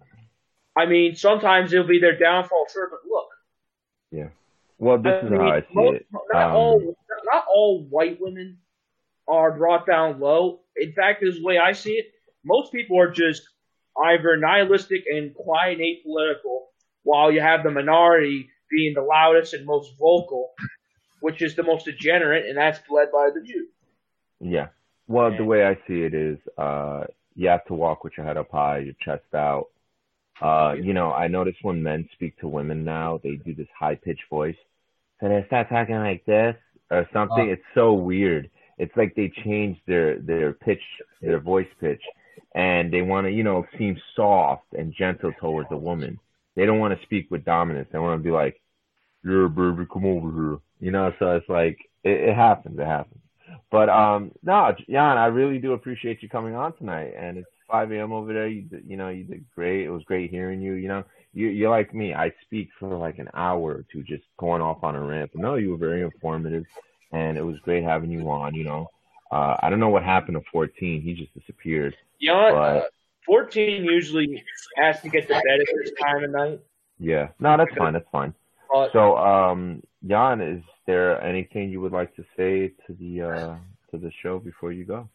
I mean, sometimes it'll be their downfall. Sure, but look. Yeah. Well, this I is mean, how I see most, it. Not um, all, not all white women are brought down low. In fact, this is the way I see it. Most people are just either nihilistic and quiet and apolitical, while you have the minority being the loudest and most vocal, which is the most degenerate, and that's led by the Jews. Yeah. Well, and the way I see it is uh, you have to walk with your head up high, your chest out. Uh, you know, I notice when men speak to women now, they do this high-pitched voice. So they start talking like this or something. Oh. It's so weird. It's like they change their, their pitch, their voice pitch, and they want to, you know, seem soft and gentle towards a woman. They don't want to speak with dominance. They want to be like, yeah, baby, come over here. You know, so it's like, it, it happens. It happens. But, um, no, Jan, I really do appreciate you coming on tonight. And it's five a.m. over there. You did, you know, you did great. It was great hearing you. You know, you, you're like me. I speak for like an hour or two just going off on a rant. But no, you were very informative. And it was great having you on, you know. Uh, I don't know what happened to fourteen. He just disappeared. Jan, but, uh, fourteen usually has to get to bed at this time of night. Yeah. No, that's fine. That's fine. Uh, so, um, Jan, is there anything you would like to say to the uh, to the show before you go?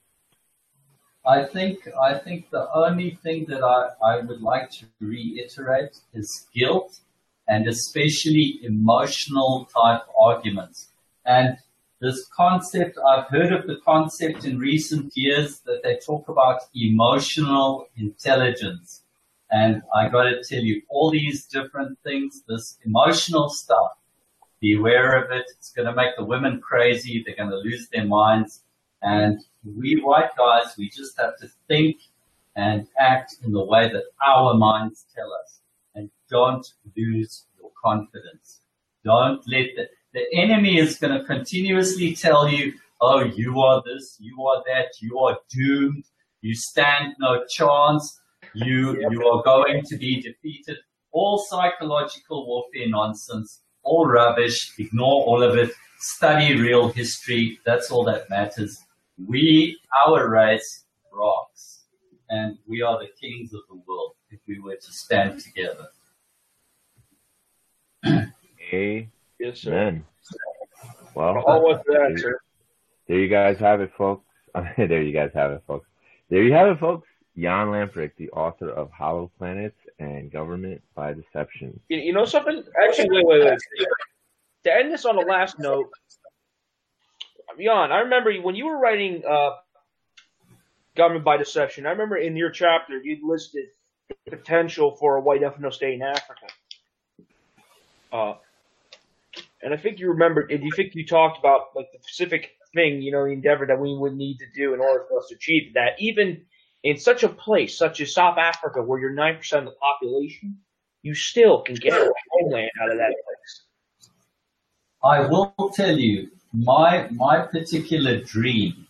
I think I think the only thing that I, I would like to reiterate is guilt, and especially emotional type arguments. And this concept, I've heard of the concept in recent years that they talk about emotional intelligence. And I got to tell you, all these different things, this emotional stuff, beware of it. It's going to make the women crazy. They're going to lose their minds. And we white guys, we just have to think and act in the way that our minds tell us. And don't lose your confidence. Don't let the, the enemy is going to continuously tell you, oh, you are this, you are that, you are doomed, you stand no chance. You you are going to be defeated. All psychological warfare nonsense, all rubbish. Ignore all of it. Study real history. That's all that matters. We, our race, rocks. And we are the kings of the world if we were to stand together. Amen. Yes, sir. Well, oh, what's that, sir? There you guys have it, folks. There you guys have it, folks. There you have it, folks. Jan Lamprecht, the author of Hollow Planets and Government by Deception. You, you know something? Actually, wait, wait, wait. To end this on the last note, Jan, I remember when you were writing uh, Government by Deception, I remember in your chapter you'd listed the potential for a white ethno state in Africa. Uh, and I think you remember, and you think you talked about like the specific thing, you know, the endeavor that we would need to do in order for us to achieve that, even in such a place such as South Africa, where you're nine percent of the population, you still can get a homeland out of that place. I will tell you, my my particular dream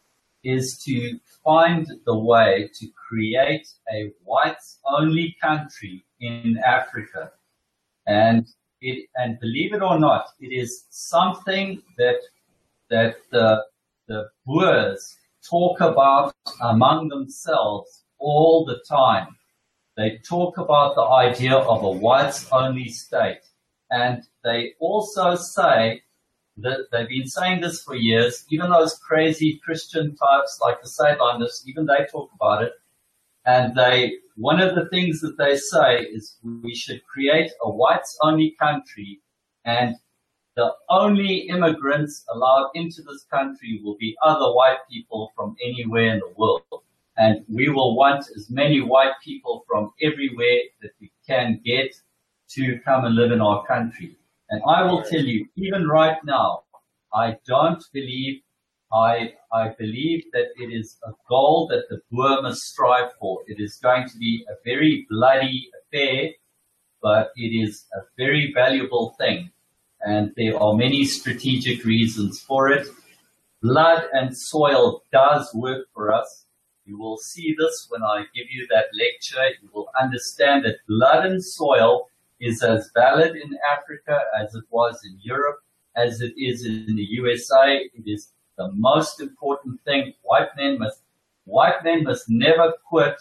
is to find the way to create a whites-only country in Africa. And it, and believe it or not, it is something that that the the Boers talk about among themselves all the time. They talk about the idea of a whites-only state. And they also say that they've been saying this for years, even those crazy Christian types like the Sabanists, even they talk about it. And they, one of the things that they say is we should create a whites-only country, and the only immigrants allowed into this country will be other white people from anywhere in the world. And we will want as many white people from everywhere that we can get to come and live in our country. And I will tell you, even right now, I don't believe, I, I believe that it is a goal that the Boer must strive for. It is going to be a very bloody affair, but it is a very valuable thing. And there are many strategic reasons for it. Blood and soil does work for us. You will see this when I give you that lecture. You will understand that blood and soil is as valid in Africa as it was in Europe, as it is in the U S A. It is the most important thing. White men must, white men must never quit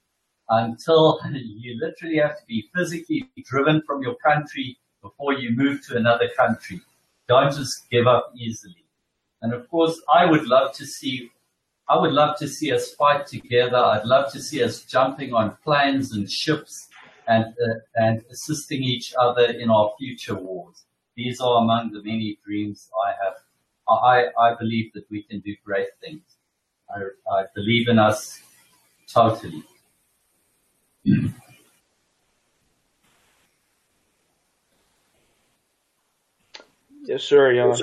until you literally have to be physically driven from your country before you move to another country. Don't just give up easily. And of course, I would love to see, I would love to see us fight together. I'd love to see us jumping on planes and ships and, uh, and assisting each other in our future wars. These are among the many dreams I have. I, I believe that we can do great things. I, I believe in us totally. Yes, sir, Jan.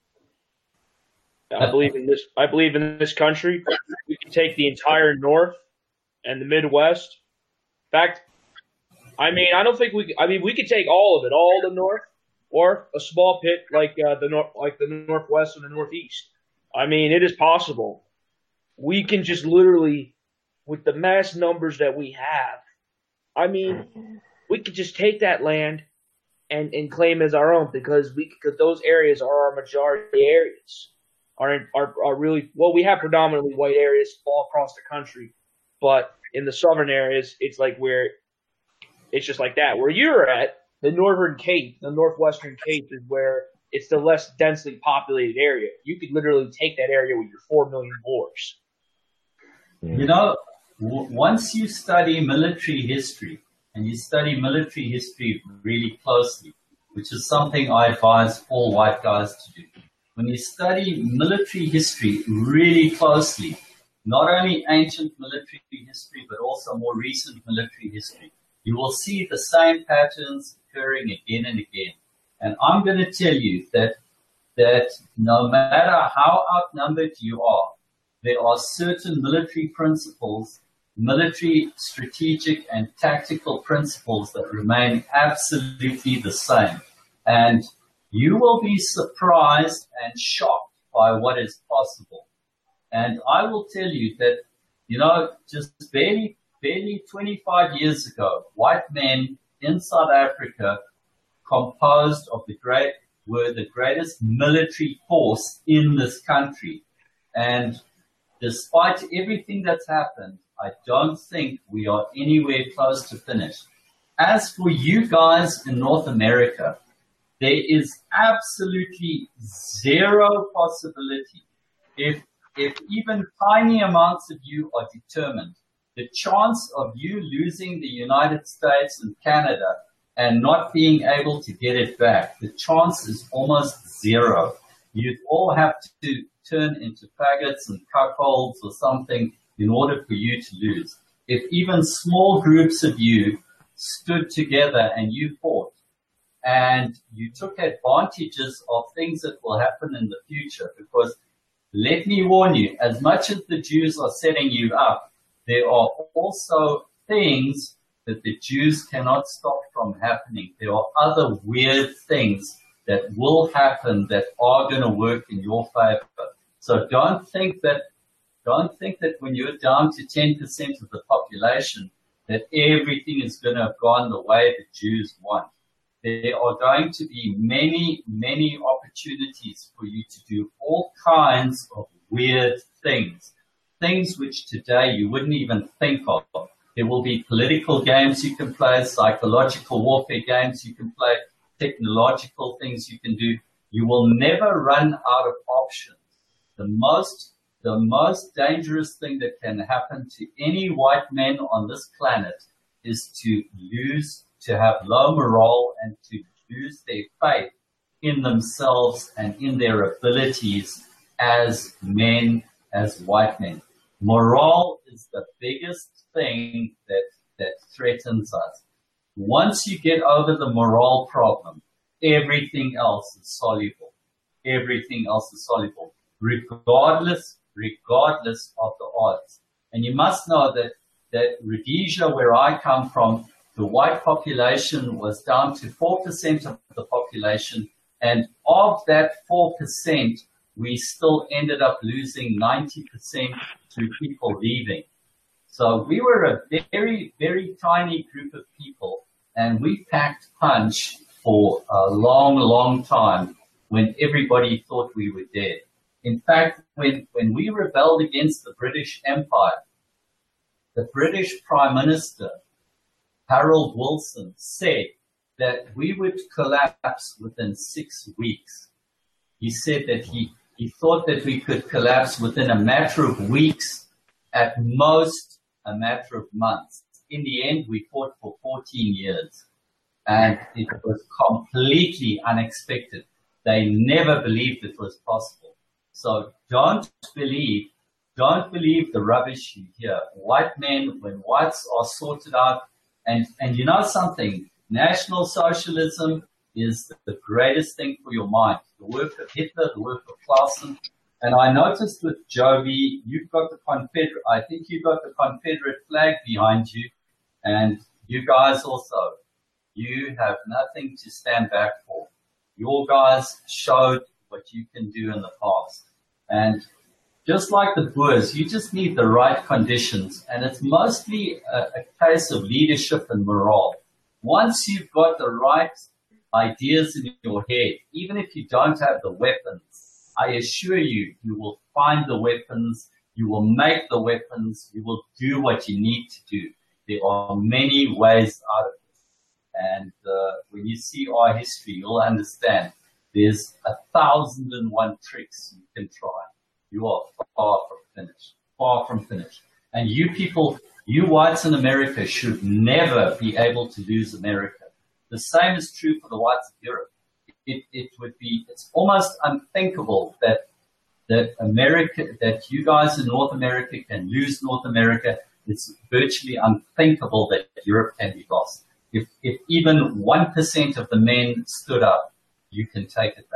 I believe in this. I believe in this country. We can take the entire North and the Midwest. In fact, I mean, I don't think we. I mean, we could take all of it, all the North, or a small pit like uh, the North, like the Northwest and the Northeast. I mean, it is possible. We can just literally, with the mass numbers that we have, I mean, we could just take that land and, and claim as our own, because we because those areas are our majority areas. Are, are are really well. We have predominantly white areas all across the country, but in the southern areas, it's like where it's just like that. Where you're at, the Northern Cape, the Northwestern Cape, is where it's the less densely populated area. You could literally take that area with your four million Boers. You know, w- once you study military history, and you study military history really closely, which is something I advise all white guys to do. When you study military history really closely, not only ancient military history, but also more recent military history, you will see the same patterns occurring again and again. And I'm going to tell you that, that no matter how outnumbered you are, there are certain military principles, military strategic and tactical principles that remain absolutely the same. And you will be surprised and shocked by what is possible. And I will tell you that, you know, just barely, barely twenty-five years ago, white men in South Africa composed of the great, were the greatest military force in this country. And despite everything that's happened, I don't think we are anywhere close to finished. As for you guys in North America, there is absolutely zero possibility. If if even tiny amounts of you are determined, the chance of you losing the United States and Canada and not being able to get it back, the chance is almost zero. You'd all have to turn into faggots and cuckolds or something in order for you to lose. If even small groups of you stood together and you fought and you took advantages of things that will happen in the future, because let me warn you, as much as the Jews are setting you up, there are also things that the Jews cannot stop from happening. There are other weird things that will happen that are going to work in your favor. So don't think that, don't think that when you're down to ten percent of the population, that everything is going to have gone the way the Jews want. There are going to be many, many opportunities for you to do all kinds of weird things, things which today you wouldn't even think of. There will be political games you can play, psychological warfare games you can play, technological things you can do. You will never run out of options. The most, the most dangerous thing that can happen to any white man on this planet is to lose, to have low morale and to lose their faith in themselves and in their abilities as men, as white men. Morale is the biggest thing that, that threatens us. Once you get over the morale problem, everything else is soluble. Everything else is soluble, regardless, regardless of the odds. And you must know that, that Rhodesia, where I come from, the white population was down to four percent of the population. And of that four percent, we still ended up losing ninety percent through people leaving. So we were a very, very tiny group of people, and we packed punch for a long, long time when everybody thought we were dead. In fact, when, when we rebelled against the British Empire, the British Prime Minister, Harold Wilson, said that we would collapse within six weeks. He said that he, he thought that we could collapse within a matter of weeks, at most a matter of months. In the end, we fought for fourteen years, and it was completely unexpected. They never believed it was possible. So don't believe, don't believe the rubbish you hear. White men, when whites are sorted out, and, and you know something, National Socialism is the greatest thing for your mind. The work of Hitler, the work of Clausen. And I noticed with Joby, you've got the Confederate, I think you've got the Confederate flag behind you, and you guys also, you have nothing to stand back for. Your guys showed what you can do in the past. And just like the Boers, you just need the right conditions, and it's mostly a, a case of leadership and morale. Once you've got the right ideas in your head, even if you don't have the weapons, I assure you, you will find the weapons, you will make the weapons, you will do what you need to do. There are many ways out of this. And uh, when you see our history, you'll understand there's a thousand and one tricks you can try. You are far from finished, far from finished. And you people, you whites in America should never be able to lose America. The same is true for the whites of Europe. It, it would be, it's almost unthinkable that, that America, that you guys in North America can lose North America. It's virtually unthinkable that Europe can be lost. If, if even one percent of the men stood up, you can take it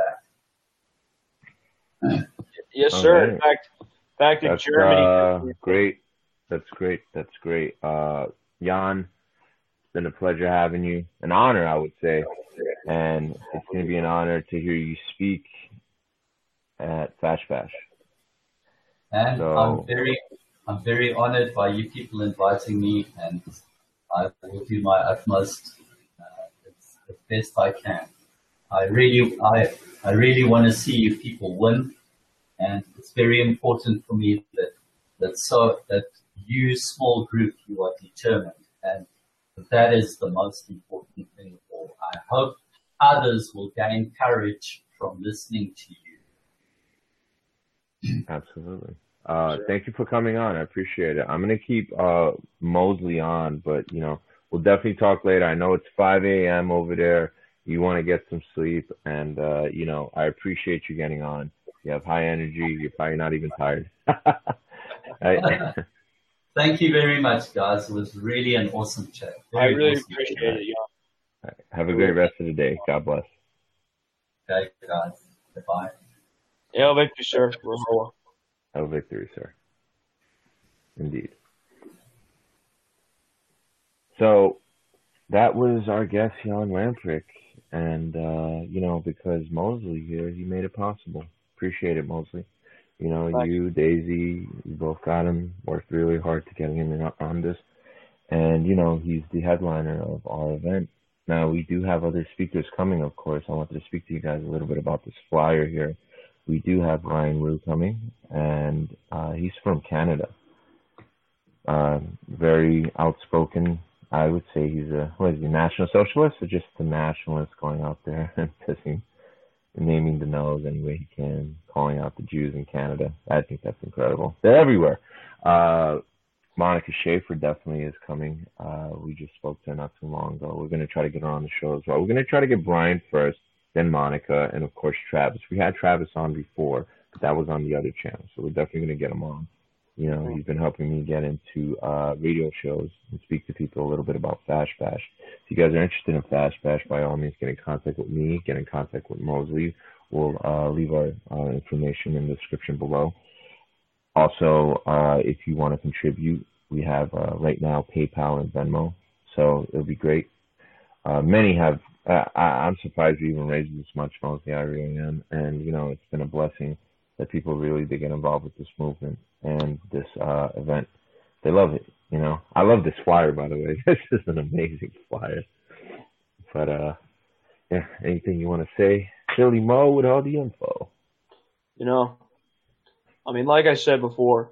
back. Yes, sir. In fact, back to That's, Germany. Uh, great. That's great. That's great. Uh, Jan, it's been a pleasure having you. An honor, I would say. And it's going to be an honor to hear you speak at Fash Bash. And So- I'm very, I'm very honored by you people inviting me, and I will do my utmost uh, as, as best I can. I really, I, I really want to see you people win, and it's very important for me that that so that you small group, you are determined, and that is the most important thing of all. I hope others will gain courage from listening to you. Absolutely. Uh, Sure. thank you for coming on. I appreciate it. I'm gonna keep uh Mosley on, but you know, we'll definitely talk later. I know it's five a m over there. You want to get some sleep, and uh, you know, I appreciate you getting on. You have high energy. You're probably not even tired. I, Thank you very much, guys. It was really an awesome chat. I Very really awesome appreciate chat. it, Jan. have a great rest of the day. God bless. Okay, guys. Bye. Yeah, thank you, sir. Rahula. Have a victory, sir. Indeed. So that was our guest, Jan Lamprecht. And, uh, you know, because Mosley here, he made it possible. Appreciate it, Mosley. You know, Thank you, Daisy, you both got him, worked really hard to get him in on this. And, you know, he's the headliner of our event. Now, we do have other speakers coming, of course. I wanted to speak to you guys a little bit about this flyer here. We do have Ryan Rue coming, and uh, he's from Canada. Uh, very outspoken. I would say he's a, what is he, national socialist or just a nationalist going out there and pissing, naming the nose any way he can, calling out the Jews in Canada. I think that's incredible. They're everywhere. Uh, Monica Schaefer definitely is coming. Uh, we just spoke to her not too long ago. We're going to try to get her on the show as well. We're going to try to get Brian first, then Monica, and of course Travis. We had Travis on before, but that was on the other channel, so we're definitely going to get him on. You know, he's been helping me get into uh, radio shows and speak to people a little bit about Fash Bash. If you guys are interested in Fash Bash, by all means, get in contact with me, get in contact with Mosley. We'll uh, leave our uh, information in the description below. Also, uh, if you want to contribute, we have uh, right now PayPal and Venmo, so it'll be great. Uh, many have. Uh, I, I'm surprised we even raised this much, Mosley. I really am, and you know, it's been a blessing that people really did get involved with this movement and this uh, event. They love it. You know, I love this flyer, by the way. This is an amazing flyer. But uh, yeah, anything you want to say, Philly Mo, with all the info? You know, I mean, like I said before,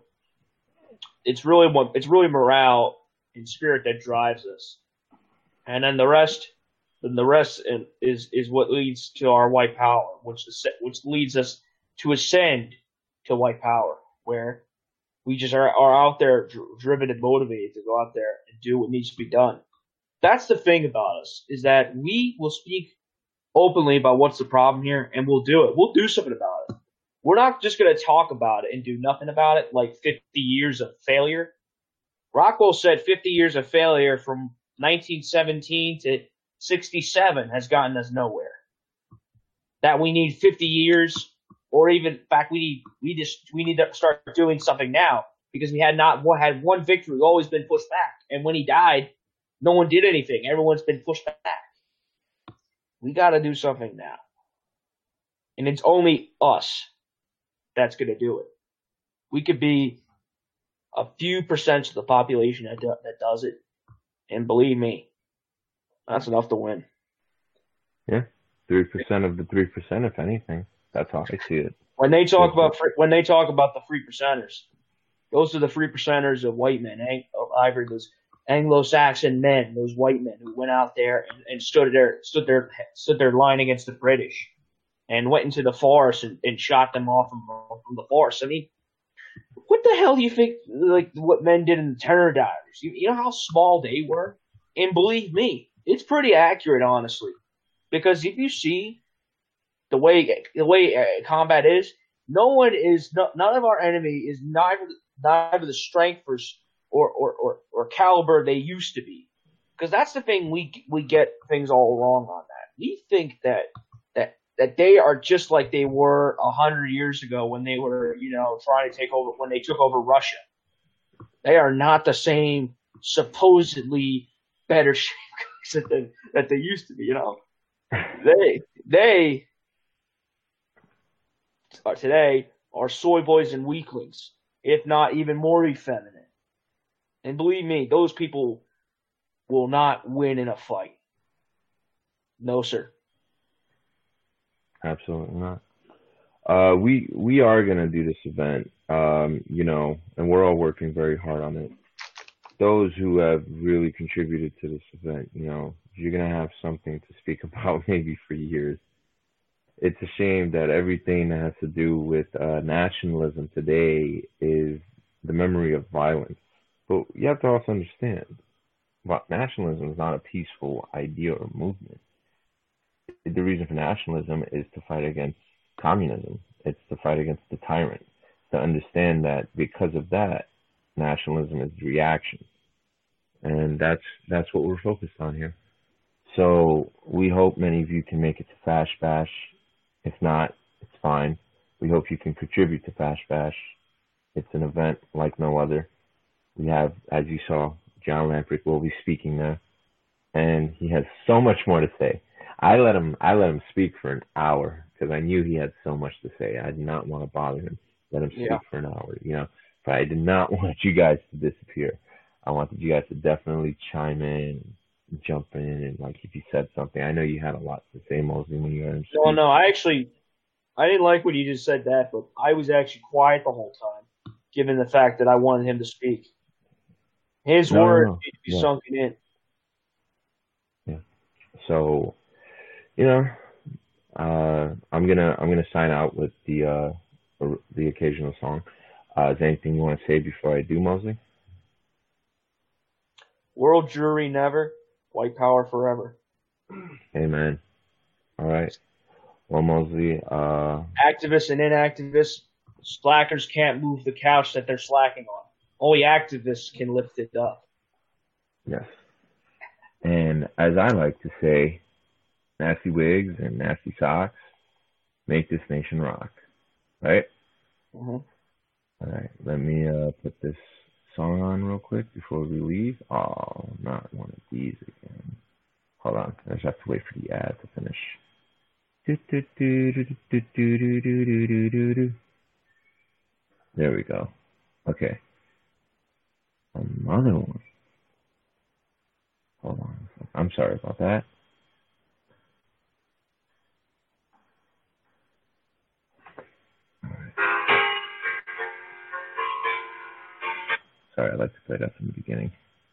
it's really what it's really morale and spirit that drives us, and then the rest, then the rest is is what leads to our white power, which is, which leads us to ascend to white power, where we just are, are out there dr- driven and motivated to go out there and do what needs to be done. That's the thing about us, is that we will speak openly about what's the problem here, and we'll do it. We'll do something about it. We're not just going to talk about it and do nothing about it like fifty years of failure. Rockwell said fifty years of failure from nineteen seventeen to sixty-seven has gotten us nowhere. That we need fifty years, or even, in fact, we need we just we need to start doing something now, because we had not had one victory. We've always been pushed back, and when he died, no one did anything. Everyone's been pushed back. We got to do something now, and it's only us that's going to do it. We could be a few percent of the population that do, that does it, and believe me, that's enough to win. Yeah, three percent of the three percent, if anything. That's how I see it. When they talk about free, when they talk about the three percenters, those are the three percenters of white men, of Ivory, those Anglo-Saxon men, those white men who went out there and, and stood there, stood their stood their line against the British, and went into the forest and, and shot them off from, from the forest. I mean, what the hell do you think, like, what men did in the Terror Diaries? You, you know how small they were? And believe me, it's pretty accurate, honestly. Because if you see the way the way uh, combat is, no one is, no, none of our enemy is neither, neither the strength or, or, or, or, or caliber they used to be. Because that's the thing, we we get things all wrong on that. We think that that that they are just like they were a hundred years ago when they were, you know, trying to take over, when they took over Russia. They are not the same supposedly better shape that they, that they used to be, you know. They they are today are soy boys and weaklings, if not even more effeminate. And believe me, those people will not win in a fight. No, sir. Absolutely not. Uh, we we are gonna do this event, um, you know, and we're all working very hard on it. Those who have really contributed to this event, you know, you're gonna have something to speak about maybe for years. it's a shame that everything that has to do with uh, nationalism today is the memory of violence. But you have to also understand, but nationalism is not a peaceful idea or movement. The reason for nationalism is to fight against communism. It's to fight against the tyrant. To understand that because of that, nationalism is the reaction. And that's that's what we're focused on here. So we hope many of you can make it to Fash Bash. If not, it's fine. We hope you can contribute to Fash Bash. It's an event like no other. We have, as you saw, John Lamprecht will be speaking there, and he has so much more to say. I let him I let him speak for an hour because I knew he had so much to say. I did not want to bother him. Let him speak Yeah. for an hour, you know. But I did not want you guys to disappear. I wanted you guys to definitely chime in, and jump in, and like if you said something. I know you had a lot to say, Mosley, when you heard him speak. No, no, I actually, I didn't like when you just said that, but I was actually quiet the whole time, given the fact that I wanted him to speak. His No, no, words no. need to be Yeah. sunken in. Yeah. So, you know, uh, I'm gonna I'm gonna sign out with the uh, the occasional song. Uh, is there anything you want to say before I do, Mosley? World jury never, white power forever. Amen. All right. Well, Mosley, uh, Activists and inactivists, slackers can't move the couch that they're slacking on. Only activists can lift it up. yes. And as I like to say, nasty wigs and nasty socks make this nation rock. Right? Mm-hmm. All right. Let me uh, put this song on real quick before we leave. Oh, not one of these again. Hold on. I just have to wait for the ad to finish. There we go. Okay. Another one. Hold on. I'm sorry about that. Sorry, I'd like to play that from the beginning.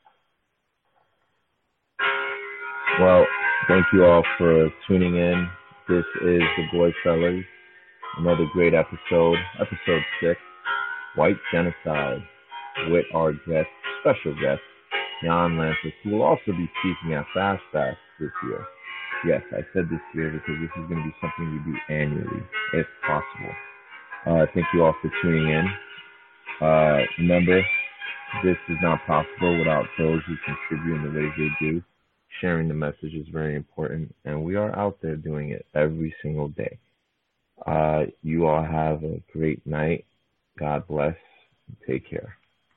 Well, thank you all for tuning in. This is the Goy Fellas. Another great episode, episode six, White Genocide, with our guest, special guest, Jan Lamprecht, who will also be speaking at Fast Fast this year. Yes, I said this year because this is going to be something we do annually, if possible. Uh, thank you all for tuning in. Uh, remember, this is not possible without those who contribute in the ways they do. Sharing the message is very important, and we are out there doing it every single day. Uh, you all have a great night. God bless. Take care.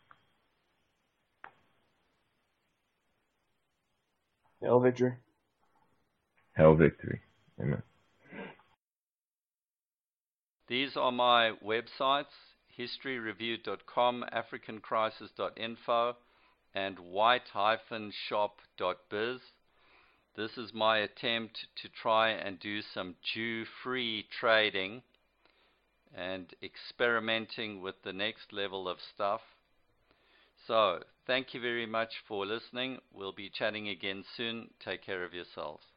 Hail victory. Hail victory. Amen. These are my websites, history review dot com, african crisis dot info, and white dash shop dot biz. This is my attempt to try and do some Jew-free trading and experimenting with the next level of stuff. So, thank you very much for listening. We'll be chatting again soon. Take care of yourselves.